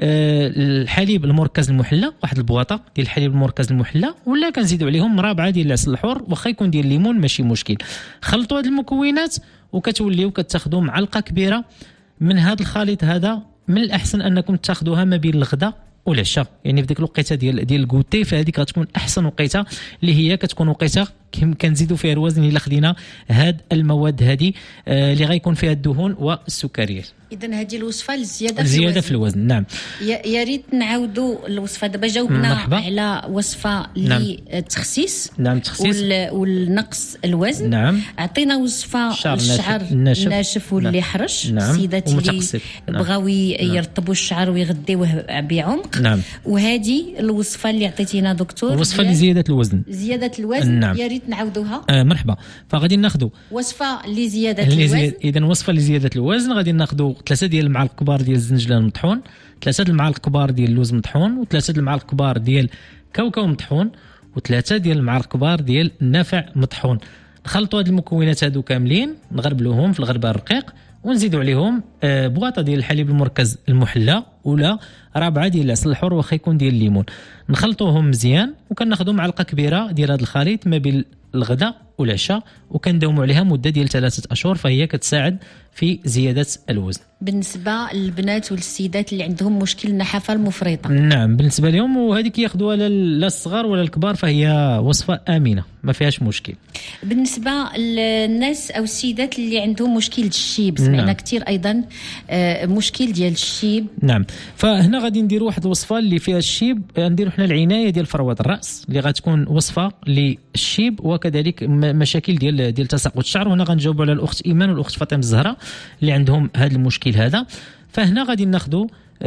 الحليب المركز المحلى، واحد البواطه ديال الحليب المركز المحلى، ولا كنزيدوا عليهم مرابعه ديال العسل الحر واخا يكون ديال الليمون ماشي مشكل. خلطوا هاد المكونات وكتوليو كتاخذوا معلقه كبيره من هذا الخليط هذا. من الاحسن انكم تاخذوها ما بين الغداء والعشاء، يعني في ديك الوقيته ديال الكوتي، فهذيك غتكون احسن وقيته اللي هي كتكون وقيته كنزيدوا فيها الوزن الا خدينا هاد المواد هذه اللي غيكون فيها الدهون والسكريات. اذا هذه الوصفه الزياده في الوزن. نعم، يا ريت نعاودوا الوصفه. دابا جاوبنا على وصفه للتخسيس. نعم، التخسيس والنقص الوزن. نعم، عطينا وصفه الشعر الناشف واللي حرش. نعم. السيدات اللي بغاو يرطبوا الشعر ويغديوه بعمق. نعم. وهذه الوصفه اللي عطيتينا دكتور، وصفه لزياده الوزن. زياده الوزن. نعم. يا ريت نعاودوها. مرحبا. فغادي ناخذوا وصفه لزياده الوزن. اذا وصفه لزياده الوزن غادي ناخذوا 3 ديال المعالق كبار ديال الزنجلان مطحون، 3 المعالق كبار ديال اللوز مطحون، و3 المعالق كبار ديال كاوكاو مطحون، و3 ديال المعالق كبار ديال النافع مطحون. نخلطوا هاد المكونات هادو كاملين، نغربلوهم في الغربال الرقيق، ونزيدوا عليهم بواطه ديال الحليب المركز المحلى ولا رابعه ديال العسل الحر واخا يكون ديال الليمون. نخلطوهم مزيان وكناخذوا معلقه كبيره ديال هذا الخليط ما بين الغداء والعشاء، وكنداوموا عليها مده ديال 3 أشهر، فهي كتساعد في زياده الوزن. بالنسبه للبنات والسيدات اللي عندهم مشكل النحافه المفرطه. نعم، بالنسبه لهم وهذيك ياخذوها لا الصغار ولا الكبار، فهي وصفه امنه ما فيهاش مشكل. بالنسبه للناس او السيدات اللي عندهم مشكل الشيب، سمعنا نعم. كثير ايضا مشكل ديال الشيب. نعم، فهنا غادي نديروا واحد الوصفه اللي فيها الشيب، نديروا حنا العنايه ديال فروه الراس اللي غتكون وصفه للشيب وكذلك مشاكل ديال تساقط الشعر. وهنا غنجاوبوا على الاخت ايمان والاخت فاطمه الزهراء اللي عندهم هذا المشكل هذا. فهنا غادي ناخذوا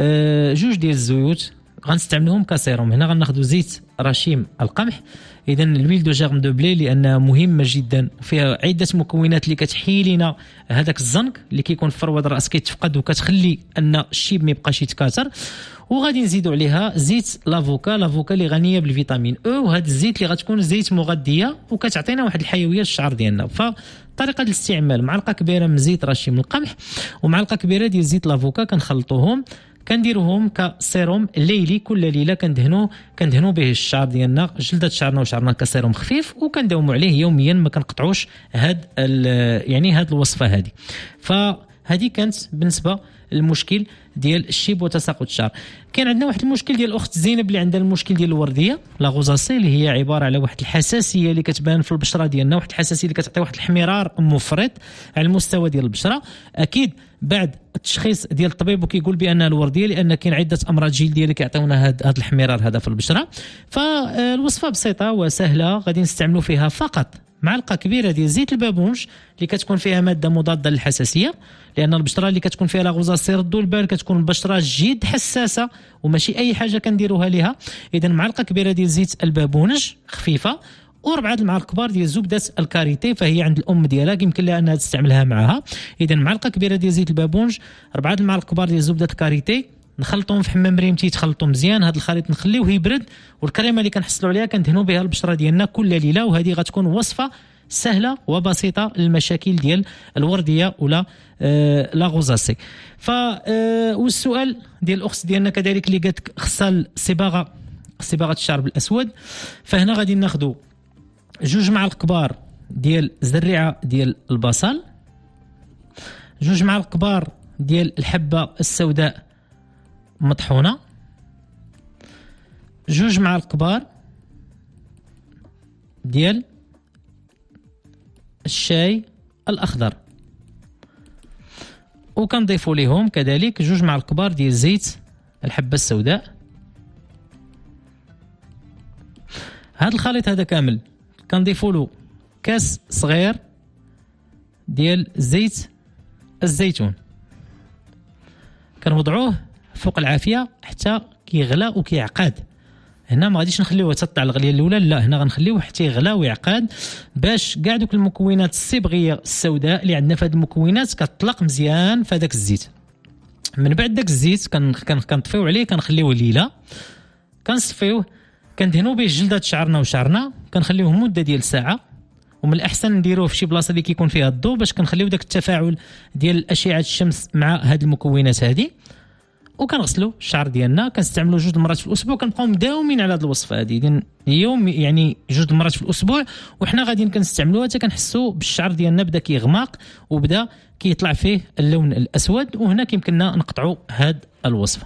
2 ديال الزيوت غنستعملوهم كسيروم. هنا غناخذوا زيت رشيم القمح، اذا الويل دو جيرم دو بلي، لانها مهمه جدا، فيها عده مكونات اللي كتحيي لنا هذاك الزنك اللي كيكون في فروه الراس كيتفقد، وكتخلي ان الشيب ما يبقاش يتكاثر. وغادي نزيدوا عليها زيت لافوكا اللي غنيه بالفيتامين او، وهذا الزيت اللي غتكون زيت مغذيه وكتعطينا واحد الحيويه للشعر ديالنا. فطريقه الاستعمال: معلقه كبيره من زيت رشيم القمح ومعلقه كبيره ديال زيت لافوكا، كنخلطوهم كنديروهم كسيروم ليلي. كل ليله كندهنوا به الشعر ديالنا، جلده شعرنا وشعرنا كسيروم خفيف، وكنداوموا عليه يوميا، ما كنقطعوش هاد الوصفه هذه. فهذه كانت بالنسبه للمشكل ديال الشيب وتساقط الشعر. كان عندنا واحد المشكل ديال الاخت زينب اللي عندها المشكل ديال الورديه لا غوزاسي، اللي هي عباره على واحد الحساسيه اللي كتبان في البشره ديالنا، واحد الحساسيه اللي كتعطي واحد الحمرار مفرط على المستوى ديال البشره. اكيد بعد التشخيص ديال الطبيب وكيقول بانها الورديه، لان كاين عده امراض جلديه اللي كيعطيونا هذا الحمرار هذا في البشره. فالوصفه بسيطه وسهله، غادي نستعملوا فيها فقط معلقه كبيره ديال زيت البابونج اللي كتكون فيها ماده مضاده للحساسيه، لان البشره اللي كتكون فيها لا غوزاسي ردوا البال كتكون البشره جد حساسه وماشي اي حاجه كنديروها ليها. اذا معلقه كبيره ديال زيت البابونج خفيفه، و4 المعالق كبار ديال زبده الكاريتي، فهي عند الام ديالها يمكن لها انها تستعملها معها. اذا معلقه كبيره ديال زيت البابونج، 4 المعالق كبار ديال زبده الكاريتي، نخلطهم في حمام ريمتي يتخلطوا مزيان. هذا الخليط نخليوه يبرد، والكريمه اللي كنحصلوا عليها كندهنوا بها البشره ديالنا كل ليله. وهذه غتكون وصفه سهله وبسيطه للمشاكل ديال الورديه ولا لا غوزاسي. والسؤال ديال الاخت ديالنا كذلك اللي قالت خصها صباغه الشعر بالاسود، فهنا غادي ناخذوا 2 معالق كبار ديال زريعه ديال البصل، 2 معالق كبار ديال الحبه السوداء مطحونه، 2 معالق كبار ديال الشاي الاخضر، وكنضيفوا ليهم كذلك 2 معالق كبار ديال زيت الحبه السوداء. هذا الخليط هذا كامل كنضيفوا له كاس صغير ديال زيت الزيتون، كنوضعوه فوق العافيه حتى كيغلى وكيعقد. هنا ما غاديش نخليوه تطلع الغليه الاولى، لا، هنا غنخليوه حتى يغلى ويعقد، باش كاع دوك المكونات الصبغيه السوداء اللي عندنا في هذه المكونات كتطلق مزيان في هذاك الزيت. من بعد داك الزيت كنطفيو عليه، كنخليوه ليله، كنصفيوه كندهنوا به جلدات شعرنا وشعرنا، كنخليوه مده ديال ساعه، ومن الاحسن نديروه في شي بلاصه اللي كيكون فيها الضوء باش كنخليو داك التفاعل ديال اشعه الشمس مع هاد المكونات هذه. وكنغسلوا الشعر ديالنا، كنستعملوا 2 مرات في الاسبوع، كنبقاو مداومين على هذه الوصفه هذه يوم، يعني 2 مرات في الاسبوع، وحنا غاديين كنستعملوها حتى كنحسوا بالشعر ديالنا بدا كيغماق وبدا كيطلع فيه اللون الاسود، وهنا كيمكننا نقطعوا هذه الوصفه.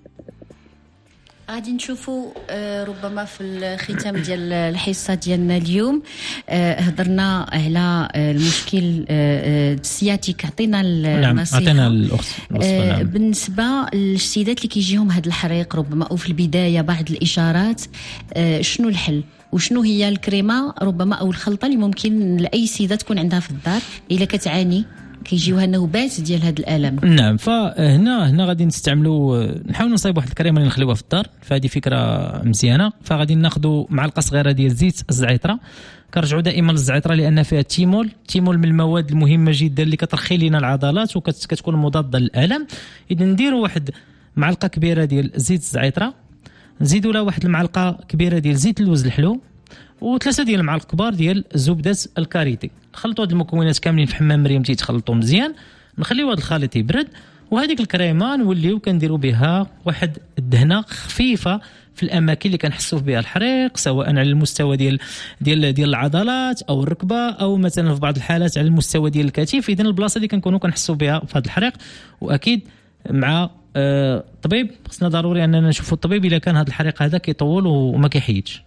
غادي نشوفوا ربما في الختام ديال الحصه ديالنا اليوم هضرنا على المشكل السياتيك، عطينا النصيحه. عطينا الاخت نعم. بالنسبه للسيدات اللي كيجيهم هذا الحريق ربما او في البدايه بعض الاشارات، شنو الحل وشنو هي الكريمه ربما او الخلطه اللي ممكن لاي سيده تكون عندها في الدار الا كتعاني كيجيوها نوبات ديال هذا الالم؟ نعم، فهنا غادي نستعملوا، نحاولوا نصايبوا واحد الكريمه اللي نخليوها في الدار، فهذه فكره مزيانه. فغادي ناخذوا معلقه صغيره ديال زيت الزعتره، كنرجعوا دائما للزعتره لان فيها التيمول من المواد المهمه جدا اللي كترخي لنا العضلات وكتكون مضاده للالم. اذا نديروا واحد معلقه كبيره ديال زيت الزعتره، نزيدوا لها واحد المعلقه كبيره ديال زيت اللوز الحلو، و3 ديال المعالق كبار ديال زبده الكاريتي. نخلطوا هاد المكونات كاملين في حمام مريم تيتخلطوا مزيان، نخليو هاد الخليط يبرد، وهذيك الكريمه نوليو كنديروا بها واحد الدهنه خفيفه في الاماكن اللي كنحسوا بها الحريق، سواء على المستوى ديال العضلات او الركبه، او مثلا في بعض الحالات على المستوى ديال الكتف. اذا البلاصه اللي كنكونوا كنحسوا بها في هذا الحريق، واكيد مع طبيب، خصنا ضروري اننا نشوفوا الطبيب اذا كان هذا الحريق هذا كيطول وما كيحيدش.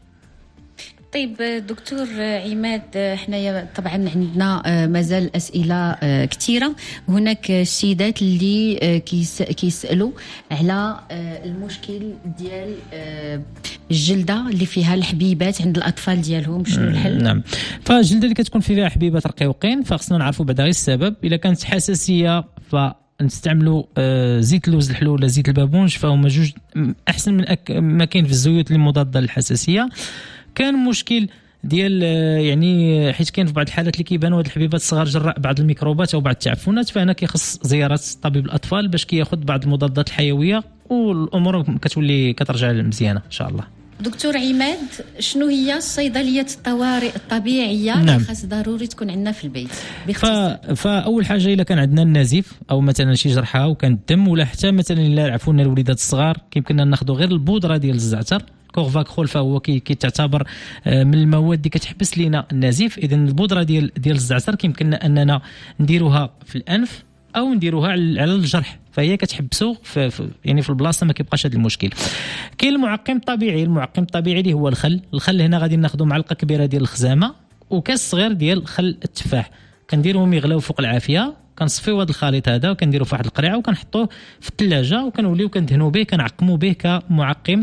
طيب دكتور عماد، حنايا طبعا عندنا مازال اسئله كثيره. هناك السيدات اللي كيسالوا على المشكل ديال الجلده اللي فيها الحبيبات عند الاطفال ديالهم، شنو الحل؟ نعم، فالجلده اللي كتكون فيها حبيبات رقيقين فخصنا نعرفوا بعدا غير السبب. الا كانت حساسيه نستعملوا زيت اللوز الحلو ولا زيت البابونج، فهما جوج احسن من ما كاين في الزيوت اللي مضاده للحساسيه. كان مشكل ديال يعني حيت كاين في بعض الحالات اللي كيبانوا هاد الحبيبات الصغار جراء بعض الميكروبات او بعض التعفنات، فهنا كيخص زياره طبيب الاطفال باش كياخذ بعض المضادات الحيويه، والامور كتولي كترجع مزيانه ان شاء الله. دكتور عماد، شنو هي صيدليه الطوارئ الطبيعيه اللي خاص ضروري تكون عندنا في البيت باختصار؟ فاول حاجه الا كان عندنا النزيف او مثلا شي جرحه وكان الدم، ولا حتى مثلا الا عفونا الوليدات الصغار، كيمكننا ناخذوا غير البودره ديال الزعتر كورفاكرول، فهو كيتعتبر من المواد اللي كتحبس لنا النزيف. اذا البودره ديال الزعتر كيمكننا اننا نديروها في الانف او نديروها على الجرح، فهي كتحبسو يعني في البلاصه ما كيبقاش هذا المشكل. كاين المعقم الطبيعي، اللي هو الخل هنا غادي ناخذوا معلقه كبيره ديال الخزامه وكاس صغير ديال خل التفاح، كنديروهم يغلاو فوق العافيه، كنصفيو هذا الخليط هذا وكنديروا في واحد القريعه وكنحطوه في الثلاجه وكنوليو كندهنوا به، كنعقموا به كمعقم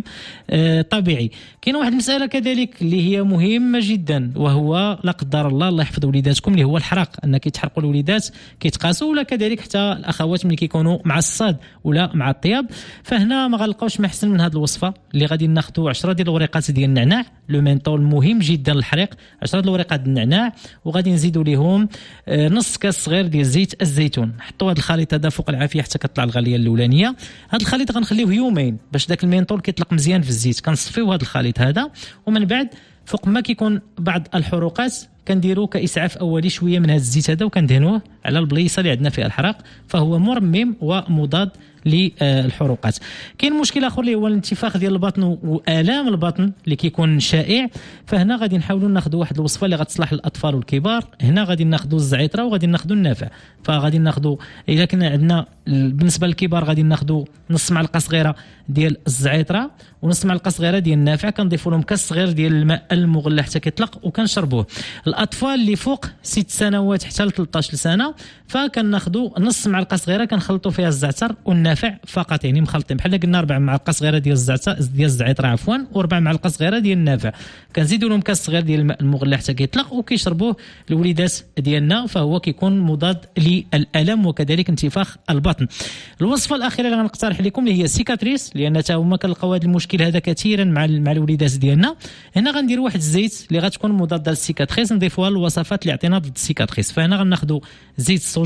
طبيعي. كاين واحد المساله كذلك اللي هي مهمه جدا، وهو لا قدر الله يحفظ وليداتكم، اللي هو الحرق، ان كيتحرقوا الوليدات كيتقاسوا، ولا كذلك حتى الاخوات ملي كيكونوا مع الصاد ولا مع الطياب. فهنا ما غنلقاوش ما احسن من هذه الوصفه اللي غادي ناخذوا 10 ديال الوريقات ديال النعناع، لو مينطول مهم جدا للحريق، 10 ديال الوريقات ديال النعناع، وغادي نزيدوا ليهم نص كاس صغير ديال زيت الزيتون. نحطوا هذا الخليط هذا فوق العافيه حتى كتطلع الغليه الاولانيه. هذا الخليط غنخليوه يومين باش داك المينطول كيطلق مزيان في الزيت. كنصفيو هذا الخليط هذا، ومن بعد فوق ما كيكون بعض الحروقات كنديروا كاسعاف اولي شويه من هذا الزيت هذا وكندهنوه على البليصه اللي عندنا فيها الحرق، فهو مرمم ومضاد للحروقات. كاين مشكل اخر اللي هو الانتفاخ ديال البطن والام البطن اللي كيكون شائع، فهنا غادي نحاولوا ناخذوا واحد الوصفه اللي غتصلح للاطفال والكبار. هنا غادي ناخذوا الزعتره وغادي ناخذوا النافع، فغادي ناخذوا اذا كنا عندنا بالنسبه للكبار غادي ناخذوا نص معلقه صغيره ديال الزعتره ونص معلقه صغيره ديال النافع، كنضيفوا لهم كاس صغير ديال الماء المغلى حتى كيطلق وكنشربوه. الاطفال اللي فوق 6 سنوات حتى ل 13 سنه فكناخذوا نص معلقه صغيره كنخلطوا فيها الزعتر والنافع فقط، يعني مخلطين بحال قلنا 4 معالق صغيره ديال الزعتر عفوا و4 معالق صغيره ديال النافع، كنزيدوا لهم كاس صغير ديال الماء المغلى حتى كيطلق وكيشربوه الوليدات ديالنا، فهو كيكون مضاد للالم وكذلك انتفاخ البطن. الوصفه الاخيره اللي غنقترح لكم اللي هي سيكاتريس، لان حتى هما كنلقاو هذا المشكل هذا كثيرا مع الوليدات ديالنا. هنا غنديروا واحد الزيت اللي غتكون مضاده للسيكاتريس، نضيفوها للوصفات اللي عطينا ضد السيكاتريس. فهنا غناخذوا زيت الصوجا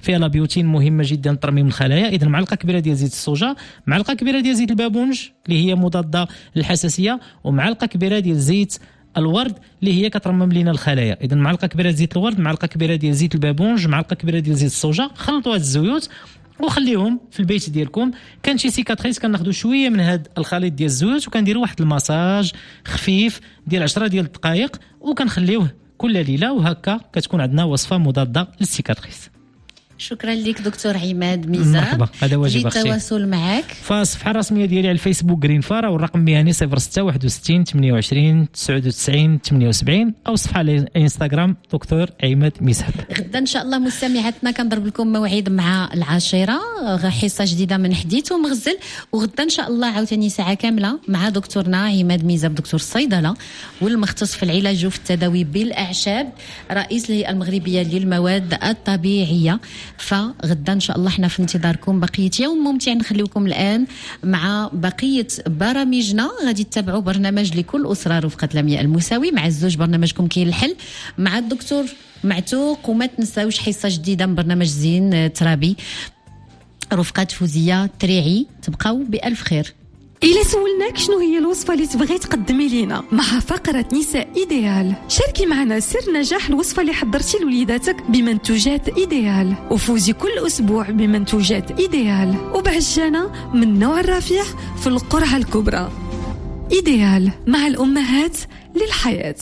فيها لابيوتين مهمه جدا ترميم الخلايا. اذا معلقه كبيره ديال زيت الصوجه، معلقه كبيره ديال زيت البابونج اللي هي مضاده للحساسيه، ومعلقه كبيره ديال زيت الورد اللي هي كترمم لنا الخلايا. اذا معلقه كبيره زيت الورد، معلقه كبيره ديال زيت البابونج، معلقه كبيره ديال زيت الصوجه. خلطوا هاد الزيوت وخليهم في البيت ديالكم. كان شي سيكاتريس كناخذوا شويه من هاد الخليط ديال الزيوت وكنديروا واحد المساج خفيف ديال 10 ديال الدقائق وكنخليوه كل ليله، وهكا كتكون عندنا وصفه مضاده للسيكاتريس. شكرا لك دكتور عماد ميزان. مرحبا، هذا واجب اختي. للتواصل معك فالصفحه الرسميه ديالي على الفيسبوك جرين فارا، والرقم المهني 06 61 28 99 78، او صفحه على الانستغرام دكتور عماد ميزان. غدا ان شاء الله مستمعاتنا كنضرب لكم موعد مع 10 حصه جديده من حديث ومغزل، وغدا ان شاء الله عاوتاني ساعه كامله مع دكتورنا عماد ميزان، دكتور الصيدله والمختص في العلاج وفي التداوي بالاعشاب، رئيس الهيئه المغربيه للمواد الطبيعيه. فغدا ان شاء الله احنا في انتظاركم. بقيه يوم ممتع نخليكم الان مع بقيه برامجنا. غادي تتابعوا برنامج لكل اسره رفقه لمياء المساوي، مع الزوج برنامجكم كاين الحل مع الدكتور معتوق، وما تنساوش حصه جديده من برنامج زين ترابي رفقه فوزيه تريعي. تبقاو بالف خير. إلا سولناك شنو هي الوصفة اللي تبغي تقدمي لينا مع فقرة نساء إيديال، شاركي معنا سر نجاح الوصفة اللي حضرتي لوليداتك بمنتوجات إيديال، وفوزي كل أسبوع بمنتوجات إيديال وبعجانة من نوع الرفيع في القرعة الكبرى. إيديال، مع الأمهات للحياة.